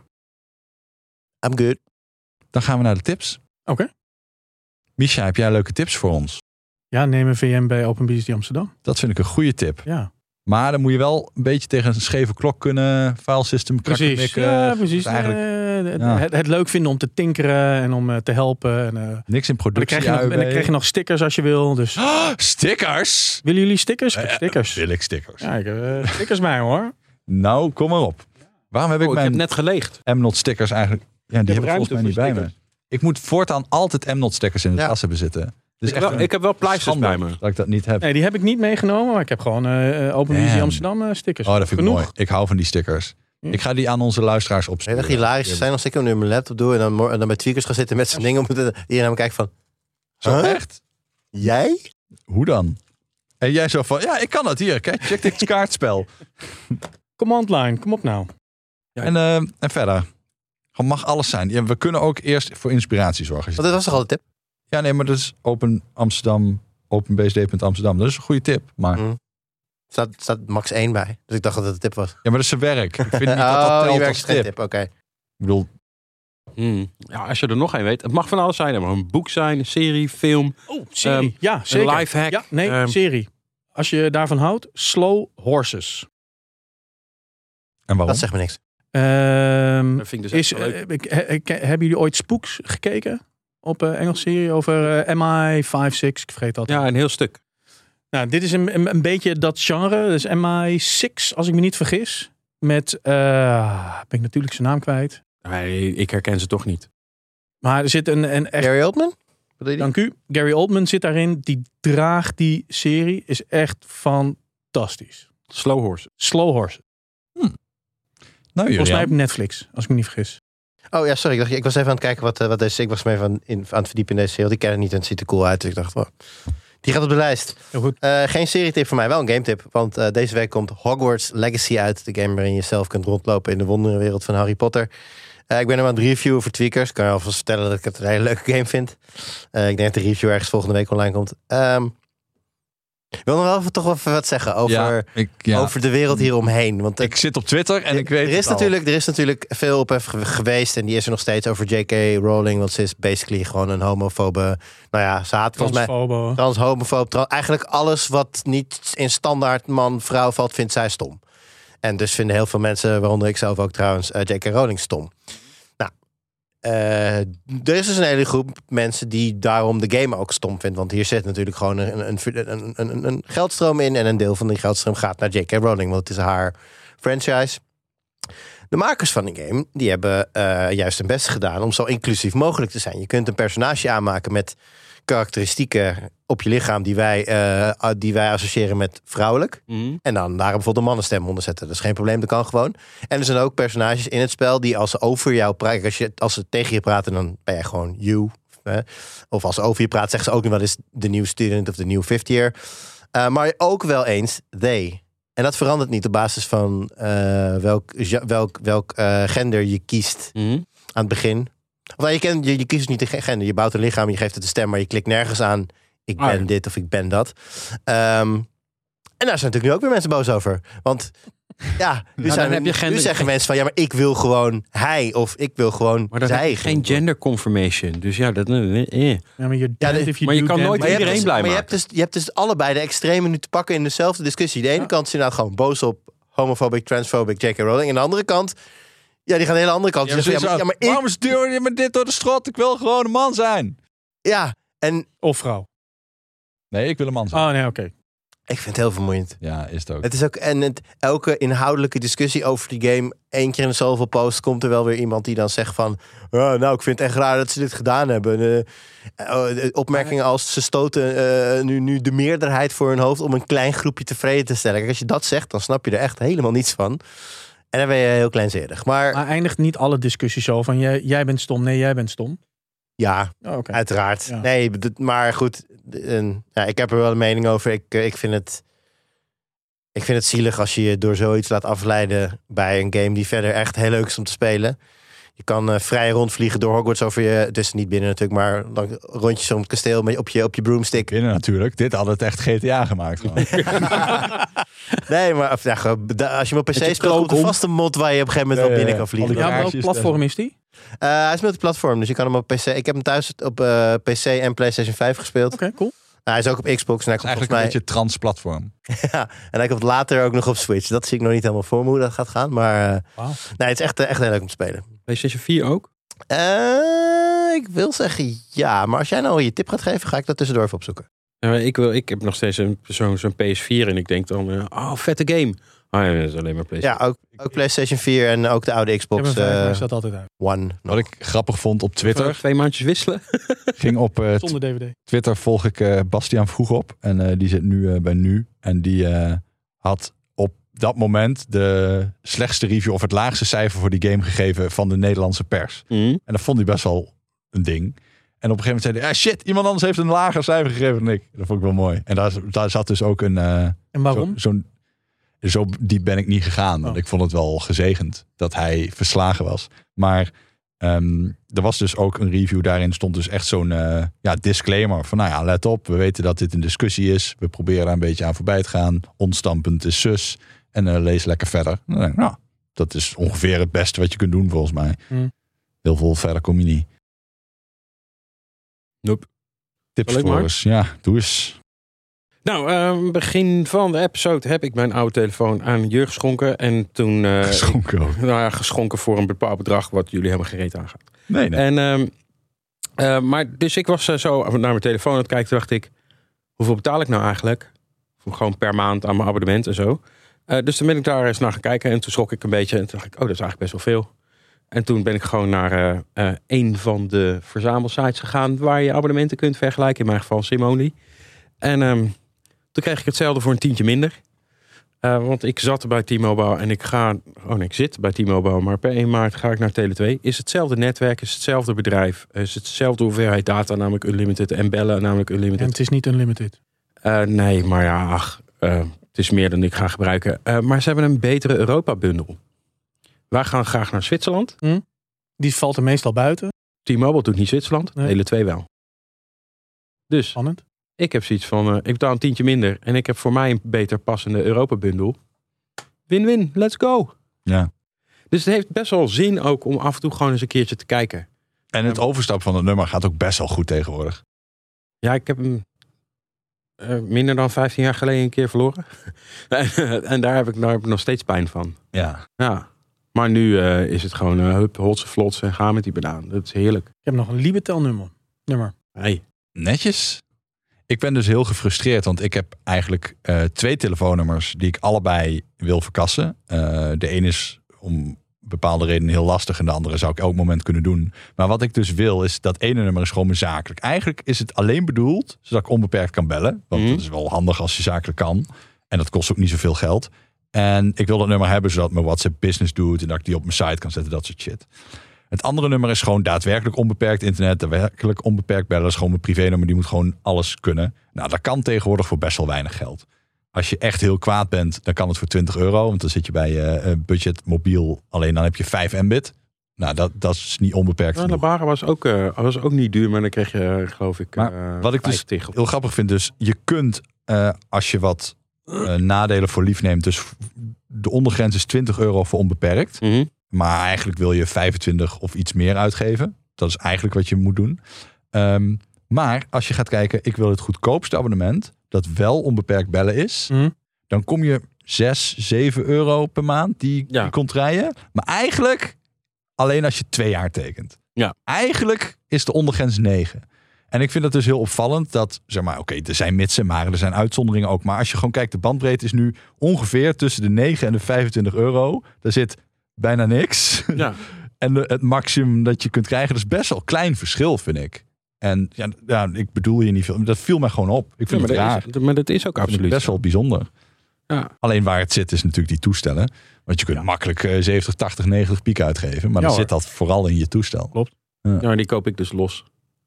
I'm good. Dan gaan we naar de tips. Oké. Misha, heb jij leuke tips voor ons? Ja, neem een V M bij Open B S D Amsterdam. Dat vind ik een goede tip. Ja, Maar dan moet je wel een beetje tegen een scheve klok kunnen. File system, precies. krakkemikken. Ja, precies. Eigenlijk Eh, het, ja. het, het leuk vinden om te tinkeren en om uh, te helpen. En, uh, en niks in dan productie. krijg je nog, en dan krijg je nog stickers als je wil. Dus Oh, stickers? willen jullie stickers? Ik heb Eh, stickers. Wil ik stickers? Ja, ik heb uh, stickers bij hoor. Nou, kom maar op. Waarom heb ik Oh, ik mijn heb net geleegd. M-Not stickers eigenlijk... Ja, die heb ik ruimte volgens mij niet voor bij me. Ik moet voortaan altijd M-Not stickers in de Ja. tas hebben zitten. Dus ik, heb wel, ik heb wel pleisters bij me. Dat ik dat niet heb. Nee, die heb ik niet meegenomen, maar ik heb gewoon uh, Open Visie Amsterdam uh, stickers. Oh, dat vind ik Genoeg. mooi. Ik hou van die stickers. Ja. Ik ga die aan onze luisteraars Nee, opsturen. dat hilarisch zijn als ik hem nu op mijn laptop doe en dan, mor- en dan bij Tweakers ga zitten met zijn dingen. Om te, hier naar me kijken van, Zo huh? echt? Jij? Hoe dan? En jij zo van, ja, ik kan het hier. Kijk, check dit kaartspel. Command line, kom op nou. Ja. En, uh, en verder. Gewoon mag alles zijn. Ja, we kunnen ook eerst voor inspiratie zorgen. Want dat was toch al de tip? Ja, nee, maar dat is Open Amsterdam, openbsd punt amsterdam. Dat is een goede tip. Maar, Mm. staat, staat max één bij. Dus ik dacht dat het een tip was. ja, maar dat is zijn werk. Ik vind niet dat dat oh, telt je werkt als geen tip. tip. Oké. Ik bedoel, Hmm. Ja, als je er nog een weet. Het mag van alles zijn. Het mag een boek zijn, een serie, film. Oh, serie. Um, ja, zeker. Een lifehack. Ja, nee, Um, serie. Als je daarvan houdt, Slow Horses. en waarom? Dat zegt me niks. Ehm, Dat vind ik dus is, echt wel leuk. eh, ik, he- ik- hebben jullie ooit Spooks gekeken? Op een Engelse serie over eh, M I vijf zes, ik vergeet dat. Ja, een heel stuk. Nou, dit is een, een, een beetje dat genre. Dus M I zes, als ik me niet vergis. Met, uh, ben ik natuurlijk zijn naam kwijt. Nee, ik herken ze toch niet. Maar er zit een, een echt... Gary Oldman? Bedoel je die? Dank u. Gary Oldman zit daarin. Die draagt die serie. Is echt fantastisch. Slow Horse. Slow Horse. Nou, Volgens mij Julian. op Netflix, als ik me niet vergis. Oh ja, sorry. Ik, dacht, ik was even aan het kijken wat, uh, wat deze... Ik was me even aan, in, aan het verdiepen in deze serie. Die ken ik niet en het ziet er cool uit. Dus ik dacht, wow. Die gaat op de lijst. Heel goed. Uh, geen serietip voor mij, wel een gametip. Want uh, deze week komt Hogwarts Legacy uit. De game waarin je zelf kunt rondlopen in de wonderenwereld van Harry Potter. Uh, ik ben hem aan het reviewen voor Tweakers. Ik kan je alvast vertellen dat ik het een hele leuke game vind. Uh, ik denk dat de review ergens volgende week online komt. Um, ik wil nog wel even, toch wel even wat zeggen over, Ja, ik, ja. over de wereld hieromheen. Want ik zit op Twitter en ik weet er is, het al. natuurlijk, er is natuurlijk veel ophef ge- geweest. En die is er nog steeds over J K Rowling. Want ze is basically gewoon een homofobe. Nou ja, ze haat volgens mij... Transfobo. Trans, homofoob, trans, eigenlijk alles wat niet in standaard man-vrouw valt, vindt zij stom. En dus vinden heel veel mensen, waaronder ik zelf ook trouwens, uh, J K Rowling stom. Nou, uh, er is dus een hele groep mensen die daarom de game ook stom vindt. Want hier zit natuurlijk gewoon een, een, een, een, een geldstroom in. En een deel van die geldstroom gaat naar J K Rowling, want het is haar franchise. De makers van de game, die hebben uh, juist hun best gedaan om zo inclusief mogelijk te zijn. Je kunt een personage aanmaken met karakteristieken op je lichaam die wij, uh, die wij associëren met vrouwelijk. Mm. En dan daar bijvoorbeeld een mannenstem onder zetten. Dat is geen probleem, dat kan gewoon. En er zijn ook personages in het spel die als ze over jou praten, als, je, als ze tegen je praten, dan ben je gewoon you. Hè? Of als ze over je praten, zeggen ze ook nog wel eens de new student of de new fifth year. Uh, maar ook wel eens they. En dat verandert niet op basis van uh, welk, welk, welk uh, gender je kiest Mm. aan het begin. Of je, kent, je, je kiest niet de gender. Je bouwt een lichaam, je geeft het een stem, maar je klikt nergens aan. Ik ben Ah, ja. dit of ik ben dat. Um, en daar zijn natuurlijk nu ook weer mensen boos over. Want ja, nu, dan zijn, heb je nu gender- zeggen mensen van ja, maar ik wil gewoon hij of ik wil gewoon Maar dat zij. is geen gender confirmation. Dus ja, dat... Eh. Ja, maar je, Ja, de- if you maar je do, kan then- nooit Maar je hebt, iedereen dus, blij maar je maken. hebt, dus, je hebt dus allebei de extremen nu te pakken in dezelfde discussie. De ene Ja. kant is inderdaad gewoon boos op homophobic, transphobic J K Rowling. En de andere kant, ja, die gaan de hele andere kant. Ja, Die maar zeggen, ja, maar, ja, maar ik, waarom stuur je me dit door de strot? Ik wil gewoon een man zijn. ja, en Of vrouw. Nee, ik wil een man zijn. Oh nee, oké. ik vind het heel vermoeiend. Ja, is het ook. Het is ook, en het, elke inhoudelijke discussie over die game, één keer in de zoveel posts komt er wel weer iemand die dan zegt van, oh, nou, ik vind het echt raar dat ze dit gedaan hebben. Uh, uh, opmerkingen als ze stoten uh, nu, nu de meerderheid voor hun hoofd om een klein groepje tevreden te stellen. Kijk, als je dat zegt, dan snap je er echt helemaal niets van. En dan ben je heel kleinzerig. Maar Maar eindigt niet alle discussies zo van jij, jij bent stom, nee, jij bent stom? ja, Oh, oké. uiteraard. Ja. Nee, d- maar goed, uh, ja, ik heb er wel een mening over. Ik, uh, ik vind het... Ik vind het zielig als je je door zoiets laat afleiden bij een game die verder echt heel leuk is om te spelen. Je kan uh, vrij rondvliegen door Hogwarts over je... Dus niet binnen natuurlijk, maar dan rondjes om het kasteel met, op, je, op je broomstick. Binnen natuurlijk. Dit had het echt G T A gemaakt. Gewoon. Nee, maar of, ja, gewoon, da- als je hem op P C Met je speelt, komt er klook om. vast een mod waar je op een gegeven moment Ja, wel ja, binnen ja. kan vliegen. Al die Ja, welk kaarsjes, platform is die? Uh, hij is multiplatform, dus je kan hem op P C... Ik heb hem thuis op uh, P C en PlayStation vijf gespeeld. Oké, cool. Nou, hij is ook op Xbox en hij komt Eigenlijk volgens mij... een beetje trans-platform. Ja, en hij komt later ook nog op Switch. Dat zie ik nog niet helemaal voor me hoe dat gaat gaan. Maar uh, Wauw. nee, het is echt, echt heel leuk om te spelen. PlayStation vier ook? Uh, ik wil zeggen ja, maar als jij nou je tip gaat geven, ga ik dat tussendoor even opzoeken. Ja, ik, wil, ik heb nog steeds een, zo'n zo'n P S vier en ik denk dan, uh, oh, vette game. Oh ja, dat is alleen maar PlayStation. Ja, ook, ook PlayStation vier en ook de oude Ik heb Xbox een vijf, maar uh, hij staat altijd uit. One. Wat ik grappig vond op Twitter. Twitter. Twee maandjes wisselen. ging op uh, Zonder D V D. Twitter volg ik uh, Bastiaan Vroeg op. En uh, die zit nu uh, bij Nu. En die uh, had op dat moment de slechtste review of het laagste cijfer voor die game gegeven van de Nederlandse pers. Mm. En dat vond hij best wel een ding. En op een gegeven moment zei hij, ah shit, iemand anders heeft een lager cijfer gegeven dan ik. Dat vond ik wel mooi. En daar, daar zat dus ook een... Uh, En waarom? Zo, zo'n, zo diep ben ik niet gegaan. Want Oh. ik vond het wel gezegend dat hij verslagen was. Maar um, er was dus ook een review. Daarin stond dus echt zo'n uh, ja, disclaimer. Van nou ja, let op. We weten dat dit een discussie is. We proberen daar een beetje aan voorbij te gaan. Ons standpunt is zus. En uh, lees lekker verder. Dan denk ik, nou, dat is ongeveer het beste wat je kunt doen volgens mij. Hmm. Heel veel verder kom je niet. Nope. Tips Zal ik voor maar? eens. Ja, doe eens. Nou, uh, begin van de episode heb ik mijn oude telefoon aan Jur geschonken. En toen... Uh, Geschonken ook. ik- nou ja, geschonken voor een bepaald bedrag wat jullie helemaal gereed aangaat. Nee, nee. En, um, uh, maar dus ik was uh, zo naar mijn telefoon aan het kijken. Toen dacht ik, hoeveel betaal ik nou eigenlijk? Voor gewoon per maand aan mijn abonnement en zo. Uh, dus toen ben ik daar eens naar gaan kijken. En toen schrok ik een beetje. En toen dacht ik, oh, dat is eigenlijk best wel veel. En toen ben ik gewoon naar uh, uh, een van de verzamelsites gegaan waar je abonnementen kunt vergelijken. In mijn geval Simony. En um, toen kreeg ik hetzelfde voor een tientje minder. Uh, want ik zat bij T-Mobile en ik ga... Oh nee, ik zit bij T-Mobile, maar per één maart ga ik naar Tele twee. Is hetzelfde netwerk, is hetzelfde bedrijf. Is hetzelfde hoeveelheid data, namelijk unlimited. En bellen, namelijk En unlimited. het is niet unlimited. Uh, nee, maar ja, ach, uh, het is meer dan ik ga gebruiken. Uh, maar ze hebben een betere Europa-bundel. Wij gaan graag naar Zwitserland. Die valt er meestal buiten. T-Mobile doet niet Zwitserland, Nee. Tele twee wel. Dus Spannend. ik heb zoiets van, uh, ik betaal een tientje minder. En ik heb voor mij een beter passende Europa-bundel. Win-win, let's go. Ja. Dus het heeft best wel zin ook om af en toe gewoon eens een keertje te kijken. En het overstap van het nummer gaat ook best wel goed tegenwoordig. Ja, ik heb hem uh, minder dan vijftien jaar geleden een keer verloren. en, en daar heb, ik, daar heb ik nog steeds pijn van. Ja. Ja. Maar nu uh, is het gewoon uh, hup, hotse, vlotse en ga met die banaan. Dat is heerlijk. Ik heb nog een Libitel nummer. Nummer. Hey. Netjes. Ik ben dus heel gefrustreerd, want ik heb eigenlijk uh, twee telefoonnummers die ik allebei wil verkassen. Uh, de een is om bepaalde redenen heel lastig en de andere zou ik elk moment kunnen doen. Maar wat ik dus wil is, dat ene nummer is gewoon mijn zakelijk. Eigenlijk is het alleen bedoeld zodat ik onbeperkt kan bellen. Want Mm. dat is wel handig als je zakelijk kan. En dat kost ook niet zoveel geld. En ik wil dat nummer hebben zodat mijn WhatsApp business doet en dat ik die op mijn site kan zetten, dat soort shit. Het andere nummer is gewoon daadwerkelijk onbeperkt internet, daadwerkelijk onbeperkt bellen. Dat is gewoon mijn privénummer, die moet gewoon alles kunnen. Nou, dat kan tegenwoordig voor best wel weinig geld. Als je echt heel kwaad bent, dan kan het voor twintig euro. Want dan zit je bij uh, budget mobiel, alleen dan heb je vijf mbit. Nou, dat, dat is niet onbeperkt Ja, de genoeg. Bara was ook, uh, was ook niet duur, maar dan kreeg je, uh, geloof ik, Maar uh, wat ik dus vijftig. heel grappig vind, dus je kunt, uh, als je wat uh, nadelen voor lief neemt, dus de ondergrens is twintig euro voor onbeperkt. Mm-hmm. Maar eigenlijk wil je vijfentwintig of iets meer uitgeven. Dat is eigenlijk wat je moet doen. Um, maar als je gaat kijken, ik wil het goedkoopste abonnement, dat wel onbeperkt bellen is. Mm. Dan kom je zes, zeven euro per maand die Ja. je kunt rijden. Maar eigenlijk alleen als je twee jaar tekent. Ja. Eigenlijk is de ondergrens negen. En ik vind het dus heel opvallend dat, zeg maar, oké, okay, er zijn mitsen, maar er zijn uitzonderingen ook. Maar als je gewoon kijkt, de bandbreedte is nu ongeveer tussen de negen en de vijfentwintig euro. Daar zit bijna niks. Ja. En de, het maximum dat je kunt krijgen, dat is best wel een klein verschil, vind ik. En ja, ja, ik bedoel je niet veel. Dat viel mij gewoon op. Ik vind Ja, het maar, raar. dat is, maar dat is ook Ik vind het absoluut best wel bijzonder. Ja. Alleen waar het zit is natuurlijk die toestellen. Want je kunt Ja. makkelijk uh, zeventig, tachtig, negentig piek uitgeven. Maar Ja, dan hoor. zit dat vooral in je toestel. Klopt. Ja, maar die koop ik dus los.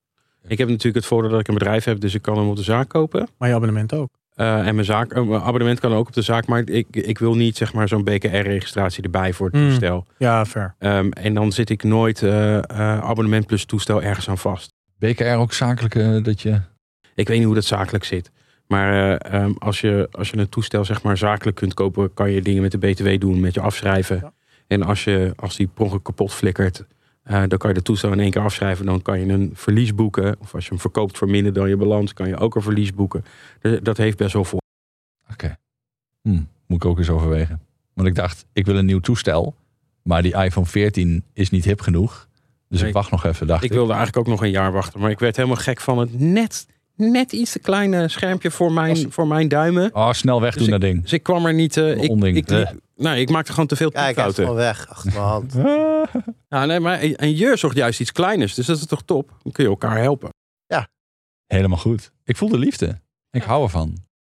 Ik heb natuurlijk het voordeel dat ik een bedrijf heb, dus ik kan hem op de zaak kopen. Maar je abonnement ook. Uh, en mijn, zaak, uh, mijn abonnement kan ook op de zaak, maar ik, ik wil niet zeg maar zo'n B K R-registratie erbij voor het Mm. toestel. Ja, fair. Um, en dan zit ik nooit uh, uh, abonnement plus toestel ergens aan vast. B K R ook zakelijk uh, dat je... Ik weet niet hoe dat zakelijk zit. Maar uh, um, als, je, als je een toestel zeg maar zakelijk kunt kopen, kan je dingen met de B T W doen, met je afschrijven. Ja. En als, je, als die per ongeluk kapot flikkert, uh, dan kan je de toestel in één keer afschrijven. Dan kan je een verlies boeken. Of als je hem verkoopt voor minder dan je balans, kan je ook een verlies boeken. Dus dat heeft best wel voor. Oké. Okay. Hm, moet ik ook eens overwegen. Want ik dacht, ik wil een nieuw toestel. Maar die iPhone veertien is niet hip genoeg. Dus Nee, ik wacht nog even, dacht ik. Ik wilde eigenlijk ook nog een jaar wachten. Maar ik werd helemaal gek van het net, net iets te kleine schermpje voor mijn, voor mijn duimen. Oh, snel weg doen Dus dat ding. Dus ik kwam er niet... Uh, ik, onding. ik, ik, nee, ik maakte gewoon te veel Ja, ik heb het fouten. gewoon weg achter mijn hand. Ja, nee, maar en Jur zocht juist iets kleiners. Dus dat is toch top? Dan kun je elkaar helpen. Helemaal goed. Ik voel de liefde. Ik hou ervan.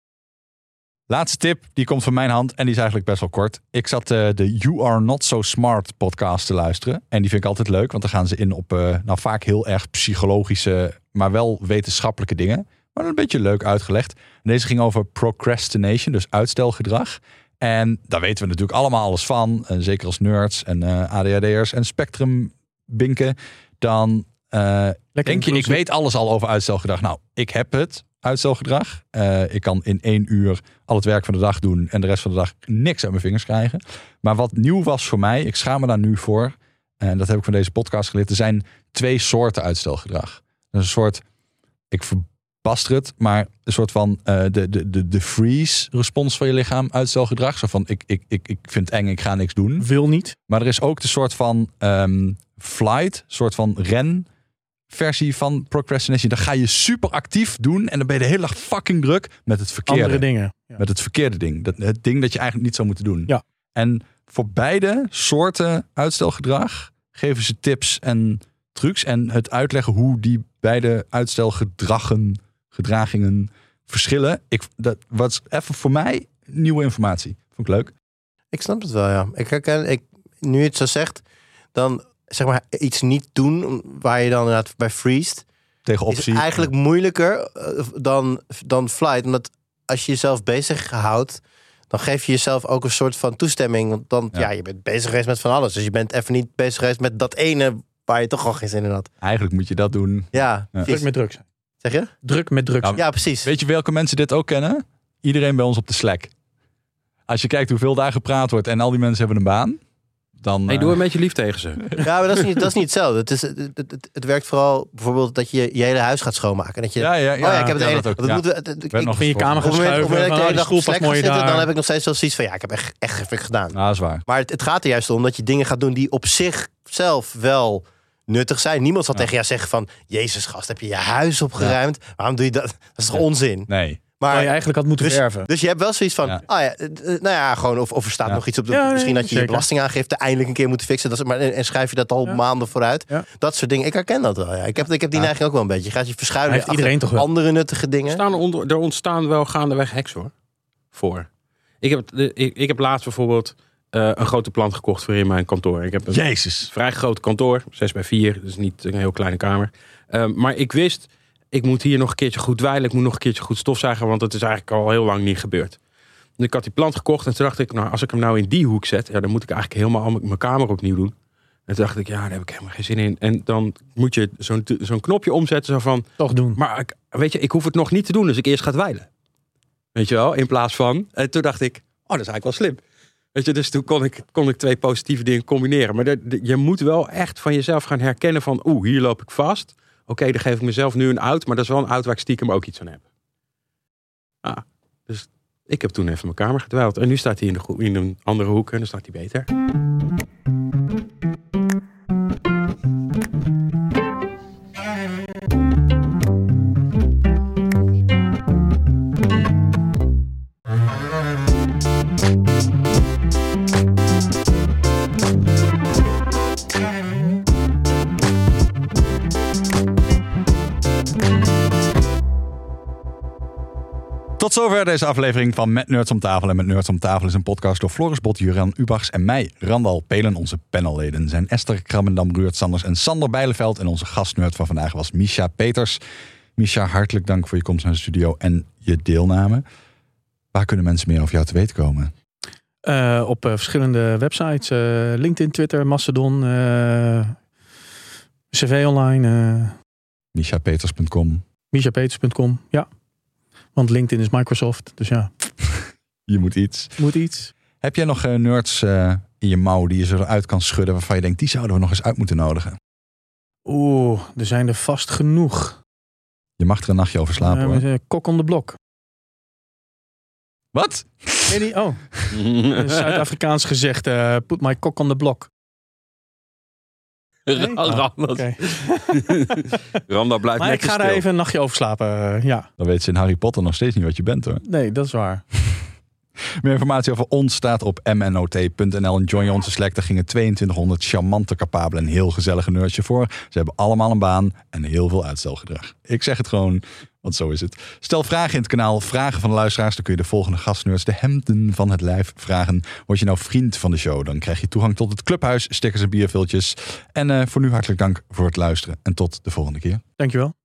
Laatste tip, die komt van mijn hand en die is eigenlijk best wel kort. Ik zat uh, de You Are Not So Smart podcast te luisteren. En die vind ik altijd leuk, want dan gaan ze in op uh, nou vaak heel erg psychologische, maar wel wetenschappelijke dingen. Maar een beetje leuk uitgelegd. En deze ging over procrastination, dus uitstelgedrag. En daar weten we natuurlijk allemaal alles van. En zeker als nerds en uh, A D H D'ers en spectrumbinken. Dan uh, denk je, ik weet alles al over uitstelgedrag. Nou, ik heb het. Uitstelgedrag. Uh, ik kan in één uur al het werk van de dag doen en de rest van de dag niks uit mijn vingers krijgen. Maar wat nieuw was voor mij, ik schaam me daar nu voor, en dat heb ik van deze podcast geleerd, er zijn twee soorten uitstelgedrag. Dat is een soort, ik verbaster het, maar een soort van uh, de, de, de, de freeze-respons van je lichaam, uitstelgedrag. Zo van, ik, ik, ik, ik vind het eng, ik ga niks doen. Wil niet. Maar er is ook de soort van um, flight, soort van ren, versie van procrastination. Dan ga je super actief doen en dan ben je de hele dag fucking druk met het verkeerde. Andere dingen. Ja. Met het verkeerde ding. Dat, het ding dat je eigenlijk niet zou moeten doen. Ja. En voor beide soorten uitstelgedrag geven ze tips en trucs en het uitleggen hoe die beide uitstelgedragen, gedragingen verschillen. Ik, dat was even voor mij nieuwe informatie. Vond ik leuk. Ik snap het wel, ja. Ik herken, ik, nu je het zo zegt, dan zeg maar iets niet doen waar je dan inderdaad bij freest, Tegen optie. is eigenlijk moeilijker uh, dan, dan flight. Omdat als je jezelf bezig houdt, dan geef je jezelf ook een soort van toestemming. Want dan, ja. ja, je bent bezig geweest met van alles. Dus je bent even niet bezig geweest met dat ene waar je toch al geen zin in had. Eigenlijk moet je dat doen. Ja. Ja. Druk met drugs. Zeg je? Druk met drugs. Ja, Ja, precies. Weet je welke mensen dit ook kennen? Iedereen bij ons op de Slack. Als je kijkt hoeveel daar gepraat wordt en al die mensen hebben een baan, dan... Hey, uh, doe een beetje lief tegen ze. Ja, maar dat is niet, dat is niet hetzelfde. Het, is, het, het, het werkt vooral bijvoorbeeld dat je je hele huis gaat schoonmaken. Dat je, Ja, ja, ja. oh ja, ik heb het ja, ene. dat ook. Dat Ja. moeten we, het- Werd ik- nog In je kamer Op gaan het moment, op schuiven. het moment dat van, ik ah, de die dag op stoel Slack past ga mooi zitten, daar. dan heb ik nog steeds wel zoiets van, ja, ik heb echt, echt even gedaan. Nou, dat is waar. Maar het, het gaat er juist om dat je dingen gaat doen die op zichzelf wel nuttig zijn. Niemand zal Ja. tegen jou zeggen van, Jezus gast, heb je je huis opgeruimd? Waarom doe je dat? Dat is toch Ja. onzin? Nee. Maar, Waar je eigenlijk had moeten dus, verven. dus je hebt wel zoiets van, Ja. ah ja, eh, eh, nou ja, gewoon of, of er staat Ja. nog iets op de, Ja, nee, misschien dat je je zeker. belastingaangifte eindelijk een keer moet fixen. Dat is, maar, en, en schrijf je dat al Ja. maanden vooruit. Ja. Dat soort dingen. Ik herken dat wel. Ja. Ik heb, ik heb die Ja. neiging ook wel een beetje. Je gaat je verschuilen Heeft achter iedereen toch wel. andere nuttige Er, dingen. staan onder, er ontstaan wel gaandeweg hacks hoor. Voor. Ik heb, de, ik, ik heb laatst bijvoorbeeld uh, een grote plant gekocht voor in mijn kantoor. Ik heb een Jezus. vrij groot kantoor, zes bij vier, dus niet een heel kleine kamer. Um, maar ik wist, ik moet hier nog een keertje goed dweilen, ik moet nog een keertje goed stofzuigen, want dat is eigenlijk al heel lang niet gebeurd. En ik had die plant gekocht en toen dacht ik, nou, als ik hem nou in die hoek zet, ja, dan moet ik eigenlijk helemaal al mijn kamer opnieuw doen. En toen dacht ik, ja, daar heb ik helemaal geen zin in. En dan moet je zo'n, zo'n knopje omzetten, zo van, Toch doen. maar ik, weet je, ik hoef het nog niet te doen, dus ik eerst ga dweilen. Weet je wel, in plaats van. En toen dacht ik, oh, dat is eigenlijk wel slim. Weet je, dus toen kon ik, kon ik twee positieve dingen combineren. Maar de, de, je moet wel echt van jezelf gaan herkennen van, oeh, hier loop ik vast. Oké, okay, dan geef ik mezelf nu een out, maar dat is wel een out waar ik stiekem ook iets aan heb. Ah, dus ik heb toen even mijn kamer gedwijld. En nu staat hij in, de, in een andere hoek en dan staat hij beter. Tot zover deze aflevering van Met Nerds om Tafel. En Met Nerds om Tafel is een podcast door Floris Bot, Juran Ubachs en mij, Randal Pelen. Onze panelleden zijn Esther Krammendam, Ruurt Sanders en Sander Bijleveld. En onze gastnerd van vandaag was Misha Peters. Misha, hartelijk dank voor je komst naar de studio en je deelname. Waar kunnen mensen meer over jou te weten komen? Uh, op uh, verschillende websites. Uh, LinkedIn, Twitter, Mastodon, uh, C V Online. Uh, misha peters punt com. misha peters punt com, ja. Want LinkedIn is Microsoft, dus ja. Je moet iets. Moet iets. Heb jij nog uh, nerds uh, in je mouw die je zo eruit kan schudden waarvan je denkt, die zouden we nog eens uit moeten nodigen? Oeh, er zijn er vast genoeg. Je mag er een nachtje over slapen, uh, hoor. Kok on the blok. Wat? Nee, die, oh. Zuid-Afrikaans gezegd, uh, put my cock on the block. Nee? Randa, Oh, okay. Randa blijft Maar ik netjes ga daar stil. even een nachtje over slapen. Uh, ja, Dan weet ze in Harry Potter nog steeds niet wat je bent hoor. nee, dat is waar. Meer informatie over ons staat op m n o t punt n l. En join je onze Slack. Daar gingen tweeëntwintighonderd charmante, capabele en heel gezellige nerds je voor. Ze hebben allemaal een baan en heel veel uitstelgedrag. Ik zeg het gewoon, want zo is het. Stel vragen in het kanaal, vragen van de luisteraars. Dan kun je de volgende gastnerds de hemden van het lijf vragen. Word je nou vriend van de show, dan krijg je toegang tot het clubhuis, stickers en bierviltjes. En uh, voor nu hartelijk dank voor het luisteren en tot de volgende keer. Dankjewel.